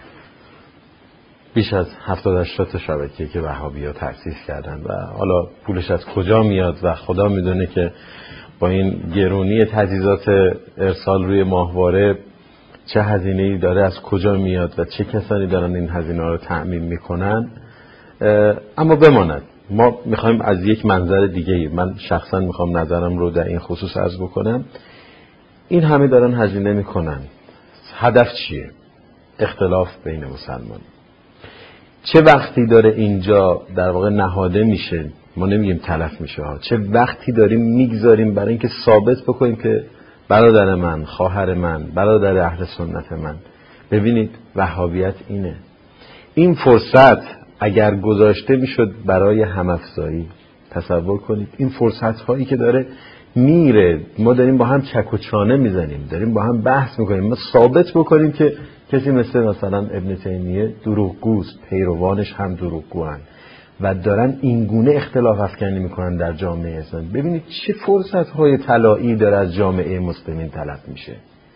A: بیش از 70-80 تا شبکه که وهابی‌ها تأسیس کردن و حالا پولش از کجا میاد و خدا میدونه که با این گرونی تجهیزات ارسال روی ماهواره چه هزینه‌ای داره، از کجا میاد و چه کسانی دارن این هزینه‌ها رو تأمین میکنن. اما بماند ما میخوایم از یک منظر دیگه، من شخصا میخوام نظرم رو در این خصوص عرض بکنم. این همه دارن هزینه میکنن، هدف چیه؟ اختلاف بین مسلمان. چه وقتی داره اینجا در واقع نهاده میشه، ما نمیگیم تلف میشه ها، چه وقتی داریم میگذاریم برای اینکه ثابت بکنیم که برادر من، خواهر من، برادر اهل سنت من. ببینید وهابیت اینه. این فرصت اگر گذاشته میشد برای همافزایی، تصور کنید این فرصت هایی که داره میره، ما داریم با هم چک و چانه میزنیم، داریم با هم بحث میکنیم، ما ثابت بکنیم که کسی مثلا ابن تیمیه دروغگوست، پیروانش هم دروغگوان و دارن این گونه اختلاف افکنی میکنن در جامعه اسلامی. ببینید چه فرصت‌های طلایی داره از جامعه مسلمین طلب میشه.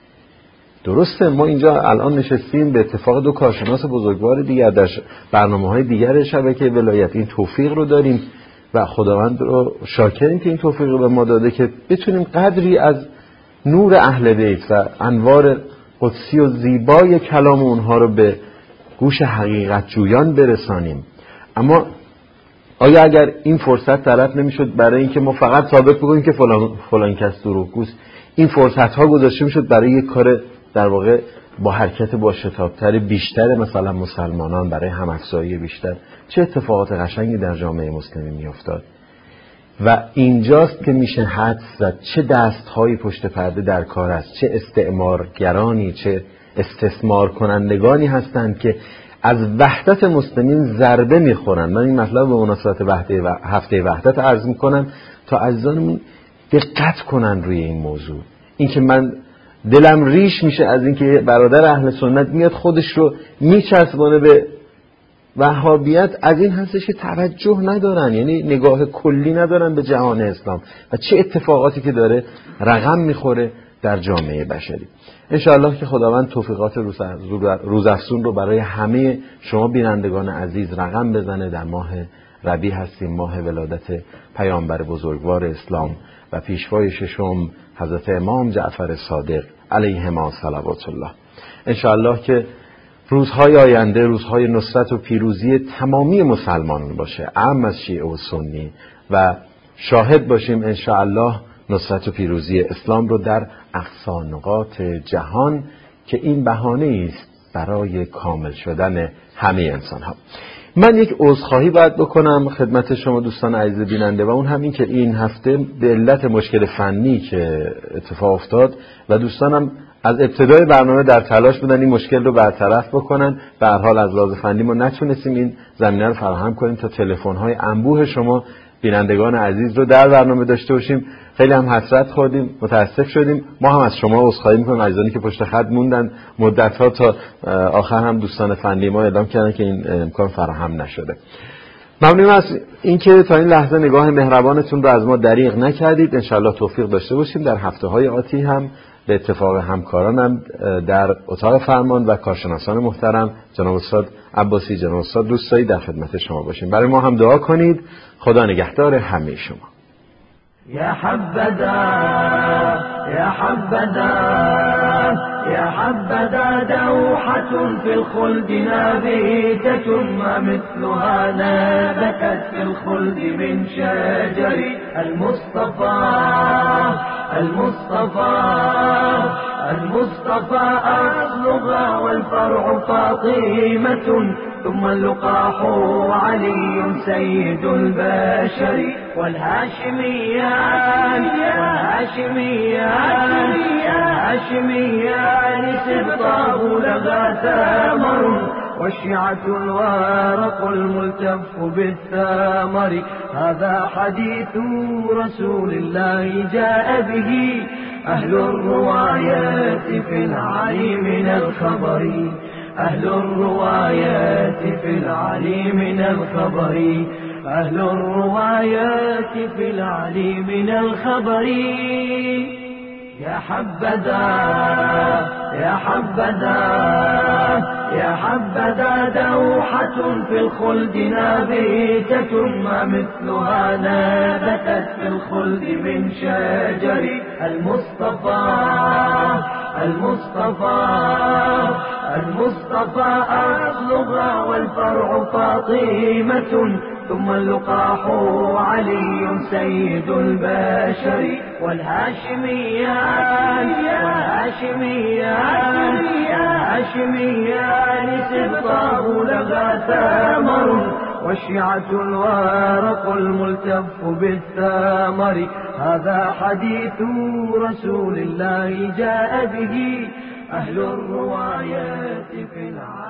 A: درسته ما اینجا الان نشستیم به اتفاق دو کارشناس بزرگوار دیگر در برنامه‌های دیگر شبکه ولایت این توفیق رو داریم و خداوند رو شاکریم که این توفیق رو به ما داده که بتونیم قدری از نور اهل بیت و انوار قدسی و زیبای کلام اونها رو به گوش حقیقت جویان برسانیم. اما آیا اگر این فرصت طرف نمیشد برای اینکه ما فقط ثابت بکنیم که فلان کس دروغگوست، این فرصت ها گذاشته میشد برای یک کار در واقع با حرکت با شتابتر بیشتر مثلا مسلمانان، برای همافزایی بیشتر، چه اتفاقات قشنگی در جامعه مسلمی میافتاد. و اینجاست که میشه حدس زد چه دست‌هایی پشت پرده در کار است، چه استعمارگرانی، چه استثمار کنندگانی هستند که از وحدت مسلمین ضربه میخورن. من این مطلب به مناسبت هفته وحدت عرض میکنم تا عزیزانمون دقت کنن روی این موضوع. این که من دلم ریش میشه از اینکه برادر اهل سنت میاد خودش رو میچسبونه به وهابیت، از این هستش که توجه ندارن، یعنی نگاه کلی ندارن به جهان اسلام و چه اتفاقاتی که داره رقم میخوره در جامعه بشری. انشاءالله که خداوند توفیقات روزافزون رو برای همه شما بینندگان عزیز رقم بزنه. در ماه ربیع هستیم، ماه ولادت پیامبر بزرگوار اسلام و پیشوای ششم حضرت امام جعفر صادق علیهما صلوات الله. انشاءالله که روزهای آینده روزهای نصرت و پیروزی تمامی مسلمانان باشه، عام از شیعه و سنی، و شاهد باشیم انشاءالله نصرت و پیروزی اسلام رو در اقصا نقاط جهان که این بهانه است برای کامل شدن همه انسان ها. من یک عذرخواهی باید بکنم خدمت شما دوستان عزیز بیننده و اون هم این که این هفته به علت مشکل فنی که اتفاق افتاد و دوستانم از ابتدای برنامه در تلاش بودن این مشکل رو برطرف بکنن، به هر حال از لحاظ فنی ما نتونستیم این زمینه رو فراهم کنیم تا تلفن‌های انبوه شما بینندگان عزیز رو در برنامه داشته باشیم. خیلی هم حسرت خوردیم، متاسف شدیم. ما هم از شما عذرخواهی می‌کنیم، عزیزانی که پشت خط موندن مدت‌ها تا آخر هم دوستان فنی ما اعلام کردن که این امکان فراهم نشده. ممنونم از اینکه تا این لحظه نگاه مهربانتون رو از ما دریغ نکردید. انشالله توفیق داشته باشیم در هفته‌های آتی هم به اتفاق همکارانم در اتاق فرمان و کارشناسان محترم جناب استاد عباسی، جناب استاد روستایی در خدمت شما باشیم. برای ما هم دعا کنید. خدا نگهدار همه شما.
D: يا حبذا يا حبذا يا حبذا دوحة في الخلد نابتة ما مثلها نبتت في الخلد من شجر المصطفى المصطفى المصطفى أصلها والفرع فاطمة ثم اللقاح علي سيد البشر والهاشميان سبطاه لغى ثمر والشيعة الورق الملتف بالثمر هذا حديث رسول الله جاء به أهل الروايات في العلي من الخبر أهل الروايات في العلي من الخبر أهل الروايات في العلي من الخبر يا حبذا يا حبذا يا حبذا دوحة في الخلد نابتة ما مثلها نبتت في الخلد من شجر المصطفى المصطفى المصطفى أصلها والفرع فاطمة ثم اللقاح علي سيد البشر والهاشميان سبطاه لغى ثمر والشيعة الورق الملتف بالثمر هذا حديث رسول الله جاء به أهل الروايات في العالم